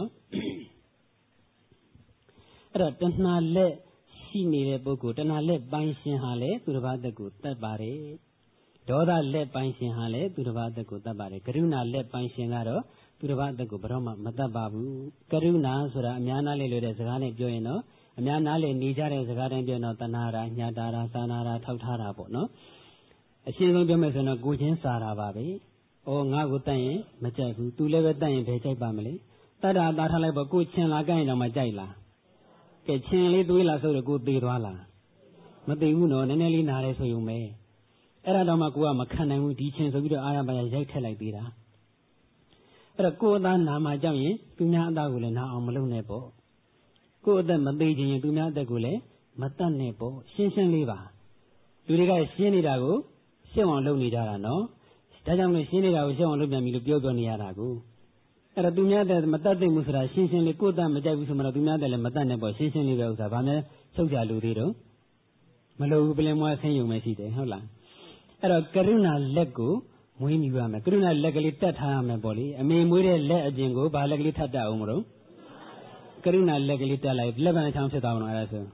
အဲ့တော့တဏှာလက်ရှိနေတဲ့ပုဂ္ဂိုလ်တဏှာလက်ပိုင်းရှင်ဟာလေသူတစ်ပါးသက်ကိုတတ်ပါတယ်ဒေါသလက်ပိုင်းရှင်ဟာလေသူတစ်ပါးသက်ကိုတတ်ပါတယ်ကရုဏာလက်ပိုင်းရှင်ကတော့သူတစ်ပါးသက်ကိုဘယ်တော့မှမတတ်ပါဘူးကရုဏာဆိုတာအများနာလေလို့တဲ့စကားနဲ့ပြောရင်တော့အများနာလေနေကြတဲ့စကားတိုင်းပြောတော့တဏှာရာညှတာရာသာနာရာထောက်ထားတာပေါ့နော်အရှင်းဆုံးပြောမယ်ဆိုတော့ကိုချင်းစာတာပါပဲဩငါ့ကိုတတ်ရင်မကြိုက်ဘူးသူလည်းပဲတတ်ရင်ဘယ်ကြိုက်ပါမလဲတတ်တာသားထားလိုက်ပေါ့ကိုချင်းလာကြရင်တော့မကြိုက်လားကဲချင်းလေးသွေးလာဆိုတော့ကိုသေးသွားလားမသေးဘူးနော်နည်းနည်းလေးနားရဲဆိုရုံပဲအဲ့ဒါတော့မှကိုကမခံနိုင်ဘူးဒီချင်းဆိုပြီးတော့အာရပါရရိုက်ထက်လိုက်သေးတာအဲ့တော့ကိုယ်အသားနာမှာကြောက်ရင်သူများအသားကိုလည်းနာအောင်မလုပ်နဲ့ပေါ့ကိုယ်အသက်မသေးခြင်းရင်သူများအသက်ကိုလည်းမတတ်နဲ့ပေါ့ရှင်းရှင်းလေးပါလူတွေကရှင်းနေတာကိုရှင်းအောင်လုပ်နေကြတာနော်ဒါကြောင့်လို့ရှင်းနေတာကိုရှင်းအောင်လုပ်ပြန်ပြီလို့ပြောပြောနေရတာကိုအဲ့တော့သူများအသက်မတတ်သိမှုဆိုတာရှင်းရှင်းလေးကိုယ်အသက်မကြိုက်ဘူးဆိုမှတော့သူများအသက်လည်းမတတ်နဲ့ပေါ့ရှင်းရှင်းလေးပဲဥစ္စာဗာမဲချုပ်ကြလူသေးတော့မလို့ဘူးပလင်မွားဆင်းယုံမရှိတယ်ဟုတ်လားအဲ့တော့ကရုဏာလက်ကိုမွေးမြူရမယ်ကရုဏာလက်ကလေးတတ်ထားရမယ်ပေါ့လေအမေမွေးတဲ့လက်အပြင်ကိုဘာလက်ကလေးထပ်တတ်အောင်မလို့ကရုဏာလက်ကလေးတက်လိုက်လက်ပံချောင်းဖြစ်သွားအောင်အဲ့ဒါဆို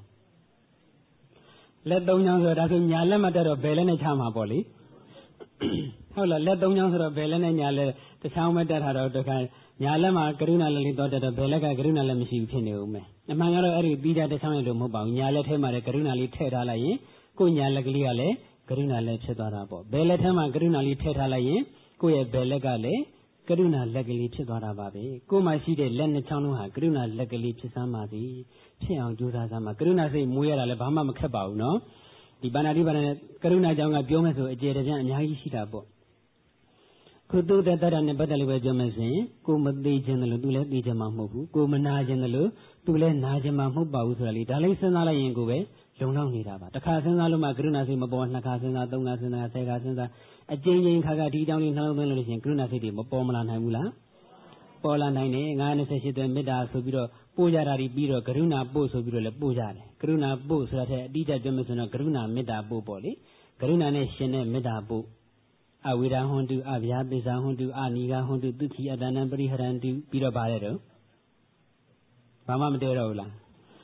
လက်သုံးချောင်းဆိုတော့ဒါဆိုညာလက်မတက်တော့ဘယ်လက်နဲ့ချမှာပေါ့လေဟုတ်လားလက်သုံးချောင်းဆိုတော့ဘယ်လက်နဲ့ညာလက်တစ်ချောင်းပဲတက်ထားတော့တခါညာလက်မှာကရုဏာလက်လေးတော့တက်တော့ဘယ်လက်ကကရုဏာလက်မရှိဘူးဖြစ်နေဦးမယ်အမှန်ကတော့အဲ့ဒီပြီးကြတစ်ချောင်းနဲ့လို့မဟုတ်ပါဘူးညာလက်ထဲမှာလည်းကရုဏာလေးထည့်ထားလိုက်ရင်ကိုညာလက်ကလေးကလည်းကရုဏာလက်ဖြစ်သွားတာပေါ့ဘယ်လက်ထဲမှာကရုဏာလေးထည့်ထားလိုက်ရင်ကိုယ့်ရဲ့ဘယ်လက်ကလည်းကရုဏာလက်ကလေးဖြစ်သွားတာပါပဲကိုယ်မှရှိတဲ့လက်နှစ်ချောင်းလုံးဟာကရုဏာလက်ကလေးဖြစ်စမ်းပါစေဖြစ်အောင်ကြိုးစားစမ်းပါကရုဏာစိတ်မွေးရတာလည်းဘာမှမခက်ပါဘူးနော်ဒီပါဏာတိပါဏာနဲ့ကရုဏာကြောင့်ကပြောမယ်ဆိုအကျေတပြန်အများကြီးရှိတာပေါ့ခုသူတတ္တရနဲ့ပတ်သက်လို့ပဲပြောမယ်ဆိုရင်ကိုမသိခြင်းတယ်လို့သူလည်းသိခြင်းမှမဟုတ်ဘူးကိုမနာခြင်းတယ်လို့သူလည်းနာခြင်းမှမဟုတ်ပါဘူးဆိုတာလေဒါလေးစဉ်းစားလိုက်ရင်ကိုပဲလုံလောက်နေတာပါတစ်ခါစဉ်းစားလို့မှကရုဏာစိတ်မပေါ်နှစ်ခါစဉ်းစားသုံးခါစဉ်းစားဆယ်ခါစဉ်းစားအကျဉ်းချင်းခါခါဒီအကြောင်းလေးနှလုံးသွင်းလို့ရှိရင်ကရုဏာစိတ်တွေမပေါ်မလာနိုင်ဘူးလားပေါ်လာနိုင်တယ်ငါးနှစ်ရှစ်သွဲမေတ္တာဆိုပြီးတော့ပို့ကြတာဒီပြီးတော့ကရုဏာပို့ဆိုပြီးတော့လည်းပို့ကြတယ်ကရုဏာပို့ဆိုတာတဲ့အတိအကျပြောမယ်ဆိုတော့ကရုဏာမေတ္တာပို့ပေါ့လေကရုဏာနဲ့ရှင်တဲ့မေတ္တာပို့အဝိဒဟွန်တုအဗျာပိဇာဟွန်တုအနိဂဟွန်တုသုခိအတ္တနံပရိဟရန္တုပြီးတော့ပါတယ်တော့ဘာမှမတည့်တော့ဘူးလား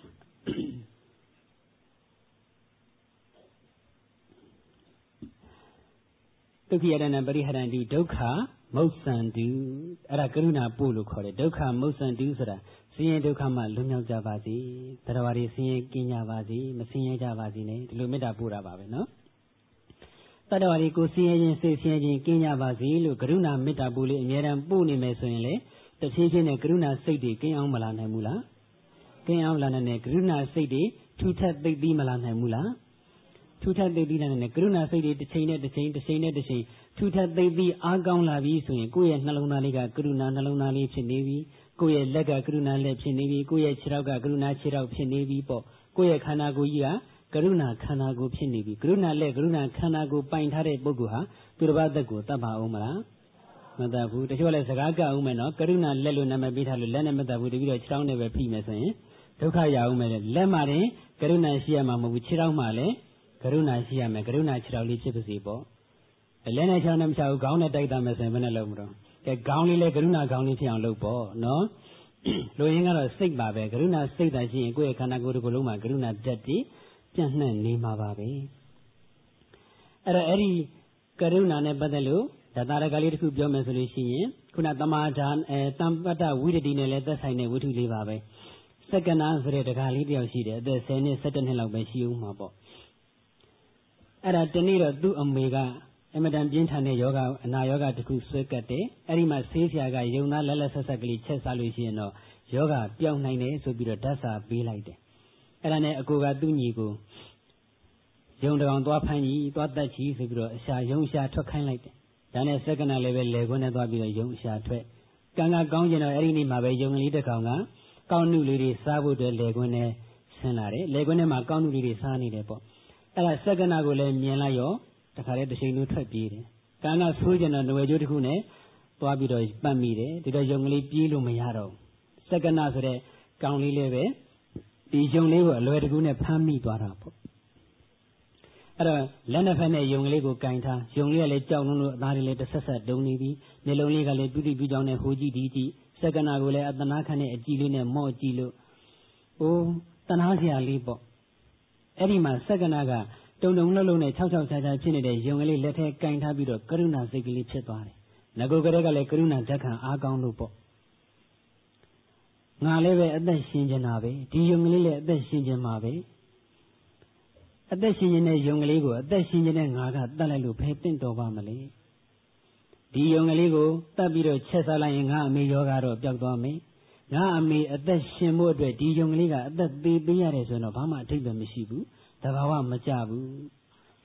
ဒုက္ခိယတနာပရိဟရန္တိဒုက္ခမုတ်ဆန္တုအဲ့ဒါကရုဏာပို့လို့ခေါ်တယ်ဒုက္ခမုတ်ဆန္တုဆိုတာဆင်းရဲဒုက္ခမှလွတ်မြောက်ကြပါစေတရားဝါတွေဆင်းရဲကင်းကြပါစေမဆင်းရဲကြပါစေနဲ့ဒီလိုမေတ္တာပို့တာပါပဲနော်တရားဝါတွေကိုဆင်းရဲခြင်းစိတ်ဆင်းရဲခြင်းကင်းကြပါစေလို့ကရုဏာမေတ္တာပို့လေးအမြဲတမ်းပို့နေမယ်ဆိုရင်လေတဖြည်းဖြည်းနဲ့ကရုဏာစိတ်တွေကင်းအောင်မလာနိုင်ဘူးလားကင်းအောင်လာနိုင်တဲ့ကရုဏာစိတ်တွေထူထပ်သိသိမလာနိုင်ဘူးလားထူထပ်သိသိလာတဲ့ကရုဏာစိတ်တွေတစ်ချိန်နဲ့တစ်ချိန်တစ်ချိန်နဲ့တစ်ချိန်ထူထပ်သိသိအားကောင်းလာပြီဆိုရင်ကိုယ့်ရဲ့နှလုံးသားလေးကကရုဏာနှလုံးသားလေးဖြစ်နေပြီကိုယ့်ရဲ့လက်ကကရုဏာလက်ဖြစ်နေပြီကိုယ့်ရဲ့ခြေထောက်ကကရုဏာခြေထောက်ဖြစ်နေပြီပေါ့ကိုယ့်ရဲ့ခန္ဓာကိုယ်ကြီးကကရုဏာခန္ဓာကိုယ်ဖြစ်နေပြီကရုဏာလက်ကရုဏာခန္ဓာကိုယ်ပိုင်ထားတဲ့ပုဂ္ဂိုလ်ဟာသူတစ်ပါးသက်ကိုတတ်ပါအောင်မလားမတတ်ဘူးတချို့လည်းစကားကအောင်မယ်နော်ကရုဏာလက်လို့နာမည်ပေးထားလို့လက်နဲ့မတတ်ဘူးတပြီးတော့ခြေထောက်နဲ့ပဲဖိမယ်ဆိုရင်ဒုက္ခရအောင်မယ်လက်မှတင်ကရုဏာရှိရမှာမဟုတ်ဘူးခြေထောက်မှလည်းကရုဏာရှိရမယ်ကရုဏာခြေထောက်လေးဖြစ်ပါစေပေါ့လက်နဲ့ခြေထောက်နဲ့မချဘူးခေါင်းနဲ့တိုက်တာမယ်ဆိုရင်ဘယ်နဲ့လုပ်မလို့ကဲခေါင်းလေးလည်းကရုဏာခေါင်းလေးဖြစ်အောင်လုပ်ပေါ့နော်လူရင်းကတော့စိတ်ပါပဲကရုဏာစိတ်သာရှိရင်ကိုယ့်ရဲ့ခန္ဓာကိုယ်တစ်ခုလုံးမှာကရုဏာဓာတ်ကြီးပြန့်နှံ့နေမှာပါပဲအဲ့တော့အဲ့ဒီကရုဏာနဲ့ပတ်သက်လို့ဒါတာရကလေးတစ်ခုပြောမယ်ဆိုလို့ရှိရင်ခုနသမာဓာအဲတမ္ပတ္တဝိရတိနဲ့လည်းသက်ဆိုင်တဲ့ဝိထုလေးပါပဲစက္ကနာဆိုတဲ့တကားလေးတယောက်ရှိတယ်အသက်ဆယ်နှစ်ဆယ့်တစ်နှစ်လောက်ပဲရှိဦးမှာပေါ့အဲ့ဒါတနေ့တော့သူ့အမေကအမတန်ပြင်းထန်တဲ့ယောဂအနာယောဂတစ်ခုဆွဲကပ်တယ်အဲ့ဒီမှာဆေးဆရာကယုံသားလက်လက်ဆက်ဆက်ကလေးချက်စားလို့ရှိရင်တော့ယောဂပျောက်နိုင်တယ်ဆိုပြီးတော့ဓာတ်စာပေးလိုက်တယ်အဲ့ဒါနဲ့အကိုကသူ့ညီကိုယုံတကောင်သွားဖမ်းကြီးသွားတက်ကြီးဆိုပြီးတော့အရှာယုံရှာထွက်ခိုင်းလိုက်တယ်ဒါနဲ့စက္ကနာလည်းပဲလေခွန်းနဲ့သွားပြီးတော့ယုံရှာထွက်ကံကကောင်းကျင်တော့အဲ့ဒီနေ့မှာပဲယုံကလေးတစ်ကောင်ကကောင်းနုလေးတွေစားဖို့အတွက်လေခွန်းနဲ့ဆင်းလာတယ်လေခွန်းထဲမှာကောင်းနုလေးတွေစားနေတယ်ပေါ့အဲ့ဒါစက္ကနာကိုလည်းမြင်လိုက်ရောတခါလေတစ်ချိန်လုံးထွက်ပြေးတယ်ကံကဆိုးကျင်တော့ຫນွယ်ကျိုးတစ်ခုနဲ့သွားပြီးတော့ပတ်မိတယ်ဒီတော့ယုံကလေးပြေးလို့မရတော့စက္ကနာဆိုတဲ့ကောင်းလေးလည်းပဲဒီယုံလေးကိုအလွယ်တကူနဲ့ဖမ်းမိသွားတာပေါ့အဲ့တော့လက်နှစ်ဖက်နဲ့ယုံကလေးကိုကင်ထားယုံလေးကလည်းကြောက်လုံးလို့အသားလေးလည်းတစ်ဆက်ဆက်တုံနေပြီမျက်လုံးလေးကလည်းပြုတိပြုကြောင်းနဲ့ဟိုကြည့်ဒီကြည့်စက္ကနာကိုလည်းအတနာခံတဲ့အကြည့်လေးနဲ့မော့ကြည့်လို့အိုးတနာစရာလေးပေါ့အဲ့ဒီမှာစက္ကနာကတုံတုံလှုပ်လှုပ်နဲ့၆၆ခြားခြားဖြစ်နေတဲ့ယုံကလေးလက်ထဲကင်ထားပြီးတော့ကရုဏာစိတ်ကလေးဖြစ်သွားတယ်ငကိုကလေးကလည်းကရုဏာဓာတ်ခံအားကောင်းလို့ပေါ့ငါလည်းပဲအသက်ရှင်နေတာပဲဒီယုံကလေးလည်းအသက်ရှင်နေမှာပဲအသက်ရှင်နေတဲ့ယုံကလေးကိုအသက်ရှင်နေတဲ့ငါကတတ်လိုက်လို့ဘယ်တင့်တော်ပါမလဲဒီယုံကလေးကိုတတ်ပြီးတော့ချက်စားလိုက်ရင်ငါအမေယောဂတော့ပျောက်သွားမယ်ငါအမေအသက်ရှင်ဖို့အတွက်ဒီယုံကလေးကအသက်သေးပေးရတယ်ဆိုရင်တော့ဘာမှအထိပ္ပယ်မရှိဘူးတဘာဝမကြဘူးဒ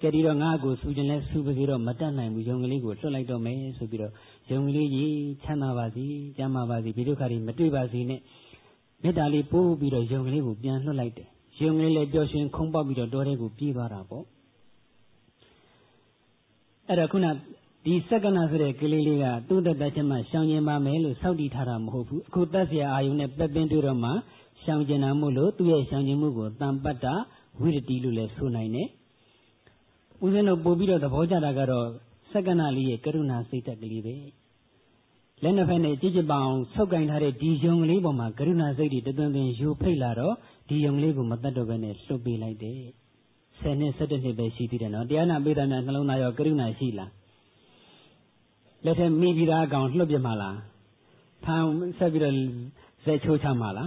ကဲဒီတော့ငါ့ကိုဆူခြင်းလဲဆူပါစေတော့မတတ်နိုင်ဘူးယုံကလေးကိုလွတ်လိုက်တော့မယ်ဆိုပြီးတော့ယုံကလေးကြီးချမ်းသာပါစေကျမ်းမာပါစေဒီဒုက္ခတွေမတွေ့ပါစေနဲ့မေတ္တာလေးပို့ပြီးတော့ယုံကလေးကိုပြန်လွတ်လိုက်တယ်ယုံကလေးလည်းပျော်ရွှင်ခုံပေါက်ပြီးတော့တောထဲကိုပြေးသွားတာပေါ့အဲ့တော့ခုနဒီစက္ကနာဆိုတဲ့ကလေးလေးကသူ့တသက်ချင်းမှရှောင်ကျင်ပါမယ်လို့စောင့်တည်ထားတာမဟုတ်ဘူးအခုသက်เสียအာယုန်နဲ့ပက်ပင်းတွေ့တော့မှရှောင်ကျင်တာမို့လို့သူ့ရဲ့ရှောင်ကျင်မှုကိုတန်ပတ်တာဝိရတိလို့လည်းဆိုနိုင်တယ်ဦးဇင်းတို့ပို့ပြီးတော့သဘောကျတာကတော့စက္ကနာလေးရဲ့ကရုဏာစိတ်ဓာတ်ကလေးပဲလက်နှစ်ဖက်နဲ့ကြည်ကြည်ပအောင်ဆုပ်ကင်ထားတဲ့ဒီယုံကလေးပေါ်မှာကရုဏာစိတ်တွေတသွင်သွင်ယူဖိတ်လာတော့ဒီယုံလေးကိုမတတ်တော့ဘဲနဲ့လွတ်ပေးလိုက်တယ်ဆယ်နှစ်၁၁နှစ်ပဲရှိသေးတယ်နော်တရားနာပိဋကများနှလုံးသားရောကရုဏာရှိလားလက်ထဲမိပြီးသားအကောင်လွတ်ပြမှာလားဖမ်းဆက်ပြီးတော့ဇက်ချိုးချမှာလား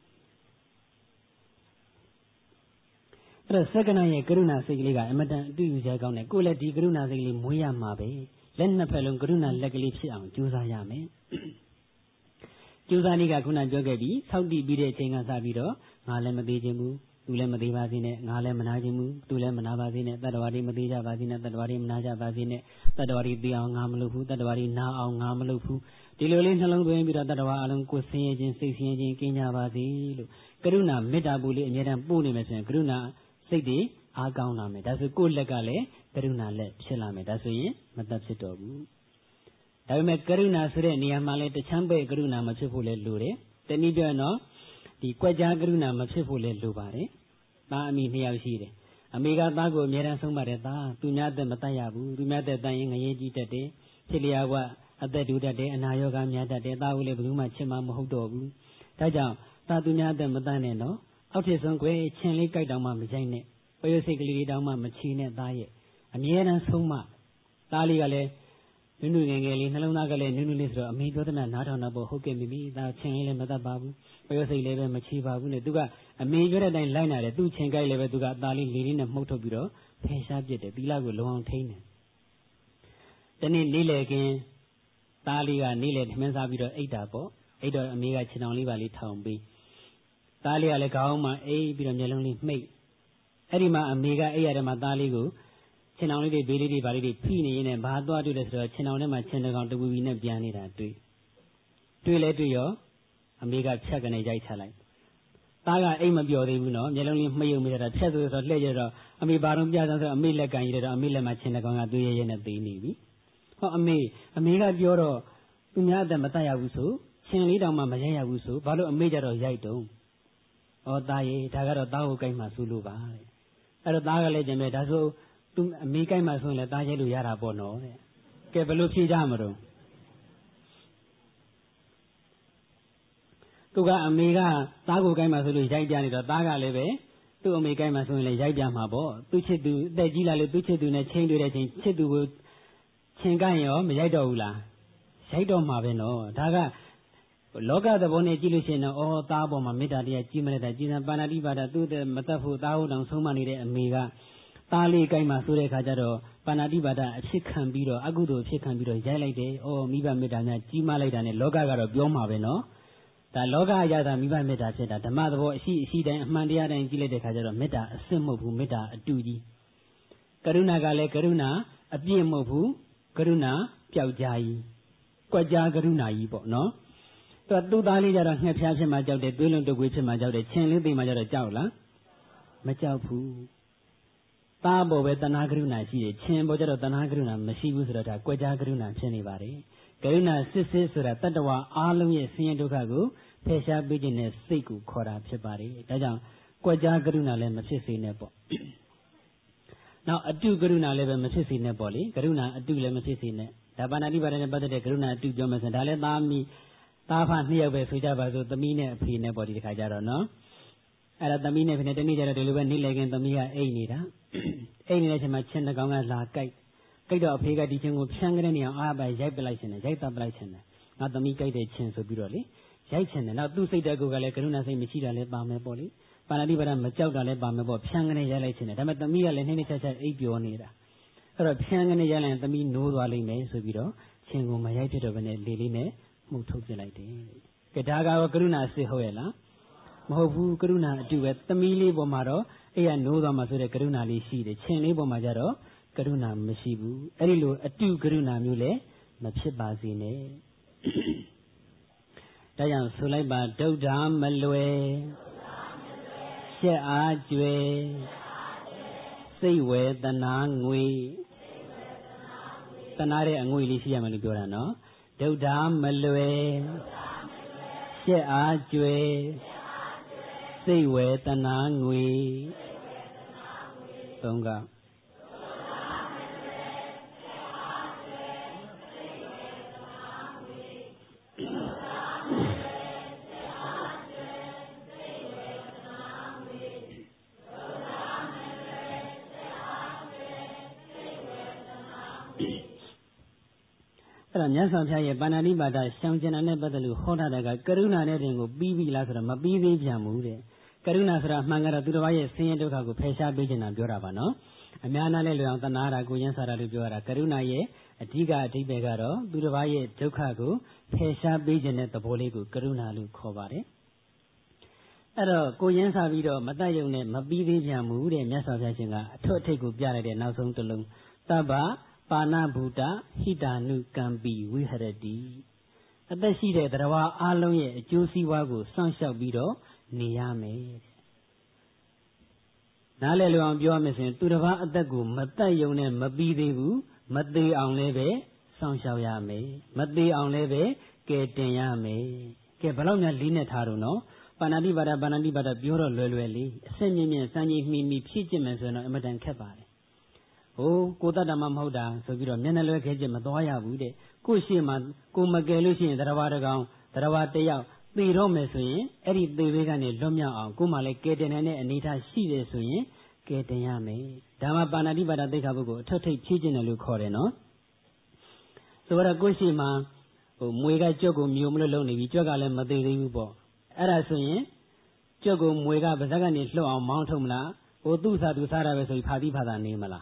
အဲ့တော့စက္ကနာရဲ့ကရုဏာစိတ်ကလေးကအမတန်အတူယူစရာကောင်းတယ်ကိုယ်လည်းဒီကရုဏာစိတ်ကလေးမွေးရမှာပဲလက်နှစ်ဖက်လုံးကရုဏာလက်ကလေးဖြစ်အောင်ကြိုးစားရမယ်ကြိုးစားနည်းကခုနပြောခဲ့ပြီးဆောက်တည်ပြီးတဲ့အချိန်ကစပြီးတော့ငါလည်းမသေးခြင်းဘူးသူလည်းမသေးပါစေနဲ့ငါလည်းမနာခြင်းဘူးသူလည်းမနာပါစေနဲ့တတ္တဝါတွေမသေးကြပါစေနဲ့တတ္တဝါတွေမနာကြပါစေနဲ့တတ္တဝါတွေသိအောင်ငါမလုပ်ဘူးတတ္တဝါတွေနာအောင်ငါမလုပ်ဘူးဒီလိုလေးနှလုံးသွင်းပြီးတော့တတ္တဝါအလုံးကိုယ်ဆင်းရဲခြင်းစိတ်ဆင်းရဲခြင်းကင်းကြပါစေလို့ကရုဏာမေတ္တာပူလေးအမြဲတမ်းပို့နေမယ်ဆိုရင်ကရုဏာစိတ်တွေအားကောင်းလာမယ်ဒါဆိုကိုယ့်လက်ကလည်းကရုဏာလက်ဖြစ်လာမယ်ဒါဆိုရင်မတတ်ဖြစ်တော့ဘူးဒါပေမဲ့ကရုဏာဆိုတဲ့နေရာမှာလည်းတချမ်းပဲကရုဏာမဖြစ်ဖို့လည်းလိုတယ်တနည်းပြောရင်တော့ဒီကွက်ကြားကရုဏာမဖြစ်ဖို့လည်းလိုပါတယ်သားအမိနှစ်ယောက်ရှိတယ်အမေကသားကိုအမြဲတမ်းဆုံးပါတယ်သားသူများသက်မတတ်ရဘူးသူများသက်တတ်ရင်ငရေကြီးတတ်တယ်ဖြစ်လျာကအသက်တူတတ်တယ်အနာရောဂါများတတ်တယ်သားကိုလည်းဘယ်သူမှချစ်မှမဟုတ်တော့ဘူးဒါကြောင့်သားသူများသက်မတတ်နဲ့နော်အောက်ထစ်ဆုံးကွယ်ချင်းလေးကြိုက်တောင်မှမကြိုက်နဲ့ပယုစိတ်ကလေးတောင်မှမချီနဲ့သားရဲ့အမြဲတမ်းဆုံးမသားလေးကလည်းနုနုငယ်ငယ်လေးနှလုံးသားကလည်းနုနုလေးဆိုတော့အမေပြောတဲ့နားထောင်တော့ဟုတ်ကဲ့မိမိသားချင်းလေးလည်းမတတ်ပါဘူးပယုစိတ်လည်းပဲမချီပါဘူးနဲ့သူကအမေပြောတဲ့အတိုင်းလိုက်နာတယ်သူ့ချင်းကြိုက်လည်းပဲသူကအသားလေးလေးလေးနဲ့မှုတ်ထုတ်ပြီးတော့ဖယ်ရှားပစ်တယ်သီလကိုလုံအောင်ထိန်းတယ်တနေ့နေ့လေကင်းသားလေးကနေ့လေထမင်းစားပြီးတော့အိတ်တာပေါ့အိတ်တော့အမေကခြေထောင်လေးပါလေးထောင်ပြီးသားလေးကလည်းခေါင်းမှာအိပ်ပြီးတော့မျက်လုံးလေးမှိတ်အဲ့ဒီမှာအမေကအိပ်ရတဲ့မှာသားလေးကိုခြေထောင်လေးတွေဘေးလေးတွေဘာလေးတွေဖိနေရင်းနဲ့ဘာသွားတွေ့လဲဆိုတော့ခြေထောင်ထဲမှာခြေတကောင်တပူပီနဲ့ပြန်နေတာတွေ့တွေ့လဲတွေ့ရောအမေကဖြတ်ကနေရိုက်ချလိုက်သားကအိမ်မပြောသေးဘူးနော်မျက်လုံးလေးမှိတ်ရုံမိတာဖြတ်ဆိုဆိုလှည့်ရတော့အမေဘာတော့ပြသဆိုအမေလက်ကန်ရတော့အမေလက်မှာခြေတကောင်ကတွေ့ရရဲနဲ့သေးနေပြီဟောအမေအမေကပြောတော့သူများအသက်မတတ်ရဘူးဆိုခြေလေးတောင်မှမရိုက်ရဘူးဆိုဘာလို့အမေကြတော့ရိုက်တုံးဩသားရေဒါကတော့သားကိုကြိုက်မှဆိုလို့ပါတဲ့အဲ့တော့သားကလည်းကျင်ပဲဒါဆိုသူအမေကြိုက်မှဆိုရင်လည်းသားရိုက်လို့ရတာပေါ့နော်တဲ့ကဲဘယ်လိုဖြေကြမလို့သူကအမေကသားကိုကြိုက်မှဆိုလို့ရိုက်ပြနေတော့သားကလည်းပဲသူ့အမေကြိုက်မှဆိုရင်လည်းရိုက်ပြမှာပေါ့သူချစ်သူအသက်ကြီးလာလို့သူချစ်သူနဲ့ချင်းတွေ့တဲ့ချင်းချစ်သူကိုချင်းကိုက်ရောမရိုက်တော့ဘူးလားရိုက်တော့မှာပဲနော်ဒါကလောကသဘောနဲ့ကြည့်လို့ရှိရင်တော့အော်သားပေါ်မှာမေတ္တာတရားကြီးမလဲတာကြီးစံပါဏာတိပါဒသူ့တဲ့မတတ်ဖို့သားဟုတ်တောင်ဆုံးမနေတဲ့အမေကသားလေးကိုက်မှဆိုတဲ့အခါကျတော့ပါဏာတိပါဒအဖြစ်ခံပြီးတော့အကုသိုလ်ဖြစ်ခံပြီးတော့ရိုက်လိုက်တယ်။အော်မိဘမေတ္တာများကြီးမလိုက်တာနဲ့လောကကတော့ပြောမှာပဲနော်။ဒါလောကအရာသာမိဘမေတ္တာဖြစ်တာဓမ္မသဘောအရှိအရှိတိုင်းအမှန်တရားတိုင်းကြည့်လိုက်တဲ့အခါကျတော့မေတ္တာအစစ်မဟုတ်ဘူးမေတ္တာအတူကြီး။ကရုဏာကလည်းကရုဏာအပြည့်မဟုတ်ဘူးကရုဏာပျောက်ကြားကြီး။ကွက်ကြားကရုဏာကြီးပေါ့နော်။သူ့သားလေးကြတော့ငှက်ဖျားဖြစ်မှကြောက်တယ်သွေးလုံးတုပ်ကွေးဖြစ်မှကြောက်တယ်ချင်းလေးသိမှကြောက်တော့ကြောက်လားမကြောက်ဘူးသားပေါ်ပဲတဏှာကရုဏာရှိတယ်ချင်းပေါ်ကျတော့တဏှာကရုဏာမရှိဘူးဆိုတော့ဒါကွက်ကြားကရုဏာဖြစ်နေပါတယ်ကရုဏာစစ်စစ်ဆိုတာတတ္တဝါအားလုံးရဲ့ဆင်းရဲဒုက္ခကိုဖယ်ရှားပေးခြင်းနဲ့စိတ်ကိုခေါ်တာဖြစ်ပါတယ်ဒါကြောင့်ကွက်ကြားကရုဏာလည်းမဖြစ်စေနဲ့ပေါ့နောက်အတုကရုဏာလည်းပဲမဖြစ်စေနဲ့ပေါ့လေကရုဏာအတုလည်းမဖြစ်စေနဲ့ဒါပါဏာတိပါဒနဲ့ပတ်သက်တဲ့ကရုဏာအတုပြောမယ်ဆိုရင်ဒါလည်းသားမိသားဖနှစ်ယောက်ပဲဆိုကြပါစို့သမီးနဲ့အဖေနဲ့ပေါ့ဒီတစ်ခါကြတော့နော်အဲ့ဒါသမီးနဲ့ဖေနဲ့တနေ့ကျတော့ဒီလိုပဲနေ့လည်ခင်းသမီးကအိတ်နေတာအိတ်နေတဲ့အချိန်မှာချင်းတကောင်ကလာကြိုက်ကြိုက်တော့အဖေကဒီချင်းကိုဖြန်းကလေးနေအောင်အားပါရိုက်ပလိုက်ရှင်တယ်ရိုက်တပ်ပလိုက်ရှင်တယ်ငါသမီးကြိုက်တဲ့ချင်းဆိုပြီးတော့လေရိုက်ရှင်တယ်နောက်သူ့စိတ်တကူကလည်းကရုဏာစိတ်မရှိတာလည်းပါမယ်ပေါ့လေပါဏာတိပါဒမကြောက်တာလည်းပါမယ်ပေါ့ဖြန်းကလေးရိုက်လိုက်ရှင်တယ်ဒါပေမဲ့သမီးကလည်းနှိမ့်နှိမ့်ချက်ချက်အိတ်ပြောနေတာအဲ့တော့ဖြန်းကလေးရိုက်လိုက်ရင်သမီးနိုးသွားလိမ့်မယ်ဆိုပြီးတော့ချင်းကိုမရိုက်ဖြစ်တော့ဘဲနဲ့လေလေးနဲ့မှုထုတ်ပြလိုက်တယ်ကဲဒါကရောကရုဏာစစ်ဟုတ်ရဲ့လားမဟုတ်ဘူးကရုဏာအတူပဲသမီးလေးပေါ်မှာတော့အဲ့ရနိုးသွားမှဆိုတဲ့ကရုဏာလေးရှိတယ်ချင်းလေးပေါ်မှာကျတော့ကရုဏာမရှိဘူးအဲ့ဒီလိုအတူကရုဏာမျိုးလည်းမဖြစ်ပါစေနဲ့ဒါကြောင့်ဆိုလိုက်ပါဒုဒ္ဓမလွယ်ရှက်အားကျွယ်စိတ်ဝေဒနာငွေတနာတဲ့အငွေလေးရှိရမယ်လို့ပြောတာနော်ဒုဒ္ဓမလွယ်ရှက်အားကျွယ်စိတ်ဝေဒနာငွေသုံးကအဲ့တော့မြတ်စွာဘုရားရဲ့ပါဏာတိပါဒရှောင်ကျင်တာနဲ့ပတ်သက်လို့ဟောထားတာကကရုဏာနဲ့တင်ကိုပြီးပြီလားဆိုတော့မပြီးသေးပြန်ဘူးတဲ့ကရုဏာဆိုတာအမှန်ကတော့သူတစ်ပါးရဲ့ဆင်းရဲဒုက္ခကိုဖယ်ရှားပေးခြင်းတာပြောတာပါနော်အများနာနဲ့လွယ်အောင်တနာတာကိုရင်းစားတာလို့ပြောရတာကရုဏာရဲ့အဓိကအဓိပ္ပာယ်ကတော့သူတစ်ပါးရဲ့ဒုက္ခကိုဖယ်ရှားပေးခြင်းတဲ့သဘောလေးကိုကရုဏာလို့ခေါ်ပါတယ်အဲ့တော့ကိုရင်းစားပြီးတော့မတတ်ရုံနဲ့မပြီးသေးပြန်ဘူးတဲ့မြတ်စွာဘုရားရှင်ကအထွတ်အထိပ်ကိုပြလိုက်တဲ့နောက်ဆုံးတစ်လုံးသဗ္ဗပါဏဗုဒ္ဓဟိတာနုကံပိဝိဟရတိအသက်ရှိတဲ့တရားအလုံးရဲ့အကျိုးစီးပွားကိုစောင့်ရှောက်ပြီးတော့နေရမယ်နားလည်လို့အောင်ပြောရမယ်ဆိုရင်သူတစ်ပါးအသက်ကိုမတတ်ရုံနဲ့မပြီးသေးဘူးမသေးအောင်လည်းပဲစောင့်ရှောက်ရမယ်မသေးအောင်လည်းပဲကဲတင်ရမယ်ကဲဘယ်လောက်များလေးနဲ့ထားတော့နော်ပါဏာတိပါဒပါဏာတိပါဒပြောတော့လွယ်လွယ်လေးအစစ်မြင့်မြင့်စံကြီးမှီမှီဖြည့်ကျင့်မယ်ဆိုရင်တော့အမတန်ခက်ပါတယ်ဟိုကိုတတ်တာမှမဟုတ်တာဆိုပြီးတော့မျက်နှာလွဲခဲချက်မသွားရဘူးတဲ့ကိုရှိမှကိုမကယ်လို့ရှိရင်တရားဝါတကောင်တရားဝါတယောက်သေတော့မယ်ဆိုရင်အဲ့ဒီသေဘေးကနေလွတ်မြောက်အောင်ကိုမှလည်းကယ်တင်နိုင်တဲ့အနေအထားရှိတယ်ဆိုရင်ကယ်တင်ရမယ်ဒါမှပါဏာတိပါဒသိက္ခာပုဂ္ဂိုလ်အထက်ထိပ်ဖြည့်ကျင့်တယ်လို့ခေါ်တယ်နော်ဆိုတော့ကိုရှိမှဟိုမွေကကြွက်ကိုမျိုးမလို့လုံနေပြီကြွက်ကလည်းမသေးသေးဘူးပေါ့အဲ့ဒါဆိုရင်ကြွက်ကိုမွေကပါဇက်ကနေလှုပ်အောင်မောင်းထုတ်မလားဟိုသူ့စားသူစားတာပဲဆိုပြီးဖာတိဖာသာနေမလား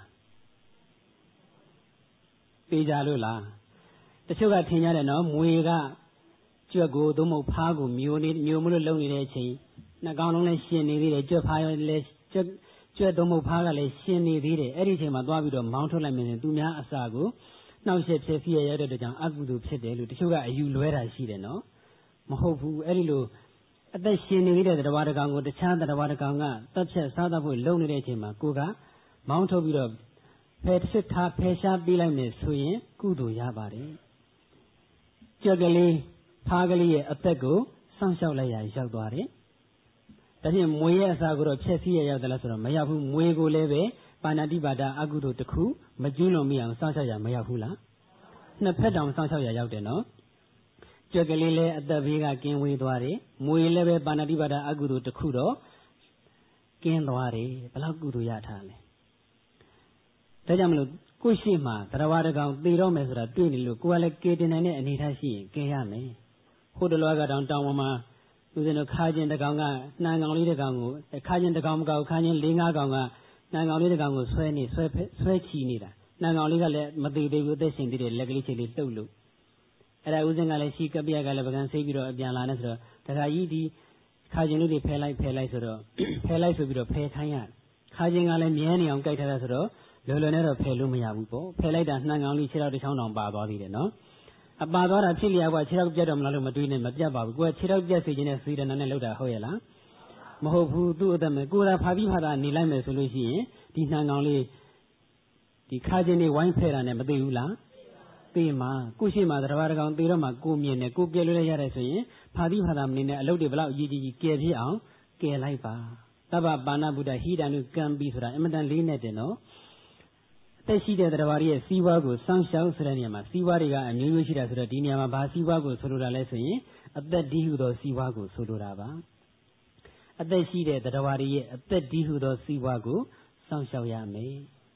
ပေကြလို့လားတချို့ကထင်ကြတယ်နော်မွေကကြွက်ကိုသို့မဟုတ်ဖားကိုမျိုးနေမျိုးမလို့လုံနေတဲ့အချိန်နှကောင်လုံးလည်းရှင်နေသေးတယ်ကြွက်ဖားရောလည်းကြွက်ကြွက်သို့မဟုတ်ဖားကလည်းရှင်နေသေးတယ်အဲ့ဒီအချိန်မှာသွားပြီးတော့မောင်းထုတ်လိုက်မယ်သူများအစာကိုနှောက်ယှက်ဖြစ်စီရရတဲ့ကြောင့်အကုသိုလ်ဖြစ်တယ်လို့တချို့ကအယူလွဲတာရှိတယ်နော်မဟုတ်ဘူးအဲ့ဒီလိုအသက်ရှင်နေသေးတဲ့တရားတစ်ကောင်ကိုတခြားတရားတစ်ကောင်ကတက်ဖြတ်စားတတ်ဖို့လုံနေတဲ့အချိန်မှာကိုကမောင်းထုတ်ပြီးတော့ဖယ်စစ်ထားဖယ်ရှားပေးလိုက်မယ်ဆိုရင်ကုသိုလ်ရပါတယ်ကြွက်ကလေးဖားကလေးရဲ့အသက်ကိုစောင့်ရှောက်လိုက်ရရောက်သွားတယ်ဒါဖြင့်မွေရဲ့အစာကိုတော့ဖြည့်ဆည်းရရောက်တယ်လားဆိုတော့မရောက်ဘူးမွေကိုလည်းပဲပါဏာတိပါဒအကုသိုလ်တစ်ခုမကျူးလွန်မိအောင်စောင့်ရှောက်ရမရောက်ဘူးလားနှစ်ဖက်တောင်စောင့်ရှောက်ရရောက်တယ်နော်ကြွက်ကလေးလည်းအသက်ဘေးကကင်းဝေးသွားတယ်မွေလည်းပဲပါဏာတိပါဒအကုသိုလ်တစ်ခုတော့ကင်းသွားတယ်ဘယ်လောက်ကုသိုလ်ရထားလဲဒါကြောင့်မလို့ကိုရှိမှတရားဝါတကောင်သေတော့မယ်ဆိုတာတွေ့နေလို့ကိုကလည်းကေတင်နိုင်တဲ့အနေထားရှိရင်ကဲရမယ်ဟိုတလွားကတောင်တောင်ပေါ်မှာဦးဇင်းတို့ခါချင်းတကောင်ကနှံကောင်လေးတကောင်ကိုခါချင်းတကောင်မကောက်ခါချင်း၄၅ကောင်ကနှံကောင်လေးတကောင်ကိုဆွဲနေဆွဲဆွဲချီနေတာနှံကောင်လေးကလည်းမသေးသေးဘူးအသက်ရှင်သေးတယ်လက်ကလေးချိန်လေးလှုပ်လို့အဲ့ဒါဦးဇင်းကလည်းရှိကပြကလည်းပကံဆေးပြီးတော့အပြန်လာနေဆိုတော့တခါကြီးဒီခါချင်းလေးတွေဖယ်လိုက်ဖယ်လိုက်ဆိုတော့ဖယ်လိုက်ဆိုပြီးတော့ဖယ်ခိုင်းရခါချင်းကလည်းမြဲနေအောင်ကြိုက်ထားတာဆိုတော့လောလောနဲ့တော့ဖယ်လို့မရဘူးပေါ့ဖယ်လိုက်တာနှံကောင်လေးခြေထောက်တစ်ချောင်းတောင်ပါသွားသေးတယ်နော်အပါသွားတာဖြစ်လျာကခြေထောက်ပြတ်တော့မလားလို့မတွေးနဲ့မပြတ်ပါဘူးကိုကခြေထောက်ပြတ်စေခြင်းနဲ့စေတနာနဲ့လောက်တာဟုတ်ရဲ့လားမဟုတ်ဘူးသူ့အသက်မဲ့ကိုယ်သာဖာပြီးဖာတာနေလိုက်မယ်ဆိုလို့ရှိရင်ဒီနှံကောင်လေးဒီခါချင်းလေးဝိုင်းဖယ်တာနဲ့မသိဘူးလားသိမှာကိုရှိမှတရားတစ်ကောင်သိတော့မှကိုမြင်တယ်ကိုပြဲလို့လည်းရတယ်ဆိုရင်ဖာပြီးဖာတာမနေနဲ့အလုပ်တွေဘလောက်အရေးကြီးကြီးကယ်ဖြစ်အောင်ကယ်လိုက်ပါသဗ္ဗပါဏဗုဒ္ဓဟိတံနုကံပိဆိုတာအင်မတန်လေးနဲ့တယ်နော်တက်ရှိတဲ့တရားရဲ့စီးပွားကိုစောင့်ရှောက်ဆိုတဲ့နေရာမှာစီးပွားတွေကအမျိုးမျိုးရှိတာဆိုတော့ဒီနေရာမှာဘာစီးပွားကိုဆိုလိုတာလဲဆိုရင်အသက်ဒီဟုသောစီးပွားကိုဆိုလိုတာပါအသက်ရှိတဲ့တရားရဲ့အသက်ဒီဟုသောစီးပွားကိုစောင့်ရှောက်ရမယ်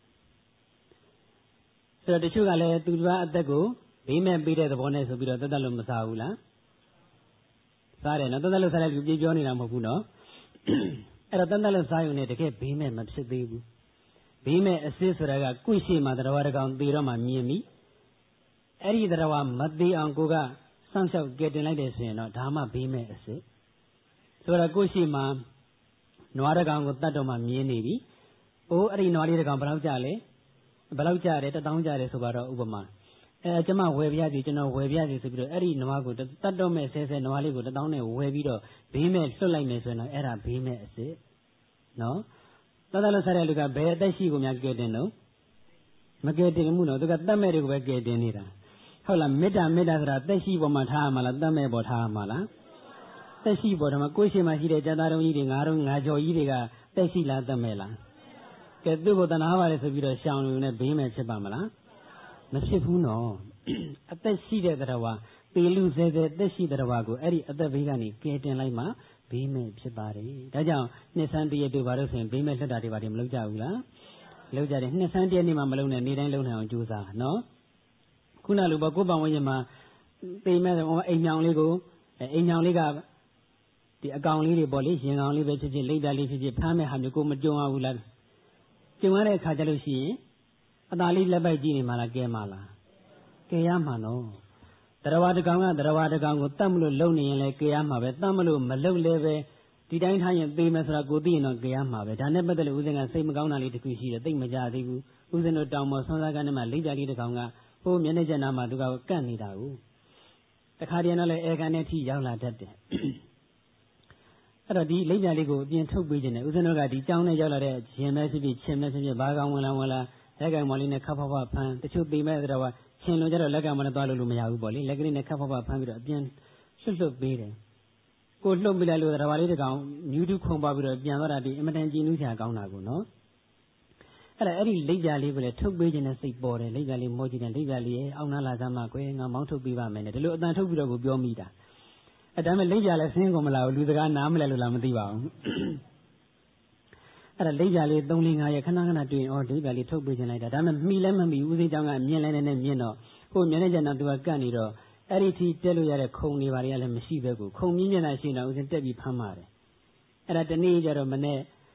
ဆိုတော့တချို့ကလည်းသူတို့အသက်ကိုဘေးမဲ့ပေးတဲ့သဘောနဲ့ဆိုပြီးတော့တက်တက်လို့မစားဘူးလားစားတယ်နော်တက်တက်လို့စားတဲ့လူပြေပြောနေတာမဟုတ်ဘူးနော်အဲ့တော့တက်တက်လို့စားရုံနဲ့တကယ်ဘေးမဲ့မဖြစ်သေးဘူးဘေးမဲ့အစစ်ဆိုတာကကုရှိမှတရားတစ်ကောင်သေတော့မှမြင်ပြီအဲ့ဒီတရားမသေးအောင်ကိုကစောင့်ရှောက်ကယ်တင်လိုက်တယ်ဆိုရင်တော့ဒါမှဘေးမဲ့အစစ်ဆိုတော့ကိုရှိမှာနွားတကောင်ကိုတတ်တော်မှမြင်နေပြီအိုးအဲ့ဒီနွားလေးတကောင်ဘယ်လောက်ကြလဲဘယ်လောက်ကြတယ်တစ်တောင်းကြတယ်ဆိုတော့ဥပမာအဲကျမဝယ်ပြရစီကျွန်တော်ဝယ်ပြရစီဆိုပြီးတော့အဲ့ဒီနွားကိုတတ်တော်မဲ့ဆဲဆဲနွားလေးကိုတစ်တောင်းနဲ့ဝယ်ပြီးတော့ဘေးမဲ့လွတ်လိုက်မယ်ဆိုရင်တော့အဲ့ဒါဘေးမဲ့အစ်စ်နော်တတ်တယ်လို့ဆက်တဲ့လူကဘယ်အသက်ရှိကိုများကဲတင်တော့မကဲတင်မှုတော့သူကတတ်မဲ့တွေကိုပဲကဲတင်နေတာဟုတ်လားမေတ္တာမေတ္တာဆိုတာသက်ရှိပေါ်မှာထားရမှာလားတတ်မဲ့ပေါ်ထားရမှာလားသက်ရှိပေါ်မှာကိုယ်ရှိမှရှိတဲ့ဇာတာတော်ကြီးတွေငါးတော်ငါးကြော်ကြီးတွေကသက်ရှိလားတတ်မဲ့လားကဲသူ့ကိုတနာပါလေဆိုပြီးတော့ရှောင်လို့နဲ့ဘေးမဲ့ဖြစ်ပါမလားမဖြစ်ဘူးနော်အသက်ရှိတဲ့တရားဝါပေလူစဲစဲသက်ရှိတရားဝါကိုအဲ့ဒီအသက်ဘေးကနေကဲတင်လိုက်မှဘေးမဲ့ဖြစ်ပါတယ်ဒါကြောင့်နှစ်ဆန်းတရက်တို့ဘာလို့ဆိုရင်ဘေးမဲ့လှက်တာတွေဘာတွေမလုပ်ကြဘူးလားလုပ်ကြတယ်နှစ်ဆန်းတရက်နေ့မှမလုပ်နဲ့နေ့တိုင်းလုပ်နိုင်အောင်ကြိုးစားနော်ခုနလိုပေါ့ကိုယ်ပန်ဝန်းကျင်မှာပေမဲ့အိမ်ညောင်လေးကိုအိမ်ညောင်လေးကဒီအကောင်လေးတွေပေါ့လေရင်ကောင်လေးပဲဖြစ်ဖြစ်လိပ်တာလေးဖြစ်ဖြစ်ဖမ်းမဲ့ဟာမျိုးကိုမကြုံရဘူးလားကြုံရတဲ့အခါကျလို့ရှိရင်အသာလေးလက်ပိုက်ကြည့်နေမှလားကဲမှလားကဲရမှာနော်တရားဝါတကောင်ကတရားဝါတကောင်ကိုတတ်မလို့လုံနေရင်လည်းကဲရမှာပဲတတ်မလို့မလုံလည်းပဲဒီတိုင်းထားရင်သေမယ်ဆိုတာကိုသိရင်တော့ကဲရမှာပဲဒါနဲ့ပတ်သက်လို့ဦးဇင်းကစိတ်မကောင်းတာလေးတစ်ခုရှိတယ်သိမကြသေးဘူးဦးဇင်းတို့တောင်ပေါ်ဆွမ်းစားကန်းထဲမှာလိပ်တာလေးတကောင်ကဟိုမျက်နှာကျက်နာမှာသူကကန့်နေတာကိုတခါတည်းတော့လည်းအေကန်နဲ့ထိရောက်လာတတ်တယ်အဲ့တော့ဒီလိပ်ပြလေးကိုအပြင်ထုတ်ပေးခြင်းနဲ့ဦးဇင်းတို့ကဒီကြောင်းနဲ့ရောက်လာတဲ့ရင်မဲဖြစ်ဖြစ်ချင်းမဲဖြစ်ဖြစ်ဘာကောင်ဝင်လာဝင်လာလက်ကံမော်လေးနဲ့ခပ်ဖောက်ဖောက်ဖမ်းတချို့ပေမဲ့တော့ချင်းလုံးကြတော့လက်ကံမော်နဲ့သွားလို့လို့မရဘူးပေါ့လေလက်ကလေးနဲ့ခပ်ဖောက်ဖောက်ဖမ်းပြီးတော့အပြင်လွတ်လွတ်ပေးတယ်ကိုလှုပ်ပြလိုက်လို့တော်ဘာလေးတကောင်မြူးတူးခုံပါပြီးတော့ပြန်သွားတာဒီအမတန်ကြည်နူးစရာကောင်းတာကိုနော်အဲ့ဒါအဲ့ဒီလိပ်ပြလေးကိုလည်းထုတ်ပေးခြင်းနဲ့စိတ်ပေါ်တယ်လိပ်ပြလေးမောကြည့်တယ်လိပ်ပြလေးရဲ့အောက်နားလာစမ်းမကွယ်ငါမောင်းထုတ်ပေးပါမယ်နဲ့ဒီလိုအတန်ထုတ်ပြီးတော့ကိုပြောမိတာအဲ့ဒါမဲ့လိပ်ပြလည်းဆင်းကုန်မလာဘူးလူစကားနားမလဲလို့လားမသိပါဘူးအဲ့ဒါလိပ်ပြလေးသုံးလေးငါးရက်ခဏခဏတွေ့ရင်အော်လိပ်ပြလေးထုတ်ပေးခြင်းလိုက်တာဒါမဲ့မှီလည်းမမှီဦးစိတ်ကြောင့်ကမြင်လဲနေမြင်တော့ကိုမျက်နှာကျန်တော့သူကကန့်နေတော့အဲ့ဒီထိတက်လို့ရတဲ့ခုံတွေပါတွေကလည်းမရှိပဲကိုခုံမြင့်မြင့်တာရှိနေဦးစိတက်ပြီးဖမ်းပါတယ်အဲ့ဒါတနေ့ကျတော့မနေ့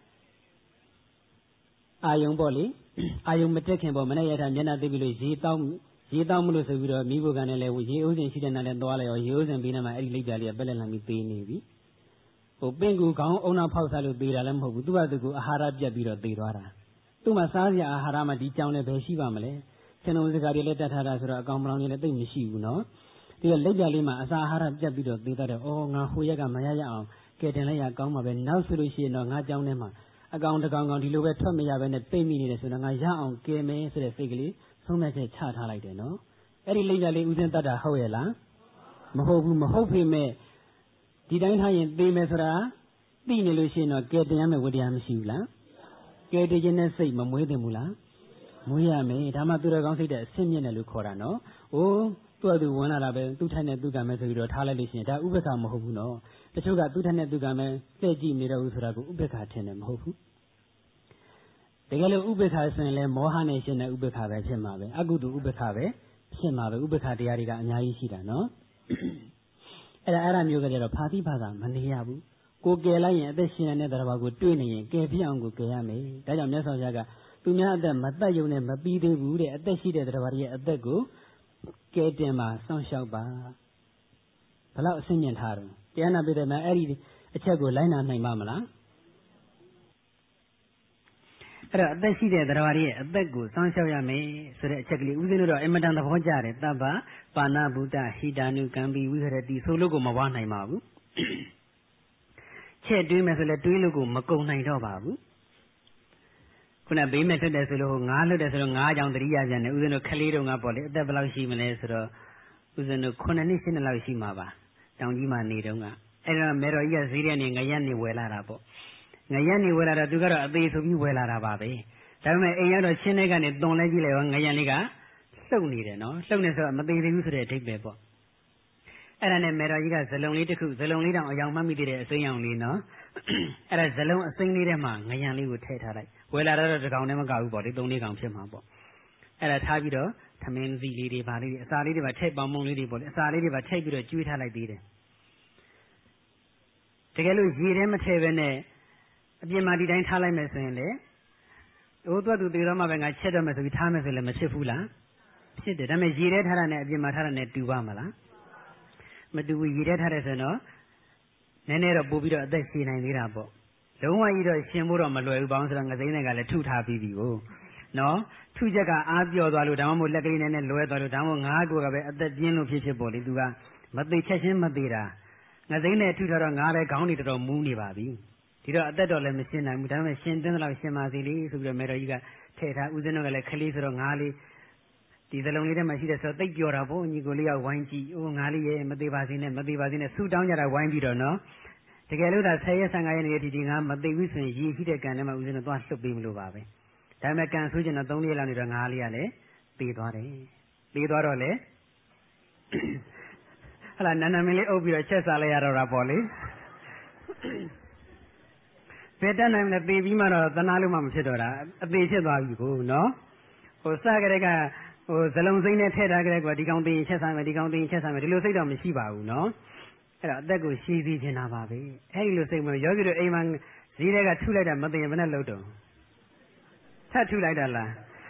အာယုံပေါ့လေအာယုံမတက်ခင်ပေါ့မနေ့ရတာမျက်နှာသိပြီးလို့ရေတောင်းရေတောင်းမလို့ဆိုပြီးတော့မိဘကန်နဲ့လည်းရေဥစဉ်ရှိတဲ့နာနဲ့သွားလိုက်ရောရေဥစဉ်ပြီးနေမှာအဲ့ဒီလိပ်ပြလေးကပက်လက်လန်ပြီးသေးနေပြီဟိုပင့်ကူခေါင်းအုံနာဖောက်စားလို့သေးတာလည်းမဟုတ်ဘူးသူကသူကအာဟာရပြတ်ပြီးတော့သေသွားတာသူ့မှာစားစရာအာဟာရမှဒီကြောင်လည်းပဲရှိပါမလဲဆင်ုံစကားတွေလည်းတတ်ထားတာဆိုတော့အကောင်မလောင်တွေလည်းသိမရှိဘူးနော်ဒီကလိပ်ပြလေးမှာအစာအာဟာရပြတ်ပြီးတော့သေတတ်တယ်အော်ငါဟိုရက်ကမရရအောင်ကဲတင်လိုက်ရကောင်းပါပဲနောက်ဆိုလို့ရှိရင်တော့ငါကြောင်ထဲမှာအကောင်တကောင်ကောင်ဒီလိုပဲထွက်မရပဲနဲ့ပိတ်မိနေတယ်ဆိုတော့ငါရအောင်ကဲမယ်ဆိုတဲ့စိတ်ကလေးဆုံးဖြတ်ချက်ချထားလိုက်တယ်နော်အဲ့ဒီလိပ်ပြလေးဥစဉ်တတ်တာဟုတ်ရဲ့လားမဟုတ်ဘူးမဟုတ်ပေမဲ့ဒီတိုင်းထားရင်သေမယ်ဆိုတာသိနေလို့ရှိရင်တော့ကဲတင်ရမယ်ဝတရားမရှိဘူးလားကဲတင်ခြင်းနဲ့စိတ်မမွေးသင့်ဘူးလားမွေးရမယ်ဒါမှသူတော်ကောင်းစိတ်တဲ့အဆင့်မြင့်တယ်လို့ခေါ်တာနော်အိုးသူ့အတူဝင်လာတာပဲသူ့ထိုင်နဲ့သူ့ကံမဲ့ဆိုပြီးတော့ထားလိုက်လို့ရှိရင်ဒါဥပ္ပခါမဟုတ်ဘူးနော်တချို့ကသူ့ထိုင်နဲ့သူ့ကံမဲ့သိကြည့်နေတော့ဘူးဆိုတာကိုဥပ္ပခါထင်တယ်မဟုတ်ဘူးတကယ်လို့ဥပ္ပခါဆိုရင်လည်းမောဟနဲ့ရှင်တဲ့ဥပ္ပခါပဲဖြစ်မှာပဲအကုသိုလ်ဥပ္ပခါပဲဖြစ်မှာပဲဥပ္ပခါတရားတွေကအများကြီးရှိတာနော်အဲ့ဒါအဲ့ဒါမျိုးကကြတော့ဖာတိဘာသာမနေရဘူးကိုကယ်လိုက်ရင်အသက်ရှင်နေတဲ့တရားကိုတွေ့နေရင်ကယ်ပြအောင်ကိုကယ်ရမယ်ဒါကြောင့်မြတ်စွာဘုရားကသူများအသက်မတတ်ယုံနဲ့မပြီးသေးဘူးတဲ့အသက်ရှိတဲ့တရားရဲ့အသက်ကိုကဲတင်ပါစောင့်ရှောက်ပါဘလောက်အဆင့်မြင့်ထားတယ်တရားနာပိဋကမှာအဲ့ဒီအချက်ကိုလိုက်နာနိုင်ပါမလားအဲ့တော့အသက်ရှိတဲ့တရားရဲ့အသက်ကိုစောင့်ရှောက်ရမယ်ဆိုတဲ့အချက်ကလေးဦးဇင်းတို့တော့အမတန်သဘောကျတယ်တပ္ပပါဏဗုဒ္ဓဟိတာနုကံပိဝိဟရတိဆိုလို့ကိုမဝါနိုင်ပါဘူးချက်တွေးမယ်ဆိုလဲတွေးလို့ကိုမကုံနိုင်တော့ပါဘူးခုနဘေးမဲ့ထွက်တယ်ဆိုလို့ငါးလွတ်တယ်ဆိုတော့ငါးကြောင်တတိယပြန်တယ်ဦးဇင်းတို့ခလေးတုန်းကပေါ့လေအသက်ဘယ်လောက်ရှိမလဲဆိုတော့ဦးဇင်းတို့ခုနှစ်နှစ်ရှစ်နှစ်လောက်ရှိမှာပါတောင်ကြီးမှာနေတုန်းကအဲ့တော့မေတော်ကြီးကဈေးထဲနေငရက်နေဝယ်လာတာပေါ့ငရက်နေဝယ်လာတော့သူကတော့အသေးဆိုပြီးဝယ်လာတာပါပဲဒါပေမဲ့အိမ်ရောက်တော့ချင်းထဲကနေတွန်လဲကြည့်လိုက်ရောငရက်လေးကလှုပ်နေတယ်နော်လှုပ်နေဆိုတော့မသေးသေးဘူးဆိုတဲ့အဓိပ္ပာယ်ပေါ့အဲ့ဒါနဲ့မေတော်ကြီးကဇလုံလေးတစ်ခုဇလုံလေးတောင်အယောင်မှတ်မိတဲ့အစိမ်းရောင်လေးနော်အဲ့ဒါဇလုံအစိမ်းလေးထဲမှာငရံလေးကိုထည့်ထားလိုက်ဝယ်လာတော့တကောင်နဲ့မကဘူးပေါ့လေသုံးလေးကောင်ဖြစ်မှာပေါ့အဲ့ဒါထားပြီးတော့သမင်းစီလေးတွေဗာလေးတွေအစာလေးတွေပါထည့်ပေါင်းမုံလေးတွေပေါ့လေအစာလေးတွေပါထည့်ပြီးတော့ကျွေးထားလိုက်သေးတယ်တကယ်လို့ရေထဲမထည့်ဘဲနဲ့အပြင်မှာဒီတိုင်းထားလိုက်မယ်ဆိုရင်လေဟိုတော့သူတေတော့မှပဲငါချက်တော့မယ်ဆိုပြီးထားမယ်ဆိုလည်းမဖြစ်ဘူးလားဖြစ်တယ်ဒါပေမဲ့ရေထဲထားတာနဲ့အပြင်မှာထားတာနဲ့တူပါမလားမတူဘူးရေထဲထားတယ်ဆိုရင်တော့နည်းနည်းတော့ပို့ပြီးတော့အသက်ရှင်နိုင်သေးတာပေါ့လုံးဝကြီးတော့ရှင်ဖို့တော့မလွယ်ဘူးဘောင်းဆိုတော့ငစိမ့်တွေကလည်းထုထားပြီးပြီကိုနော်ထုချက်ကအားပြော့သွားလို့ဒါမှမဟုတ်လက်ကလေးနဲ့နဲ့လွဲသွားလို့ဒါမှမဟုတ်ငါးကိုကပဲအသက်ပြင်းလို့ဖြစ်ဖြစ်ပေါ့လေသူကမသေးချက်ချင်းမသေးတာငစိမ့်နဲ့ထုထားတော့ငါးလည်းခေါင်းတွေတော်တော်မူးနေပါပြီဒီတော့အသက်တော်လည်းမရှင်းနိုင်ဘူးဒါပေမဲ့ရှင်တင်းတော့ရှင်ပါစီလေးဆိုပြီးတော့မေတော်ကြီးကထည့်ထားဦးဇင်းတို့ကလည်းခလေးဆိုတော့ငါးလေးဒီသလုံးလေးထဲမှာရှိတဲ့ဆိုတော့တိတ်ပြောတာပေါ့ညီကိုလေးကဝိုင်းကြည့်အိုးငါးလေးရဲ့မသေးပါစေနဲ့မသေးပါစေနဲ့ဆူတောင်းကြတာဝိုင်းပြီးတော့နော်တကယ်လို့ဒါဆယ်ရက်ဆယ်ငါးရက်နေတဲ့ဒီငါမသိဘူးဆိုရင်ရည်ရှိတဲ့ကံထဲမှာဦးဇင်းတို့သွားလှုပ်ပေးမလို့ပါပဲဒါပေမဲ့ကံဆိုးကျင်တော့သုံးရက်လောက်နေတော့ငါးလေးကလည်းသေသွားတယ်သေသွားတော့လေဟလာနန္ဒမင်းလေးအုပ်ပြီးတော့ချက်စားလိုက်ရတော့တာပေါ့လေဘယ်တတ်နိုင်လဲသေပြီးမှတော့သနာလို့မှမဖြစ်တော့တာအသေးဖြစ်သွားပြီကိုနော်ဟိုစကြတဲ့ကဟိုဇလုံးစိမ့်နဲ့ထည့်ထားကြတဲ့ကွာဒီကောင်သေရင်ချက်စားမယ်ဒီကောင်သေရင်ချက်စားမယ်ဒီလိုစိတ်တော့မရှိပါဘူးနော်အဲ့တော့အသက်ကိုရှည်ပြီးနေတာပါပဲအဲ့ဒီလိုစိတ်မျိုးယောဂီတို့အိမ်မှာဈေးတွေကထုလိုက်တာမသိရင်ဘယ်နဲ့လုံးတော့ထပ်ထုလိုက်တာလား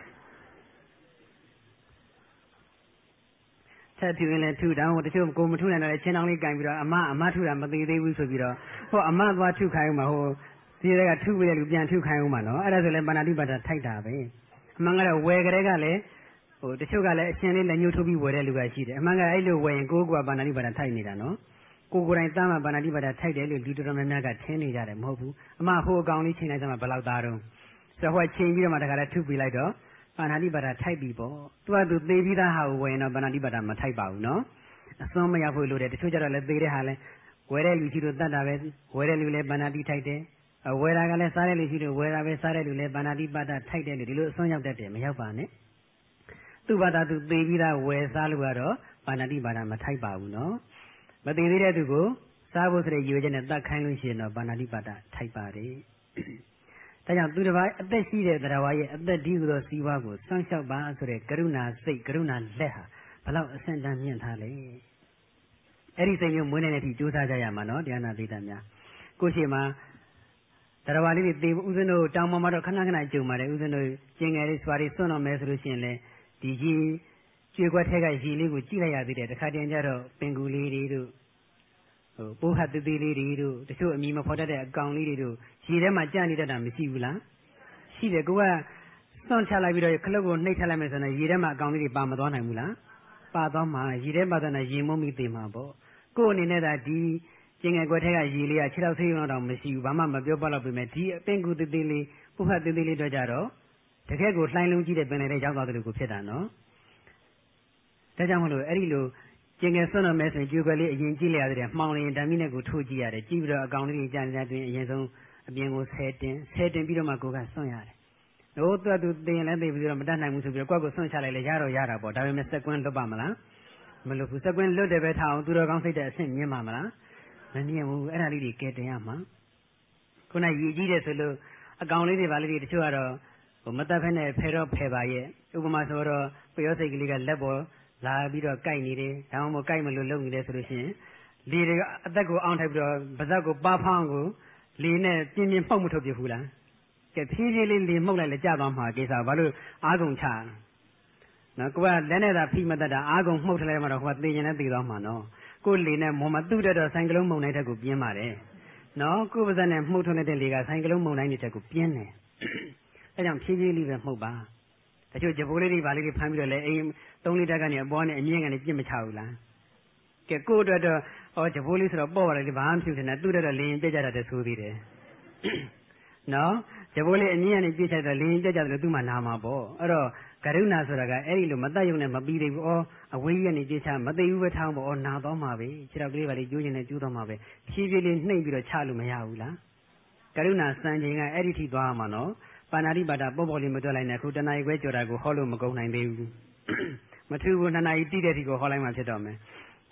ထပ်ထုရင်လည်းထုတောင်းဟိုတချို့ကိုမထုနိုင်တော့လည်းချင်းတောင်းလေးကင်ပြီးတော့အမအမထုတာမသိသေးဘူးဆိုပြီးတော့ဟိုအမသွားထုခိုင်းအောင်မှာဟိုဈေးတွေကထုပြီးတဲ့လူပြန်ထုခိုင်းအောင်မှာနော်အဲ့ဒါဆိုလည်းပါဏာတိပါဒထိုက်တာပဲအမှန်ကတော့ဝယ်ကြတဲ့ကလည်းဟိုတချို့ကလည်းအရှင်လေးလက်ညှိုးထိုးပြီးဝယ်တဲ့လူကရှိတယ်အမှန်ကအဲ့လိုဝယ်ရင်ကိုယ်ကပါဏာတိပါဒထိုက်နေတာနော်ကိုကိုယ်တိုင်သားမှာပါဏာတိပါဒထိုက်တယ်လို့လူတော်တော်များများကထင်နေကြတယ်မဟုတ်ဘူးအမဟိုအကောင်လေးချိန်လိုက်သမှာဘယ်လောက်သားတော့ဆိုတော့ချိန်ပြီးတော့မှတခါတည်းထုပြီးလိုက်တော့ပါဏာတိပါဒထိုက်ပြီပေါ့သူကသူသေပြီးသားဟာကိုဝယ်ရင်တော့ပါဏာတိပါဒမထိုက်ပါဘူးနော်အစွန်းမရောက်ဖို့လိုတယ်တချို့ကျတော့လည်းသေတဲ့ဟာလဲဝယ်တဲ့လူရှိလို့တတ်တာပဲဝယ်တဲ့လူလည်းပါဏာတိထိုက်တယ်ဝယ်တာကလည်းစားတဲ့လူရှိလို့ဝယ်တာပဲစားတဲ့လူလည်းပါဏာတိပါဒထိုက်တယ်လို့ဒီလိုအစွန်းရောက်တတ်တယ်မရောက်ပါနဲ့သူ့ဘာသာသူသေပြီးသားဝယ်စားလို့ကတော့ပါဏာတိပါဒမထိုက်ပါဘူးနော်မသေးသေးတဲ့သူကိုစားဖို့ဆိုတဲ့ရည်ရွယ်ချက်နဲ့တတ်ခိုင်းလို့ရှိရင်တော့ပါဏာတိပါဒထိုက်ပါတယ်။ဒါကြောင့်သူတစ်ပါးအသက်ရှိတဲ့တရားဝါရဲ့အသက်ဒီဟုသောစီးပွားကိုစောင့်ရှောက်ပါဆိုတဲ့ကရုဏာစိတ်ကရုဏာလက်ဟာဘလောက်အဆင့်တန်းမြင့်ထားလဲ။အဲ့ဒီစိတ်မျိုးမွေးနေတဲ့အထိကြိုးစားကြရမှာနော်တရားနာသိတာများ။ကိုရှိမှာတရားဝါလေးတွေသေဦးဇင်းတို့တောင်ပေါ်မှာတော့ခဏခဏကြုံပါတယ်ဦးဇင်းတို့ကျင်ငယ်လေးစွာလေးစွန့်တော်မယ်ဆိုလို့ရှိရင်လေဒီကြီးကျွေခွက်ထဲကရေလေးကိုကြည့်လိုက်ရသေးတယ်တခါတည်းကျတော့ပင်ကူလေးတွေတို့ဟိုပိုးဟတ်သေးသေးလေးတွေတို့တချို့အမီမဖော်တတ်တဲ့အကောင်လေးတွေတို့ရေထဲမှာကြံ့နေတတ်တာမရှိဘူးလားရှိတယ်ကိုကစွန့်ချလိုက်ပြီးတော့ခလုတ်ကိုနှိပ်ချလိုက်မယ်ဆိုရင်ရေထဲမှာအကောင်လေးတွေပါမသွားနိုင်ဘူးလားပါသွားမှာရေထဲပါသွားတာရေမုံမိသေးမှာပေါ့ကို့အနေနဲ့သာဒီကျင်ငယ်ခွက်ထဲကရေလေးကခြေထောက်ဆေးရုံတော့မရှိဘူးဘာမှမပြောပါတော့ပြင်မဲ့ဒီအပင်ကူသေးသေးလေးပိုးဟတ်သေးသေးလေးတော့ကြတော့တကယ်ကိုလှိုင်းလုံးကြီးတဲ့ပင်လယ်ထဲရောက်သွားတယ်လို့ကိုဖြစ်တာနော်ဒါကြောင့်မလို့အဲ့ဒီလိုကျင်ငယ်ဆွမ်းတော်မဲဆိုရင်ကြွယ်ခွက်လေးအရင်ကြည့်လိုက်ရတယ်မှောင်လျင်ဓာမိနဲ့ကိုထိုးကြည့်ရတယ်ကြည့်ပြီးတော့အကောင်လေးကြာကြာတွင်အရင်ဆုံးအပြင်ကိုဆဲတင်ဆဲတင်ပြီးတော့မှကိုကဆွမ်းရတယ်။တို့သူကသူတင်လည်းသိပြီးတော့မတတ်နိုင်ဘူးဆိုပြီးတော့ကိုယ့်ကိုဆွမ်းချလိုက်လေရတော့ရတာပေါ့ဒါပေမဲ့စက်ကွင်းလွတ်ပါမလားမလွတ်ဘူးစက်ကွင်းလွတ်တယ်ပဲထားအောင်သူတော်ကောင်းစိတ်တဲ့အဆင့်မြင်ပါမလားမမြင်ဘူးအဲ့ဒါလေးတွေကဲတင်ရမှာခုနရည်ကြီးတယ်ဆိုလို့အကောင်လေးတွေပါလေးတွေတချို့ကတော့ဟိုမတတ်ဖက်နဲ့ဖယ်တော့ဖယ်ပါရဲ့ဥပမာဆိုတော့ပျောစိတ်ကလေးကလက်ပေါ်လာပြီးတော့ကြိုက်နေတယ်ဒါမှမဟုတ်ကြိုက်မလို့လုံနေတယ်ဆိုလို့ရှိရင်လေတွေအသက်ကိုအောင်းထိုက်ပြီးတော့ပါးစပ်ကိုပါဖောင်းကိုလေနဲ့ပြင်းပြင်းမှုတ်မထုတ်ပြဘူးလားကဲဖြည်းဖြည်းလေးလေမှုတ်လိုက်လဲကြာသွားမှာကိစ္စဘာလို့အားကုန်ချနော်ကိုကလက်နဲ့သာဖိမတတ်တာအားကုန်မှုတ်ထလိုက်မှတော့ဟိုကသေရင်လည်းသေသွားမှာနော်ကိုလေနဲ့မော်မသူ့တဲ့တော့ဆိုင်ကလုံးမုံတိုင်းတက်ကိုပြင်းပါတယ်နော်ကိုပါးစပ်နဲ့မှုတ်ထုတ်နေတဲ့လေကဆိုင်ကလုံးမုံတိုင်းတွေတက်ကိုပြင်းတယ်အဲကြောင့်ဖြည်းဖြည်းလေးပဲမှုတ်ပါတချို့ဂျပိုးလေးတွေဗာလေးတွေဖမ်းပြီးတော့လဲအိမ်သုံးလီတာကနေအပေါ်နဲ့အမြင့်ကနေပြစ်မချဘူးလားကဲကို့အတွက်တော့ဟောဂျပိုးလေးဆိုတော့ပေါ့ပါတယ်ဘာမှမဖြစ်နေသူ့အတွက်တော့လင်းပြက်ကြတာတည်းဆိုသေးတယ်နော်ဂျပိုးလေးအမြင့်ကနေပြစ်ချတော့လင်းပြက်ကြတယ်သူ့မှာနာမှာပေါ့အဲ့တော့ကရုဏာဆိုတာကအဲ့ဒီလိုမတတ်ရုံနဲ့မပြီးသေးဘူးဩအဝေးကြီးကနေပြစ်ချမသိဘူးပဲထောင်းပေါ့ဩနာတော့မှာပဲခြေထောက်ကလေးပါလေးကျိုးကျင်နေကျိုးတော့မှာပဲဖြည်းဖြည်းလေးနှိမ့်ပြီးတော့ချလို့မရဘူးလားကရုဏာစံချိန်ကအဲ့ဒီထိသွားမှာနော်ပါဏာတိပါဒပေါ့ပေါ့လေးမတွက်လိုက်နဲ့အခုတဏှာကြီးခွဲကြော်တာကိုဟောလို့မကုန်နိုင်သေးဘူးမထူဘူးနှစ်နာရီတိတဲ့ထိကိုဟောလိုက်မှဖြစ်တော့မယ်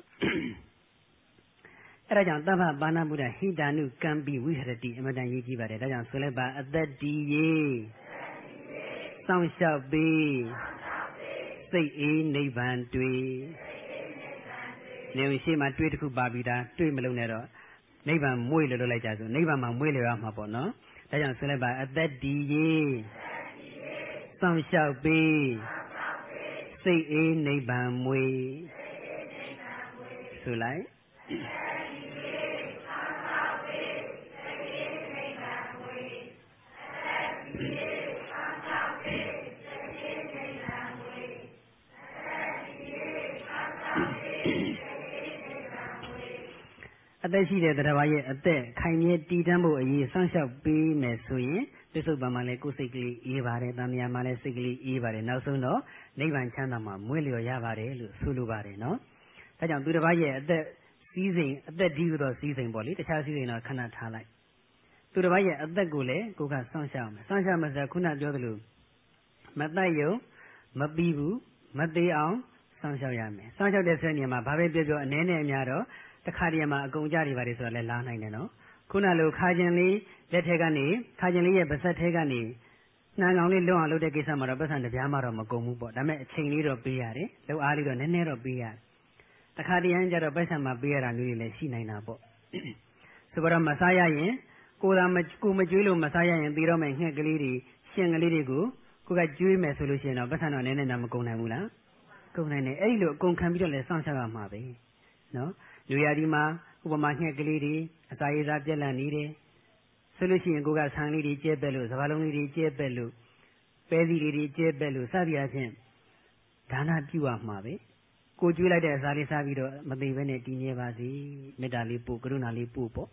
အဲ့ဒါကြောင့်သဗ္ဗပါဏဗုဒ္ဓဟိတာနုကံပိဝိဟရတိအမတန်ရေးကြည့်ပါတယ်ဒါကြောင့်ဆိုလိုက်ပါအသက်တည်ရေးစောင့်ရှောက်ပြီးစိတ်အေးနိဗ္ဗာန်တွေ့နေရှိမှတွေ့တစ်ခုပါပြီးသားတွေ့မလုံးနဲ့တော့နိဗ္ဗာန်မွေ့လို့လုပ်လိုက်ကြဆိုနိဗ္ဗာန်မှာမွေ့လျော်ရမှာပေါ့နော်ဒါကြောင့်ဆိုလိုက်ပါအသက်တည်ရေးစောင့်ရှောက်ပြီးစိတ်အေးနိဗ္ဗာန်မွေဆိုလိုက်သက်ရှိတဲ့တရားရဲ့အသက်ခိုင်မြဲတည်တံ့ဖို့အရေးစောင့်ရှောက်ပေးမယ်ဆိုရင်ပစ္စုပန်မှာလည်းကိုယ်စိတ်ကလေးအေးပါတယ်တဏှာမှာလည်းစိတ်ကလေးအေးပါတယ်နောက်ဆုံးတော့နိဗ္ဗာန်ချမ်းသာမှာမွေ့လျော်ရပါတယ်လို့ဆိုလိုပါတယ်နော်ဒါကြောင့်သူတစ်ပါးရဲ့အသက်စည်းစိမ်အသက်ဒီဟုသောစည်းစိမ်ပေါ့လေတခြားစည်းစိမ်တော့ခဏထားလိုက်သူတစ်ပါးရဲ့အသက်ကိုလည်းကိုယ်ကစောင့်ရှောက်မယ်စောင့်ရှောက်မယ်ဆိုခုနပြောသလိုမတတ်ယုံမပြီးဘူးမသေးအောင်စောင့်ရှောက်ရမယ်စောင့်ရှောက်တဲ့ဆက်နေမှာဘာပဲပြောပြောအနည်းနဲ့အများတော့တခါတည်းမှာအကုန်ကြတွေပါတယ်ဆိုတာလည်းလာနိုင်တယ်နော်ခုနလိုခါကျင်လေးလက်ထက်ကနေခါကျင်လေးရဲ့ပါဇက်ထဲကနေနှံကောင်လေးလွတ်အောင်လုပ်တဲ့ကိစ္စမှာတော့ပတ်စံတပြားမှတော့မကုန်ဘူးပေါ့ဒါပေမဲ့အချိန်လေးတော့ပေးရတယ်လောက်အားလေးတော့နည်းနည်းတော့ပေးရတယ်တခါတည်းရင်ကျတော့ပတ်စံမှာပေးရတာမျိုးတွေလည်းရှိနိုင်တာပေါ့ဆိုတော့မစားရရင်ကိုယ်သာမကိုမကျွေးလို့မစားရရင်ပြီးတော့မယ်ငှက်ကလေးတွေရှင်ကလေးတွေကိုကိုကကျွေးမယ်ဆိုလို့ရှိရင်တော့ပတ်စံတော့နည်းနည်းတော့မကုန်နိုင်ဘူးလားကုန်နိုင်တယ်အဲ့ဒီလိုအကုန်ခံပြီးတော့လည်းစောင့်ရှောက်ရမှာပဲနော်လူရဒီမှာဥပမာငှက်ကလေးတွေအစာရည်စားပြက်လက်နေတယ်ဆိုလို့ရှိရင်ကိုကဆန်လေးတွေကျဲပက်လို့စပါးလုံးလေးတွေကျဲပက်လို့ပဲစီလေးတွေကျဲပက်လို့စသည်အားဖြင့်ဒါနပြုရမှာပဲကိုကျွေးလိုက်တဲ့အစာလေးစားပြီးတော့မသိဘဲနဲ့တည်မြဲပါစေမေတ္တာလေးပို့ကရုဏာလေးပို့ပေါ့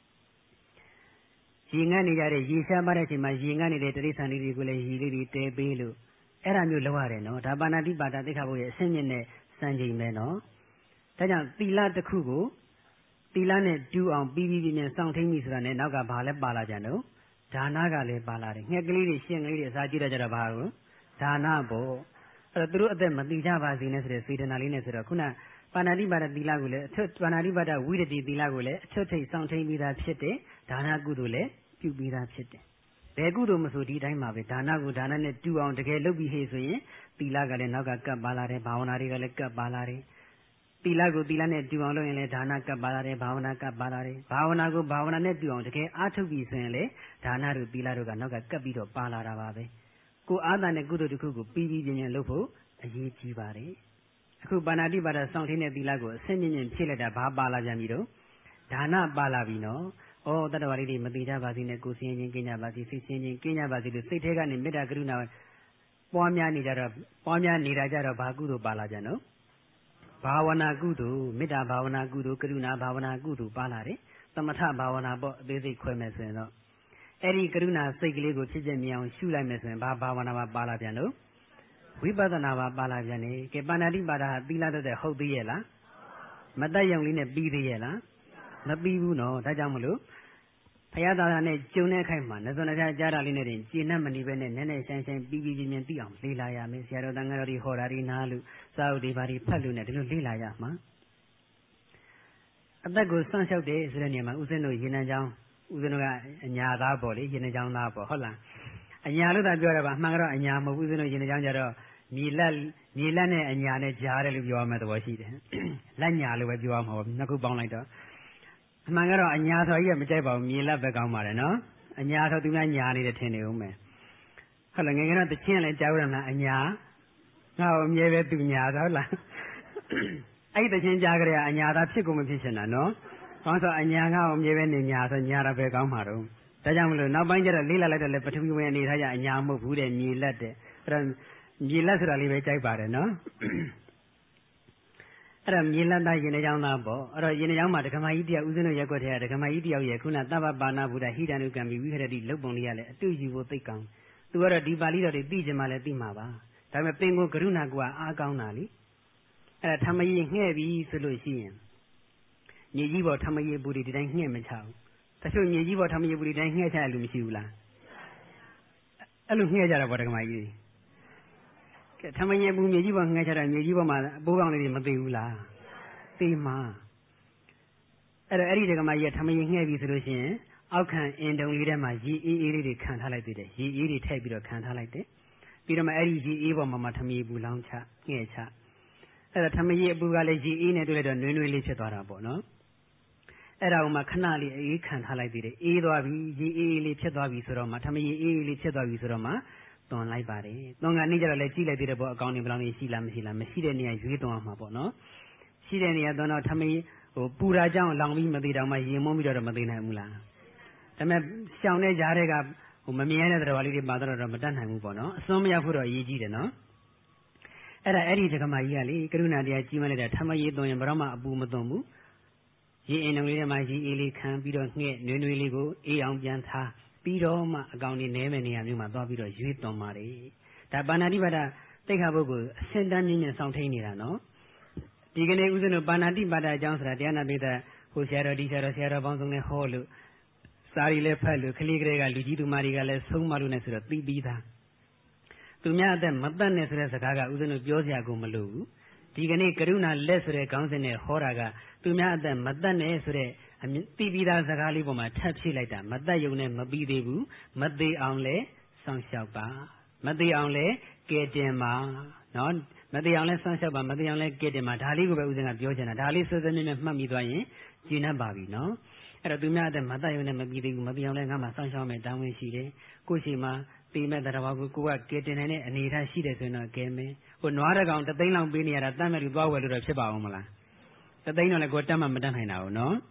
ရေငတ်နေကြတဲ့ရေရှားပါတဲ့အချိန်မှာရေငတ်နေတဲ့တိရစ္ဆာန်လေးတွေကိုလည်းရေလေးတွေတဲပေးလို့အဲ့ဒါမျိုးလုပ်ရတယ်နော်ဒါပါဏာတိပါဒသိက္ခာပုဒ်ရဲ့အဆင့်မြင့်တဲ့စံချိန်ပဲနော်ဒါကြောင့်သီလတစ်ခုကိုသီလနဲ့တူအောင်ပြီးပြီးပြင်းပြင်းစောင့်ထိန်ပြီဆိုတာနဲ့နောက်ကဘာလဲပါလာကြတော့ဒါနကလည်းပါလာတယ်ငှက်ကလေးတွေရှင်းကလေးတွေအစာကြည့်ရကြတော့ဘာလို့ဒါနပေါ့အဲ့တော့သူတို့အသက်မတိကြပါစေနဲ့ဆိုတဲ့စေတနာလေးနဲ့ဆိုတော့ခုနပါဏာတိပါဒသီလကိုလည်းအထွတ်ပါဏာတိပါဒဝိရတိသီလကိုလည်းအထွတ်ထိပ်စောင့်ထိန်ပြီးသားဖြစ်တယ်ဒါနကုသိုလ်လည်းပြုပြီးသားဖြစ်တယ်ဘယ်ကုသိုလ်မဆိုဒီတိုင်းမှာပဲဒါနကိုဒါနနဲ့တူအောင်တကယ်လုပ်ပြီးဟေ့ဆိုရင်သီလကလည်းနောက်ကကပ်ပါလာတယ်ဘာဝနာတွေကလည်းကပ်ပါလာတယ်သီလကိုသီလနဲ့တူအောင်လုပ်ရင်လည်းဒါနကပ်ပါလာတယ်ဘာဝနာကပ်ပါလာတယ်ဘာဝနာကိုဘာဝနာနဲ့တူအောင်တကယ်အားထုတ်ပြီးဆိုရင်လည်းဒါနတို့သီလတို့ကနောက်ကကပ်ပြီးတော့ပါလာတာပါပဲကိုအားသာတဲ့ကုသိုလ်တစ်ခုကိုပြီးပြီးပြင်းပြင်းလုပ်ဖို့အရေးကြီးပါတယ်အခုပါဏာတိပါဒစောင့်ထိန်တဲ့သီလကိုအဆင့်မြင့်မြင့်ဖြည့်လိုက်တာဘာပါလာကြပြီတော့ဒါနပါလာပြီနော်ဩတတ္တဝါလေးတွေမတိကြပါစေနဲ့ကိုယ်စင်းချင်းကင်းကြပါစေစိတ်စင်းချင်းကင်းကြပါစေလို့စိတ်ထဲကနေမေတ္တာကရုဏာပွားများနေကြတော့ပွားများနေတာကြတော့ဘာကုသိုလ်ပါလာကြနော်ဘာဝနာကုသိုလ်မေတ္တာဘာဝနာကုသိုလ်ကရုဏာဘာဝနာကုသိုလ်ပါလာတယ်သမထဘာဝနာပေါ့အသေးစိတ်ခွဲမယ်ဆိုရင်တော့အဲ့ဒီကရုဏာစိတ်ကလေးကိုဖြစ်ချက်မြင်အောင်ရှုလိုက်မယ်ဆိုရင်ဘာဘာဝနာပါပါလာပြန်လို့ဝိပဿနာပါပါလာပြန်တယ်ကဲပါဏာတိပါဒဟာသီလတတ်တဲ့ဟုတ်သေးရဲ့လားမတတ်ရုံလေးနဲ့ပြီးသေးရဲ့လားမပြီးဘူးနော်ဒါကြောင့်မလို့ဘုရားသာသနာနဲ့ကျုံတဲ့ခိုက်မှာနဇွန်တရားကြားတာလေးနဲ့တင်ကျင့်နှံ့မနေပဲနဲ့နည်းနည်းဆိုင်ဆိုင်ပြီးပြီးပြင်းပြင်းသိအောင်လေ့လာရမယ်ဆရာတော်တန်ခါတော်တွေဟောတာတွေနားလို့စာအုပ်တွေဘာတွေဖတ်လို့နဲ့ဒီလိုလေ့လာရမှာအသက်ကိုစောင့်ရှောက်တယ်ဆိုတဲ့နေရာမှာဦးဇင်းတို့ရေနံချောင်းဦးဇင်းတို့ကအညာသားပေါ့လေရေနံချောင်းသားပေါ့ဟုတ်လားအညာလို့သာပြောရပါအမှန်ကတော့အညာမဟုတ်ဦးဇင်းတို့ရေနံချောင်းကြတော့မြေလက်မြေလက်နဲ့အညာနဲ့ကြားတယ်လို့ပြောရမယ့်သဘောရှိတယ်လက်ညာလို့ပဲပြောရမှာပေါ့နှစ်ခုပေါင်းလိုက်တော့အမှန်ကတော့အညာဆိုကြီးကမကြိုက်ပါဘူးမြေလက်ပဲကောင်းပါတယ်နော်အညာဆိုသူများညာနေတယ်ထင်နေဦးမယ်ဟုတ်လားငယ်ငယ်တော့တချင်းလည်းကြားရမှာအညာငါ့ကိုအမြဲပဲသူညာဟုတ်လားအဲ့ဒီတချင်းကြားကြရအညာသာဖြစ်ကုန်မဖြစ်ရှင်တာနော်ကောင်းဆိုအညာငါ့ကိုအမြဲပဲနေညာဆိုညာတော့ပဲကောင်းမှာတော့ဒါကြောင့်မလို့နောက်ပိုင်းကျတော့လေးလာလိုက်တော့လေပထဝီဝင်အနေထားကြအညာမဟုတ်ဘူးတဲ့မြေလက်တဲ့အဲ့တော့မြေလက်ဆိုတာလေးပဲကြိုက်ပါတယ်နော်အဲ့တော့မြေလက်သားရင်နှောင်းသားပေါ့အဲ့တော့ရင်နှောင်းမှာဒကမာကြီးတယောက်ဦးဇင်းတို့ရက်ွက်ထဲကဒကမာကြီးတယောက်ရဲ့ခုနသဗ္ဗပါဏဗုဒ္ဓဟိတံနုကံမိဝိဟရတိလုတ်ပုံလေးရလဲအတူယူဖို့သိကောင်းသူကတော့ဒီပါဠိတော်တွေသိချင်မှလည်းသိမှာပါဒါပေမဲ့ပင်ကိုကရုဏာကိုအားကောင်းတာလीအဲ့ဒါထမကြီးငှဲ့ပြီဆိုလို့ရှိရင်မြေကြီးပေါ်ထမကြီးပူဒီဒီတိုင်းငှဲ့မချဘူးတချို့မြေကြီးပေါ်ထမကြီးပူဒီတိုင်းငှဲ့ချရလို့မရှိဘူးလားအဲ့လိုငှဲ့ကြတာပေါ့ဒကမာကြီးကဲထမကြီးပူမြေကြီးပေါ်ငှဲ့ချတာမြေကြီးပေါ်မှာအပိုးကောင်းလေးတွေမသိဘူးလားသိမှာအဲ့တော့အဲ့ဒီဒကမာကြီးကထမကြီးငှဲ့ပြီဆိုလို့ရှိရင်အောက်ခံအင်တုံလေးထဲမှာရေအေးအေးလေးတွေခံထားလိုက်သေးတယ်ရေအေးတွေထည့်ပြီးတော့ခံထားလိုက်တယ်ပြီးတော့မှအဲ့ဒီရေအေးပေါ်မှာမှထမကြီးပူလောင်းချငှဲ့ချအဲ့ဒါထမကြီးအပူကလည်းရေအေးနဲ့တွေ့လိုက်တော့နွေးနွေးလေးဖြစ်သွားတာပေါ့နော်အဲ့ဒါကိုမှခဏလေးအေးခံထားလိုက်သေးတယ်အေးသွားပြီရေအေးလေးဖြစ်သွားပြီဆိုတော့မှထမကြီးအေးလေးဖြစ်သွားပြီဆိုတော့မှတွန်လိုက်ပါတယ်တွန်ကနေကြတော့လည်းကြည့်လိုက်သေးတယ်ပေါ့အကောင်းနေဘယ်လောက်နေရှိလားမရှိလားမရှိတဲ့နေရာရွေးတွန်အောင်မှာပေါ့နော်ရှိတဲ့နေရာတွန်တော့ထမကြီးဟိုပူတာကြောင့်လောင်ပြီးမသေးတော့မှရင်မုန်းပြီးတော့မသေးနိုင်ဘူးလားဒါပေမဲ့ရှောင်တဲ့ကြားတွေကဟိုမမြင်ရတဲ့တော်လေးတွေပါတော့မတတ်နိုင်ဘူးပေါ့နော်အစွန်းမရဖို့တော့အရေးကြီးတယ်နော်အဲ့ဒါအဲ့ဒီဒကမာကြီးကလေကရုဏာတရားကြီးမလိုက်တာထမကြီးတွန်ရင်ဘယ်တော့မှအပူမတွန်ဘူးရေအိမ်တော်လေးထဲမှာရေအေးလေးခံပြီးတော့ငှက်နွေးနွေးလေးကိုအေးအောင်ပြန်ထားပြီးတော့မှအကောင်ကြီးနဲမဲ့နေရာမျိုးမှာသွားပြီးတော့ရွေးသွန်ပါတယ်ဒါပါဏာတိပါဒတိခါပုဂ္ဂိုလ်အစင်တန်းမြင့်မြင့်ဆောင်ထိန်နေတာနော်ဒီကနေ့ဦးဇင်းတို့ပါဏာတိပါဒအကြောင်းဆိုတာတရားနာပိဋကဟိုဆရာတော်ဒီဆရာတော်ဆရာတော်ပေါင်းစုံနဲ့ဟောလို့စာရီလည်းဖတ်လို့ကလေးကလေးကလူကြီးသူမတွေကလည်းဆုံးမလို့နဲ့ဆိုတော့သိပြီးသားသူများအသက်မတတ်နဲ့ဆိုတဲ့စကားကဦးဇင်းတို့ပြောစရာကိုမလိုဘူးဒီကနေ့ကရုဏာလက်ဆိုတဲ့ခေါင်းစဉ်နဲ့ဟောတာကသူများအသက်မတတ်နဲ့ဆိုတဲ့သိပြီးသားစကားလေးပေါ်မှာထပ်ဖြည့်လိုက်တာမတတ်ရုံနဲ့မပြီးသေးဘူးမသေးအောင်လဲစောင့်ရှောက်ပါမသေးအောင်လဲကဲတင်ပါနော်မသေးအောင်လဲစောင့်ရှောက်ပါမသေးအောင်လဲကဲတင်ပါဒါလေးကိုပဲဦးဇင်းကပြောချင်တာဒါလေးစွစွမြဲမြဲမှတ်မိသွားရင်ကျင့်တတ်ပါပြီနော်အဲ့တော့သူများအသက်မတတ်ရုံနဲ့မပြီးသေးဘူးမသေးအောင်လဲငါမှစောင့်ရှောက်မယ်တောင်းဝင်ရှိတယ်ကိုယ်ရှိမှသိမဲ့တရားဘာကိုကိုကကဲတင်နိုင်တဲ့အနေအထားရှိတယ်ဆိုရင်တော့ကဲမယ်ဟိုနွားတကောင်တသိန်းလောက်ပေးနေရတာတတ်မဲ့လူသွားဝယ်လို့တော့ဖြစ်ပါအောင်မလားတသိန်းတော့လည်းကိုတတ်မှမတတ်နိုင်တာဘူးနော်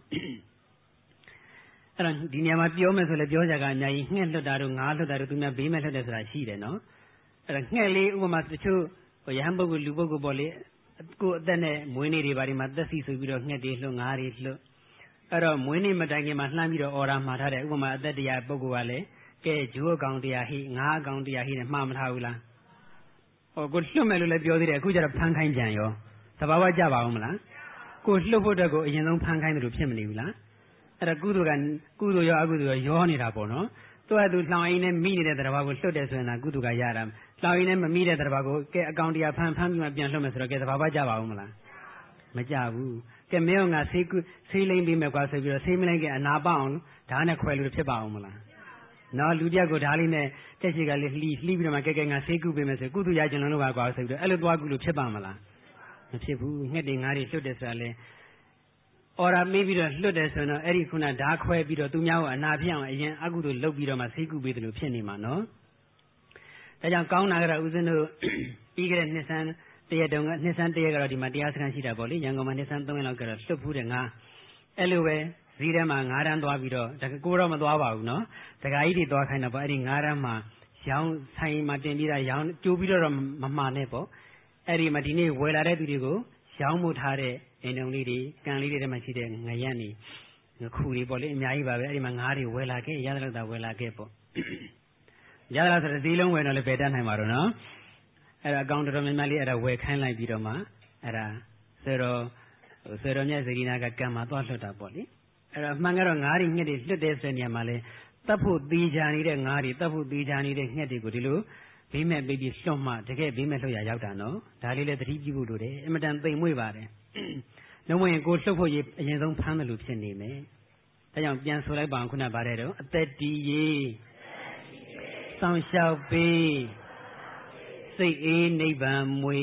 အဲ့တော့ဒီနေရာမှာပြောမယ်ဆိုလည်းပြောကြကအများကြီးငှက်လွတ်တာတို့ငါးလွတ်တာတို့သူများဘေးမဲ့လွတ်တယ်ဆိုတာရှိတယ်နော်အဲ့တော့ငှက်လေးဥပမာတချို့ရဟန်းပုဂ္ဂိုလ်လူပုဂ္ဂိုလ်ပေါ့လေကိုယ်အသက်နဲ့မွေးနေ့တွေဘာတွေမှာသက်စီဆိုပြီးတော့ငှက်တွေလွတ်ငါးတွေလွတ်အဲ့တော့မွေးနေ့မတိုင်ခင်မှာလှမ်းပြီးတော့အော်ဒါမှာထားတယ်ဥပမာအသက်တရားပုဂ္ဂိုလ်ကလည်းကဲဂျိုးအကောင်တရားဟိငါးအကောင်တရားဟိနဲ့မှားမထားဘူးလားဟောကိုလွတ်မယ်လို့လည်းပြောသေးတယ်အခုကျတော့ဖမ်းခိုင်းပြန်ရောသဘာဝကြပါဦးမလားကိုလွတ်ဖို့တက်ကိုအရင်ဆုံးဖမ်းခိုင်းတယ်လို့ဖြစ်မနေဘူးလားအဲ့ဒါကုသိုလ်ကကုသိုလ်ရောအကုသိုလ်ရောရောနေတာပေါ့နော်သူကသူလှောင်အိမ်နဲ့မိနေတဲ့တရားကိုလွတ်တယ်ဆိုရင်ဒါကုသိုလ်ကရတာလှောင်အိမ်နဲ့မမိတဲ့တရားကိုကဲအကောင်တရားဖမ်းဖမ်းပြီးမှပြန်လွတ်မယ်ဆိုတော့ကဲသဘာဝကြပါဦးမလားမကြဘူးကဲမင်းကငါဆေးဆေးလိမ့်ပြီးမယ်ကွာဆိုပြီးတော့ဆေးမလိမ့်ကအနာပေါအောင်ဓာတ်နဲ့ခွဲလို့ဖြစ်ပါအောင်မလားနော်လူတယောက်ကိုဓာတ်လေးနဲ့တက်ရှိကလေးလှီးလှီးပြီးတော့မှကဲကဲငါဆေးကုပေးမယ်ဆိုကုသရကျင်လို့ပါကွာဆိုပြီးတော့အဲ့လိုသွားကုလို့ဖြစ်ပါမလားမဖြစ်ဘူးငှက်တွေငါးတွေလွတ်တယ်ဆိုတာလေအော်ရာမေးပြီးတော့လွတ်တယ်ဆိုတော့အဲ့ဒီခုနဓာတ်ခွဲပြီးတော့သူများကိုအနာဖြစ်အောင်အရင်အကုသိုလ်လုပ်ပြီးတော့မှဆေးကုပေးတယ်လို့ဖြစ်နေမှာနော်ဒါကြောင့်ကောင်းတာကတော့ဦးဇင်းတို့ပြီးခဲ့တဲ့နှစ်ဆန်းတရက်တုန်းကနှစ်ဆန်းတရက်ကတော့ဒီမှာတရားစခန်းရှိတာပေါ့လေရန်ကုန်မှာနှစ်ဆန်းသုံးရက်လောက်ကတော့လွတ်ဖူးတယ်ငါအဲ့လိုပဲဈေးထဲမှာငါးတန်းသွားပြီးတော့ဒါကိုတော့မသွားပါဘူးနော်ဒကာကြီးတွေသွားခိုင်းတာပေါ့အဲ့ဒီငါးတန်းမှာရောင်းဆိုင်မှာတင်ပြီးတာရောင်းကြိုးပြီးတော့မမှားနဲ့ပေါ့အဲ့ဒီမှာဒီနေ့ဝယ်လာတဲ့သူတွေကိုရောင်းမှုထားတဲ့အိမ်တုံလေးတွေကန်လေးတွေထဲမှာရှိတဲ့ငရက်နေငခုတွေပေါ့လေအများကြီးပါပဲအဲ့ဒီမှာငါးတွေဝယ်လာခဲ့ရသလောက်သာဝယ်လာခဲ့ပေါ့ရသလောက်ဆိုတော့ဈေးလုံးဝယ်တော့လည်းပယ်တတ်နိုင်ပါတော့နော်အဲ့ဒါအကောင်တော်တော်များများလေးအဲ့ဒါဝယ်ခိုင်းလိုက်ပြီးတော့မှအဲ့ဒါဆိုတော့ဆိုတော့မြတ်ဇဂိနာကကံမှာသွားလွတ်တာပေါ့လေအဲ့တော့အမှန်ကတော့ငါးတွေငှက်တွေလွတ်တဲ့ဆိုနေရာမှာလဲတတ်ဖို့သေးချာနေတဲ့ငါးတွေတတ်ဖို့သေးချာနေတဲ့ငှက်တွေကိုဒီလိုဘေးမဲ့ပြီးပြီးလွတ်မှတကယ်ဘေးမဲ့လွတ်ရရောက်တာနော်ဒါလေးလည်းသတိပြုဖို့လိုတယ်အင်မတန်သိမ်မွေ့ပါတယ်လုံးဝရင်ကိုလွတ်ဖို့အရင်ဆုံးဖမ်းတယ်လို့ဖြစ်နေမယ်ဒါကြောင့်ပြန်ဆိုလိုက်ပါအောင်ခုနပါတယ်တော့အသက်တည်ရေးစောင့်ရှောက်ပေးစိတ်အေးနိဗ္ဗာန်မွေ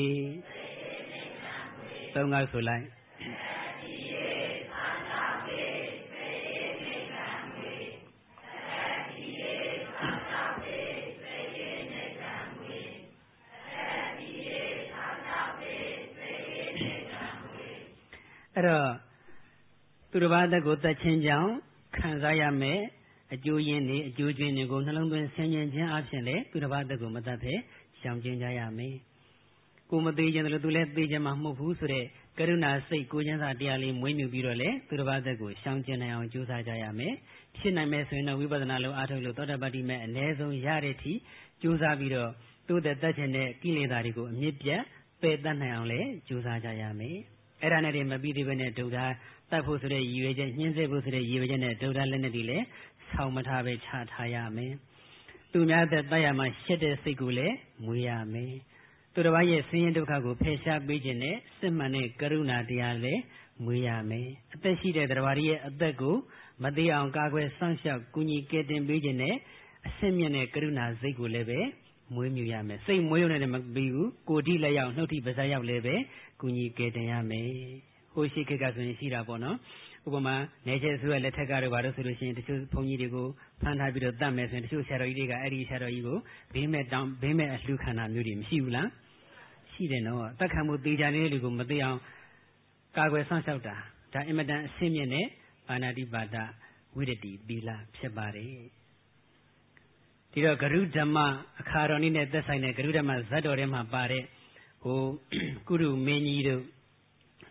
သုံးကားဆိုလိုက်အဲ့တော့သူတစ်ပါးအသက်ကိုတတ်ချင်းကြောင့်ခံစားရမယ်အကျိုးရင်းတွေအကျိုးကျွင်းတွေကိုနှလုံးသွင်းဆင်ခြင်ခြင်းအပြင်လေသူတစ်ပါးအသက်ကိုမတတ်ဖဲရှောင်ကျဉ်ကြရမယ်ကိုမသေးခြင်းတယ်လို့သူလည်းသေခြင်းမှမဟုတ်ဘူးဆိုတဲ့ကရုဏာစိတ်ကိုကျမ်းစာတရားလေးမွေးမြူပြီးတော့လေသူတစ်ပါးအသက်ကိုရှောင်ကျဉ်နိုင်အောင်ကြိုးစားကြရမယ်ဖြစ်နိုင်မယ်ဆိုရင်တော့ဝိပဿနာလို့အားထုတ်လို့သောတာပတ္တိမဲ့အ ਨੇ ဆုံးရတဲ့အထိကြိုးစားပြီးတော့သူ့တဲ့တတ်ခြင်းတဲ့ကိလေသာတွေကိုအမြင့်ပြတ်ပယ်တတ်နိုင်အောင်လေကြိုးစားကြရမယ်အဲ့ဒါနဲ့တည်းမပြီးသေးဘဲနဲ့ဒုဒ္ဓတတ်ဖို့ဆိုတဲ့ရည်ရွယ်ချက်ညှင်းဆဲဖို့ဆိုတဲ့ရည်ရွယ်ချက်နဲ့ဒုဒ္ဓလက်နဲ့ဒီလေဆောင်းမထားပဲချထားရမယ်သူများသက်တတ်ရမှာရှက်တဲ့စိတ်ကိုလည်းမွေးရမယ်သူတစ်ပါးရဲ့ဆင်းရဲဒုက္ခကိုဖယ်ရှားပေးခြင်းနဲ့စစ်မှန်တဲ့ကရုဏာတရားလည်းမွေးရမယ်အသက်ရှိတဲ့တရားဘာရဲ့အသက်ကိုမသေးအောင်ကာကွယ်စောင့်ရှောက်ကူညီကယ်တင်ပေးခြင်းနဲ့အစစ်မြင့်တဲ့ကရုဏာစိတ်ကိုလည်းပဲမွေးမြူရမယ်စိတ်မွေးရုံနဲ့မပြီးဘူးကိုယ်တိလက်ရောက်နှုတ်ထိပါးစပ်ရောက်လည်းပဲကူညီကယ်တင်ရမယ်ဟိုရှိခေတ်ကဆိုရင်ရှိတာပေါ့နော်ဥပမာနေချေဆိုရလက်ထက်ကတော့ဘာလို့ဆိုလို့ရှိရင်တချို့ဘုန်းကြီးတွေကိုဖမ်းထားပြီးတော့တတ်မယ်ဆိုရင်တချို့ဆရာတော်ကြီးတွေကအဲ့ဒီဆရာတော်ကြီးကိုဘေးမဲ့တောင်းဘေးမဲ့အလှခန္ဓာမျိုးတွေမရှိဘူးလားရှိတယ်နော်တတ်ခံမှုတေချာနေတဲ့လူကိုမသိအောင်ကာကွယ်ဆောင်ရှောက်တာဒါအင်မတန်အဆင့်မြင့်တဲ့ပါဏာတိပါဒဝိရတိသီလဖြစ်ပါတယ်ဒီတော့ဂရုဓမ္မအခါတော်နည်းနဲ့သက်ဆိုင်တဲ့ဂရုဓမ္မဇတ်တော်ထဲမှာပါတဲ့ဟိုကုရုမင်းကြီးတို့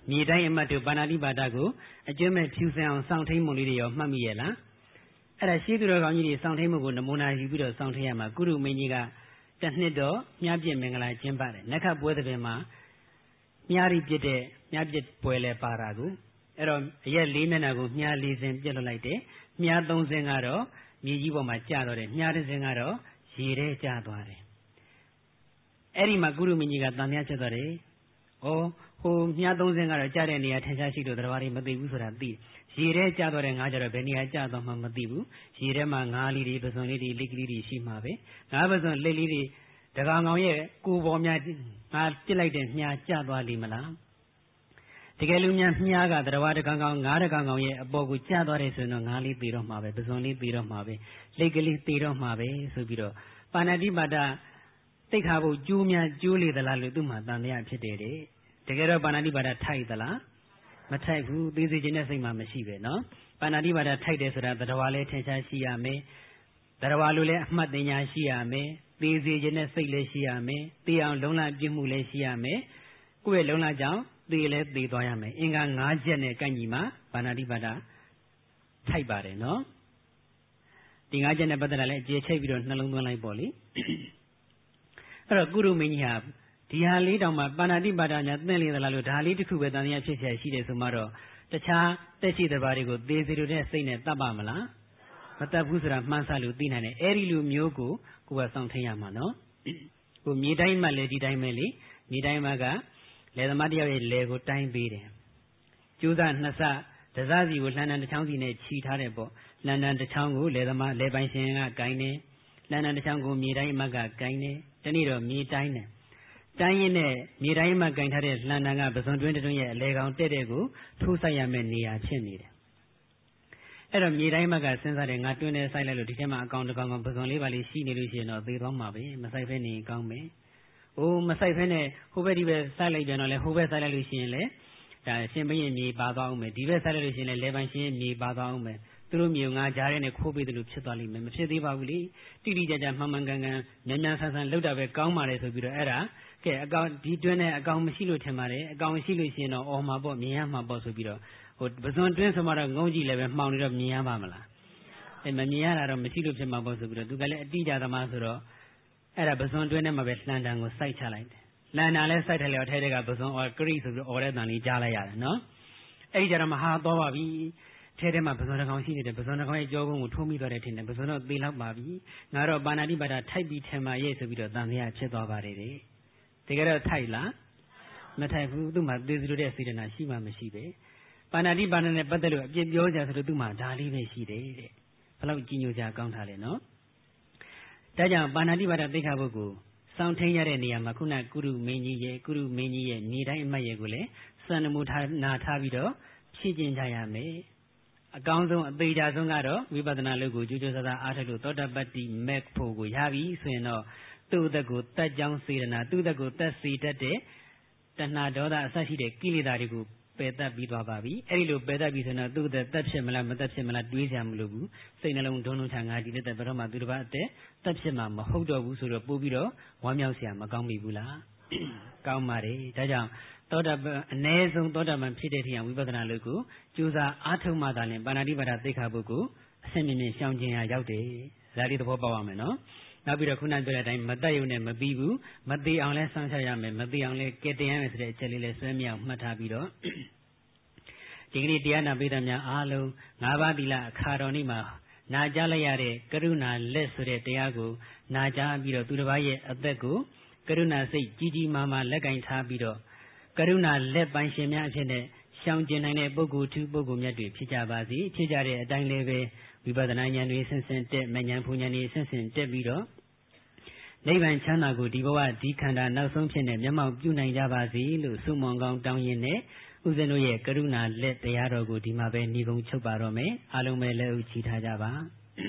မြေတိုင်းအမတ်တို့ပါဏာတိပါဒကိုအကျွမ်းမဲ့ဖြူစင်အောင်စောင့်ထိန်မှုလေးတွေရောမှတ်မိရဲ့လားအဲ့ဒါရှိသူတော်ကောင်းကြီးတွေစောင့်ထိန်မှုကိုနမူနာယူပြီးတော့စောင့်ထိန်ရမှာကုရုမင်းကြီးကတစ်နှစ်တော့မြားပြည့်မင်္ဂလာကျင်းပတယ်နက္ခပွဲတဲ့ပင်မှာမြားရီပြည့်တဲ့မြားပြည့်ပွဲလဲပါတာကိုအဲ့တော့အရက်လေးမျက်နှာကိုမြားလေးစင်ပြည့်လွတ်လိုက်တယ်မြားသုံးစင်ကတော့မြေကြီးပေါ်မှာကျတော့တယ်မြားတစ်စင်ကတော့ရေထဲကျသွားတယ်အဲ့ဒီမှာကုရုမင်းကြီးကတန်မြတ်ချက်သွားတယ်ဩဟိုမြားသုံးစင်ကတော့ကျတဲ့နေရာထင်ရှားရှိလို့တရားတွေမသိဘူးဆိုတာသိရေထဲကျသွားတဲ့ငါးကြတော့ဘယ်နေရာကျသွားမှမသိဘူးရေထဲမှာငါးလေးတွေပစွန်လေးတွေလိတ်ကလေးတွေရှိမှာပဲငါးပစွန်လိတ်လေးတွေတကောင်ကောင်ရဲ့ကိုယ်ပေါ်များငါပြစ်လိုက်တဲ့မြားကျသွားလိမ့်မလားတကယ်လို့များမြားကတရားတကောင်ကောင်ငါးတကောင်ကောင်ရဲ့အပေါ်ကိုကျသွားတယ်ဆိုရင်တော့ငါးလေးသေတော့မှာပဲပစွန်လေးသေတော့မှာပဲလိတ်ကလေးသေတော့မှာပဲဆိုပြီးတော့ပါဏာတိပါဒသိခါဖို့ကျိုးများကျိုးလေသလားလို့သူ့မှာတန်တရားဖြစ်တယ်တဲ့တကယ်တော့ပါဏာတိပါဒထိုက်သလားမထိုက်ဘူးသိစေခြင်းနဲ့စိတ်မှမရှိပဲเนาะပါဏာတိပါဒထိုက်တယ်ဆိုတာတရားလည်းထင်ရှားရှိရမယ်တရားလိုလည်းအမှတ်တင်ညာရှိရမယ်သိစေခြင်းနဲ့စိတ်လည်းရှိရမယ်သိအောင်လုံလပြည့်မှုလည်းရှိရမယ်ကိုယ့်ရဲ့လုံလကြောင့်သိလည်းသိသွားရမယ်အင်္ဂါ၅ချက်နဲ့ကိုက်ညီမှာပါဏာတိပါဒထိုက်ပါတယ်เนาะဒီ၅ချက်နဲ့ပတ်သက်တာလည်းအကျေချိတ်ပြီးတော့နှလုံးသွင်းလိုက်ပေါ့လေအဲ့တော့ကုရုမင်းကြီးဟာဒီဟာလေးတောင်မှပါဏာတိပါဒညာသင်လေသလားလို့ဒါလေးတစ်ခုပဲတန်တရားဖြစ်เสียရှိတယ်ဆိုမှတော့တခြားတက်ရှိတဲ့ဘာတွေကိုသေစီတို့တဲ့စိတ်နဲ့တတ်ပါမလားမတတ်ဘူးဆိုတာမှန်းဆလို့သိနိုင်တယ်အဲ့ဒီလိုမျိုးကိုကိုယ်ကစောင့်ထိန်ရမှာနော်ကိုမြေတိုင်းမှလည်းဒီတိုင်းပဲလေမြေတိုင်းမှကလယ်သမားတယောက်ရဲ့လယ်ကိုတိုင်းပေးတယ်ကျိုးစားနှစ်ဆတစားစီကိုလှန်တန်တစ်ချောင်းစီနဲ့ခြီထားတယ်ပေါ့လှန်တန်တစ်ချောင်းကိုလယ်သမားလယ်ပိုင်ရှင်ကဂိုင်းတယ်လှန်တန်တစ်ချောင်းကိုမြေတိုင်းမှကဂိုင်းတယ်တနေ့တော့မြေတိုင်းတယ်တိုင်းရင်နဲ့မြေတိုင်းမှာကင်ထားတဲ့လှန်တန်ကပစွန်တွင်းတွင်းရဲ့အလဲကောင်တဲ့တဲ့ကိုထိုးဆိုင်ရမယ့်နေရာဖြစ်နေတယ်အဲ့တော့မြေတိုင်းမှာကစဉ်းစားတယ်ငါတွင်းနဲ့ဆိုင်လိုက်လို့ဒီထဲမှာအကောင်တကောင်ကောင်ပစွန်လေးပါလေးရှိနေလို့ရှိရင်တော့သေသွားမှာပဲမဆိုင်ဖဲနေကောင်းမယ်အိုးမဆိုင်ဖဲနဲ့ဟိုဘက်ဒီဘက်ဆိုင်လိုက်ပြန်တော့လေဟိုဘက်ဆိုင်လိုက်လို့ရှိရင်လေဒါရှင်ဘရင်မြေပါသွားအောင်မယ်ဒီဘက်ဆိုင်လိုက်လို့ရှိရင်လေလေပိုင်ရှင်မြေပါသွားအောင်မယ်သူတို့မြေငါကြားရဲနဲ့ခိုးပေးတယ်လို့ဖြစ်သွားလိမ့်မယ်မဖြစ်သေးပါဘူးလေတိတိကျကျမှန်မှန်ကန်ကန်မြန်မြန်ဆန်ဆန်လောက်တာပဲကောင်းပါလေဆိုပြီးတော့အဲ့ဒါကဲအကောင်ဒီတွင်းနဲ့အကောင်မရှိလို့ထင်ပါတယ်အကောင်ရှိလို့ရှိရင်တော့အော်မှာပေါ့မြင်ရမှာပေါ့ဆိုပြီးတော့ဟိုပစွန်တွင်းဆိုမှတော့ငုံကြည့်လည်းပဲမှောင်နေတော့မြင်ရပါမလားအဲမမြင်ရတာတော့မရှိလို့ဖြစ်မှာပေါ့ဆိုပြီးတော့သူကလည်းအတိအကျသမားဆိုတော့အဲ့ဒါပစွန်တွင်းနဲ့မှပဲလှန်တန်ကိုစိုက်ချလိုက်တယ်လှန်တန်လည်းစိုက်တယ်လေထဲထဲကပစွန်အော်ကရိဆိုပြီးတော့အော်တဲ့တန်လေးကြားလိုက်ရတယ်နော်အဲ့ဒီကြတော့မဟာတော့ပါပြီထဲထဲမှာပစွန်တကောင်ရှိနေတယ်ပစွန်တကောင်ရဲ့ကြောကုန်းကိုထိုးမိသွားတယ်ထင်တယ်ပစွန်တော့သေလောက်ပါပြီငါတော့ပါဏာတိပါဒထိုက်ပြီးထင်ပါရဲ့ဆိုပြီးတော့တန်တရားဖြစ်သွားပါတယ်တဲ့တကယ်တော့ထိုက်လားမထိုက်ဘူးသူ့မှာသေစီလို့တဲ့စေတနာရှိမှမရှိပဲပါဏာတိပါဏာနဲ့ပတ်သက်လို့အပြစ်ပြောကြဆိုလို့သူ့မှာဒါလေးပဲရှိတယ်တဲ့ဘယ်လောက်ကြီးညိုကြကောင်းထားလဲနော်ဒါကြောင့်ပါဏာတိပါဒသိက္ခာပုဂ္ဂိုလ်စောင့်ထိန်ရတဲ့နေရာမှာခုနကုရုမင်းကြီးရဲ့ကုရုမင်းကြီးရဲ့မြေတိုင်းအမတ်ရဲ့ကိုလည်းစံနမူထားနာထားပြီးတော့ဖြည့်ကျင်ကြရမယ်အကောင်းဆုံးအသေးချာဆုံးကတော့ဝိပဿနာလုပ်ကိုကြိုးကြိုးစားစားအားထုတ်လို့သောတာပတ္တိမက်ဖို့ကိုရပြီဆိုရင်တော့သူ့အသက်ကိုတတ်ကြောင်းစေတနာသူ့အသက်ကိုတတ်စေတတ်တဲ့တဏှာဒေါသအစရှိတဲ့ကိလေသာတွေကိုပယ်တတ်ပြီးသွားပါပြီအဲ့ဒီလိုပယ်တတ်ပြီးဆိုတော့သူ့အသက်တတ်ဖြစ်မလားမတတ်ဖြစ်မလားတွေးကြမလို့ဘူးစိတ်နှလုံးဒုံလုံးချငါဒီလက်သက်ဘယ်တော့မှသူတစ်ပါးအသက်တတ်ဖြစ်မှာမဟုတ်တော့ဘူးဆိုတော့ပို့ပြီးတော့ဝမ်းမြောက်စရာမကောင်းပြီဘူးလားကောင်းပါတယ်ဒါကြောင့်သောတာပန်အ ਨੇ ဆုံးသောတာပန်ဖြစ်တဲ့ထင်ဝိပဿနာလုပ်ကိုကြိုးစားအားထုတ်မှသာလျှင်ပါဏာတိပါဒသိက္ခာပုဂ္ဂိုလ်အဆင့်မြင့်မြင့်ရှောင်ကျင်ရရောက်တယ်ဒါလေးသဘောပေါက်ရမယ်နော်နောက်ပြီးတော့ခုနပြောတဲ့အတိုင်းမတတ်ရုံနဲ့မပြီးဘူးမသေးအောင်လဲစောင့်ရှောက်ရမယ်မသေးအောင်လဲကဲတင်ရမယ်ဆိုတဲ့အချက်လေးလဲဆွဲမြောက်မှတ်ထားပြီးတော့ဒီကနေ့တရားနာပိဋကများအားလုံးငါးပါးသီလအခါတော်နေ့မှာနာကြားလိုက်ရတဲ့ကရုဏာလက်ဆိုတဲ့တရားကိုနာကြားပြီးတော့သူတစ်ပါးရဲ့အသက်ကိုကရုဏာစိတ်ကြီးကြီးမားမားလက်ကင်ထားပြီးတော့ကရုဏာလက်ပိုင်ရှင်များအဖြစ်နဲ့ရှောင်ကျင်နိုင်တဲ့ပုဂ္ဂိုလ်သူပုဂ္ဂိုလ်မြတ်တွေဖြစ်ကြပါစေဖြစ်ကြတဲ့အတိုင်းလည်းပဲဝိပဿနာဉာဏ်တွေဆင့်ဆင့်တက်မဉဏ်ဖူဉာဏ်တွေဆင့်ဆင့်တက်ပြီးတော့နိဗ္ဗာန်ချမ်းသာကိုဒီဘဝဒီခန္ဓာနောက်ဆုံးဖြစ်နေမျက်မှောက်ပြုနိုင်ကြပါစေလို့ဆုမွန်ကောင်းတောင်းရင်းနဲ့ဥစဉ်တို့ရဲ့ကရုဏာလက်တရားတော်ကိုဒီမှာပဲညီကုံချုပ်ပါတော့မယ်အားလုံးပဲလက်ဥချီထားကြပါ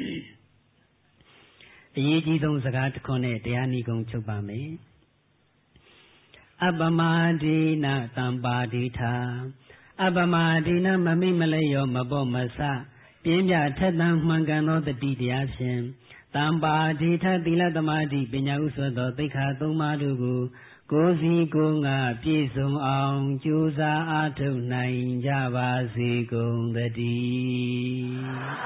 အရေးကြီးဆုံးစကားတစ်ခွန်းနဲ့တရားညီကုံချုပ်ပါမယ်အပမဒိနာတံပါဒိထာအပမဒိနာမမိမလဲရောမပေါ်မဆပြင်းပြထက်သန်မှန်ကန်သောတတိတရားဖြင့်တံပါတိထသီလသမာဓိပညာဥစွသောသိက္ခာသုံးပါးတို့ကိုကိုယ်စီကိုယ်ငါပြည့်စုံအောင်ကြိုးစားအားထုတ်နိုင်ကြပါစေကုန်သတည်း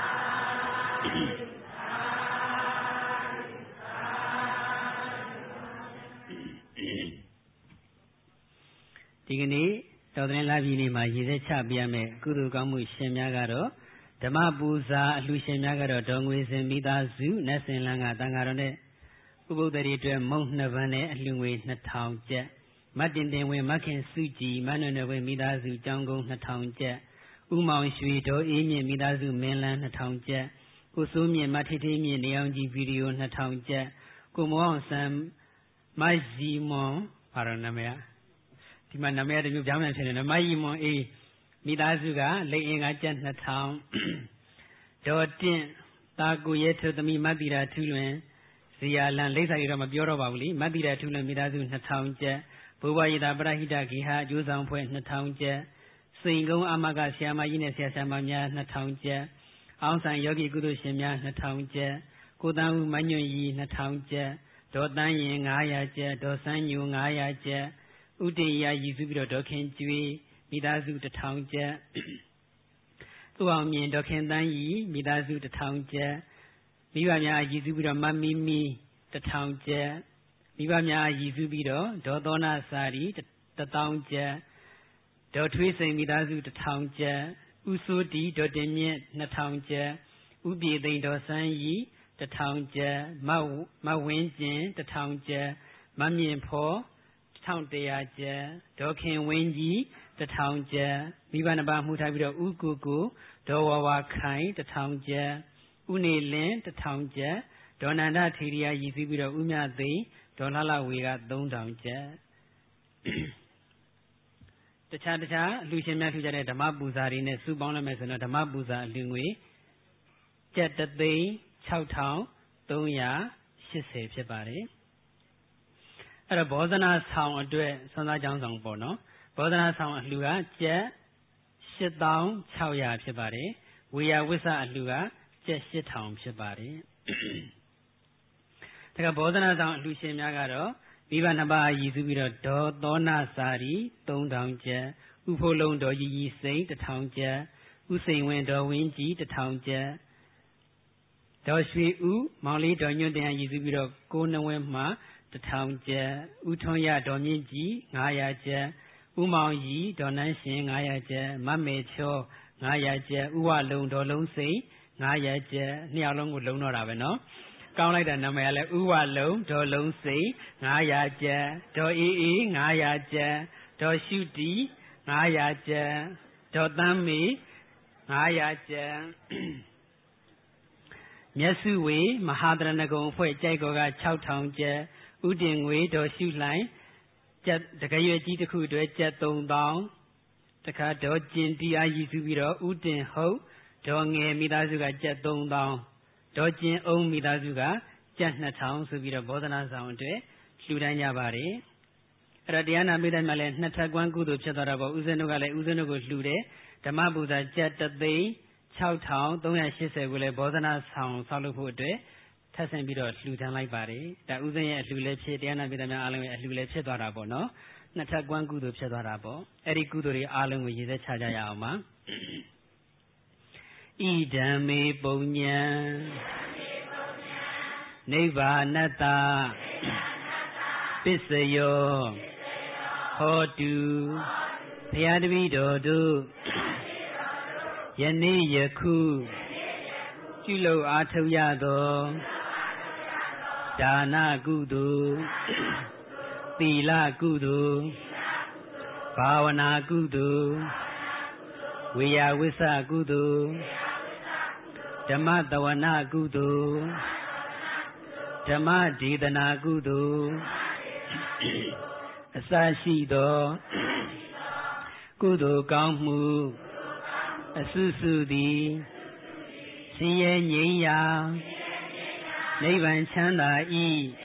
ဒီကနေ့တော်သင်လာပြည်နေ့မှာရည်စက်ချပြရမယ်ကုသိုလ်ကောင်းမှုရှင်များကတော့ဓမ္မပူဇာအလှူရှင်များကတော့ဒေါ်ငွေစင်မိသားစုနတ်စင်လန်းကတန်ဃာတော်နဲ့ဥပုဒ္ဒရီအတွက်မုံနှစ်ပန်းနဲ့အလှူငွေနှစ်ထောင်ကျပ်မတ်တင်တင်ဝင်မခင်စုကြည်မနွယ်နွယ်ဝင်မိသားစုကျောင်းကုန်းနှစ်ထောင်ကျပ်ဥမောင်ရွှေဒေါ်အေးမြင့်မိသားစုမင်းလန်းနှစ်ထောင်ကျပ်ကိုစိုးမြင့်မထေထေးမြင့်နေအောင်ကြီးဗီဒီယိုနှစ်ထောင်ကျပ်ကိုမောင်ဆန်မဂျီမွန်ဘာလို့နာမည်ဒီမှာနာမည်တမျိုးပြောင်းပြန်ဖြစ်နေတယ်မဂျီမွန်အေးမိသားစုကလိတ်အင်္ဂါကျပ်နှစ်ထောင်ဒေါ်တင့်တာကိုရဲထုသမီမတ်တီရာထူးလွင်ဇီယာလန်လိပ်စာရီတော့မပြောတော့ပါဘူးလေမတ်တီရာထူးလွင်မိသားစုနှစ်ထောင်ကျပ်ဘိုးဘွားရည်သာပရဟိတဂေဟာအကျိုးဆောင်ဖွဲ့နှစ်ထောင်ကျပ်စိန်ကုန်းအမကဆရာမကြီးနဲ့ဆရာဆရာမများနှစ်ထောင်ကျပ်အောင်ဆန်ယောဂီကုသိုလ်ရှင်များနှစ်ထောင်ကျပ်ကိုတန်းဦးမညွန့်ရီနှစ်ထောင်ကျပ်ဒေါ်တန်းရင်ငါးရာကျပ်ဒေါ်စန်းညိုငါးရာကျပ်ဥတေယရည်စုပြီးတော့ဒေါ်ခင်ကျွေးမိသားစုတစ်ထောင်ကျပ်သူ့အောင်မြင်ဒေါ်ခင်တန်းကြီးမိသားစုတစ်ထောင်ကျပ်မိဘများရည်စုပြီးတော့မမီမီတစ်ထောင်ကျပ်မိဘများရည်စုပြီးတော့ဒေါ်သောနာစာရီတစ်ထောင်ကျပ်ဒေါ်ထွေးစိန်မိသားစုတစ်ထောင်ကျပ်ဥစိုးတီဒေါ်တင်မြင့်နှစ်ထောင်ကျပ်ဥပြေသိန်ဒေါ်စန်းရီတစ်ထောင်ကျပ်မမဝင်းကျင်တစ်ထောင်ကျပ်မမြင့်ဖော်တစ်ထောင်တရာကျပ်ဒေါ်ခင်ဝင်းကြီးတစ်ထောင်ကျပ်မိဘနှစ်ပါးမှုထားပြီးတော့ဥကိုကိုဒေါ်ဝဝခိုင်တစ်ထောင်ကျပ်ဥနေလင်းတစ်ထောင်ကျပ်ဒေါ်နန္ဒထေရီယာရည်စည်းပြီးတော့ဥမြသိန်းဒေါ်လှလှဝေကသုံးထောင်ကျပ်တခြားတခြားအလှူရှင်များထူကြတဲ့ဓမ္မပူဇာတွေနဲ့စုပေါင်းလိုက်မယ်ဆိုတော့ဓမ္မပူဇာအလှူငွေကျပ်တသိန်းခြောက်ထောင်သုံးရာရှစ်ဆယ်ဖြစ်ပါတယ်အဲ့တော့ဘောဇနာဆောင်အတွက်ဆွမ်းသားကျောင်းဆောင်ပေါ့နော်ဘောဇနာဆောင်အလှူကကျပ်ရှစ်သောင်းခြောက်ရာဖြစ်ပါတယ်ဝေယဝိဆအလှူကကျပ်ရှစ်ထောင်ဖြစ်ပါတယ်ဒါကဘောဇနာဆောင်အလှူရှင်များကတော့မိဘနှစ်ပါးရည်စုပြီးတော့ဒေါ်သောနာစာရီသုံးထောင်ကျပ်ဥဖိုးလုံးဒေါ်ရီရီစိန်တစ်ထောင်ကျပ်ဥစိန်ဝင်းဒေါ်ဝင်းကြီးတစ်ထောင်ကျပ်ဒေါ်ရွှေဦးမောင်လေးဒေါ်ညွန့်တင်ရည်စုပြီးတော့ကိုနဝင်းမှတစ်ထောင်ကျပ်ဥထွန်းရဒေါ်မြင့်ကြီးငါးရာကျပ်ဥမောင်ကြီးဒေါ်နန်းရှင်ငါးရာကျပ်မမေချောငါးရာကျပ်ဥဝလုံးဒေါ်လုံးစိန်ငါးရာကျပ်နှစ်ယောက်လုံးကိုလုံးတော့တာပဲနော်ကောင်းလိုက်တဲ့နာမည်ကလည်းဥဝလုံးဒေါ်လုံးစိန်ငါးရာကျပ်ဒေါ်အေးအေးငါးရာကျပ်ဒေါ်ရှုတီငါးရာကျပ်ဒေါ်သမ်းမေငါးရာကျပ်မျက်စုဝေမဟာတရဏဂုံအဖွဲ့ကြိုက်ကောကခြောက်ထောင်ကျပ်ဥတင်ငွေဒေါ်ရှုလှိုင်ကျပ်တကရွယ်ကြီးတစ်ခုအတွက်ကျပ်သုံးသောင်းတခါဒေါ်ကျင်တီအားရည်စုပြီးတော့ဥတင်ဟုတ်ဒေါ်ငယ်မိသားစုကကျပ်သုံးသောင်းဒေါ်ကျင်အောင်မိသားစုကကျပ်နှစ်ထောင်ဆိုပြီးတော့ဘောဓနာဆောင်အတွက်လှူဒန်းကြပါတယ်အဲ့တော့တရားနာပိဋကမှာလည်းနှစ်ထပ်ကွမ်းကုသိုလ်ဖြစ်သွားတာပေါ့ဦးဇင်းတို့ကလည်းဦးဇင်းတို့ကိုလှူတယ်ဓမ္မပူဇာကျပ်တသိန်းခြောက်ထောင်သုံးရာရှစ်ဆယ်ကိုလည်းဘောဓနာဆောင်ဆောက်လုပ်ဖို့အတွက်ထပ်ဆင့်ပြီးတော့လှူဒန်းလိုက်ပါတယ်ဒါဥစဉ်ရဲ့အလှူလည်းဖြစ်တရားနာပိဋကများအားလုံးရဲ့အလှူလည်းဖြစ်သွားတာပေါ့နော်နှစ်ထပ်ကွမ်းကုသိုလ်ဖြစ်သွားတာပေါ့အဲ့ဒီကုသိုလ်တွေအားလုံးကိုရည်သက်ချကြရအောင်ပါဣဒံမေပုညံနိဗ္ဗာနတ္တပစ္စယောဟောတုဘုရားတပည့်တော်တို့ယနေ့ယခုပြုလုပ်အားထုတ်ရသောဒါနကုသိုလ်သီလကုသိုလ်ဘာဝနာကုသိုလ်ဝေယဝိဆကုသိုလ်ဓမ္မတဝနာကုသိုလ်ဓမ္မဒေသနာကုသိုလ်အစရှိသောကုသိုလ်ကောင်းမှုအစုစုသည်ဆင်းရဲငြိမ်းရာနိဗ္ဗာန်ချမ်းသာ၏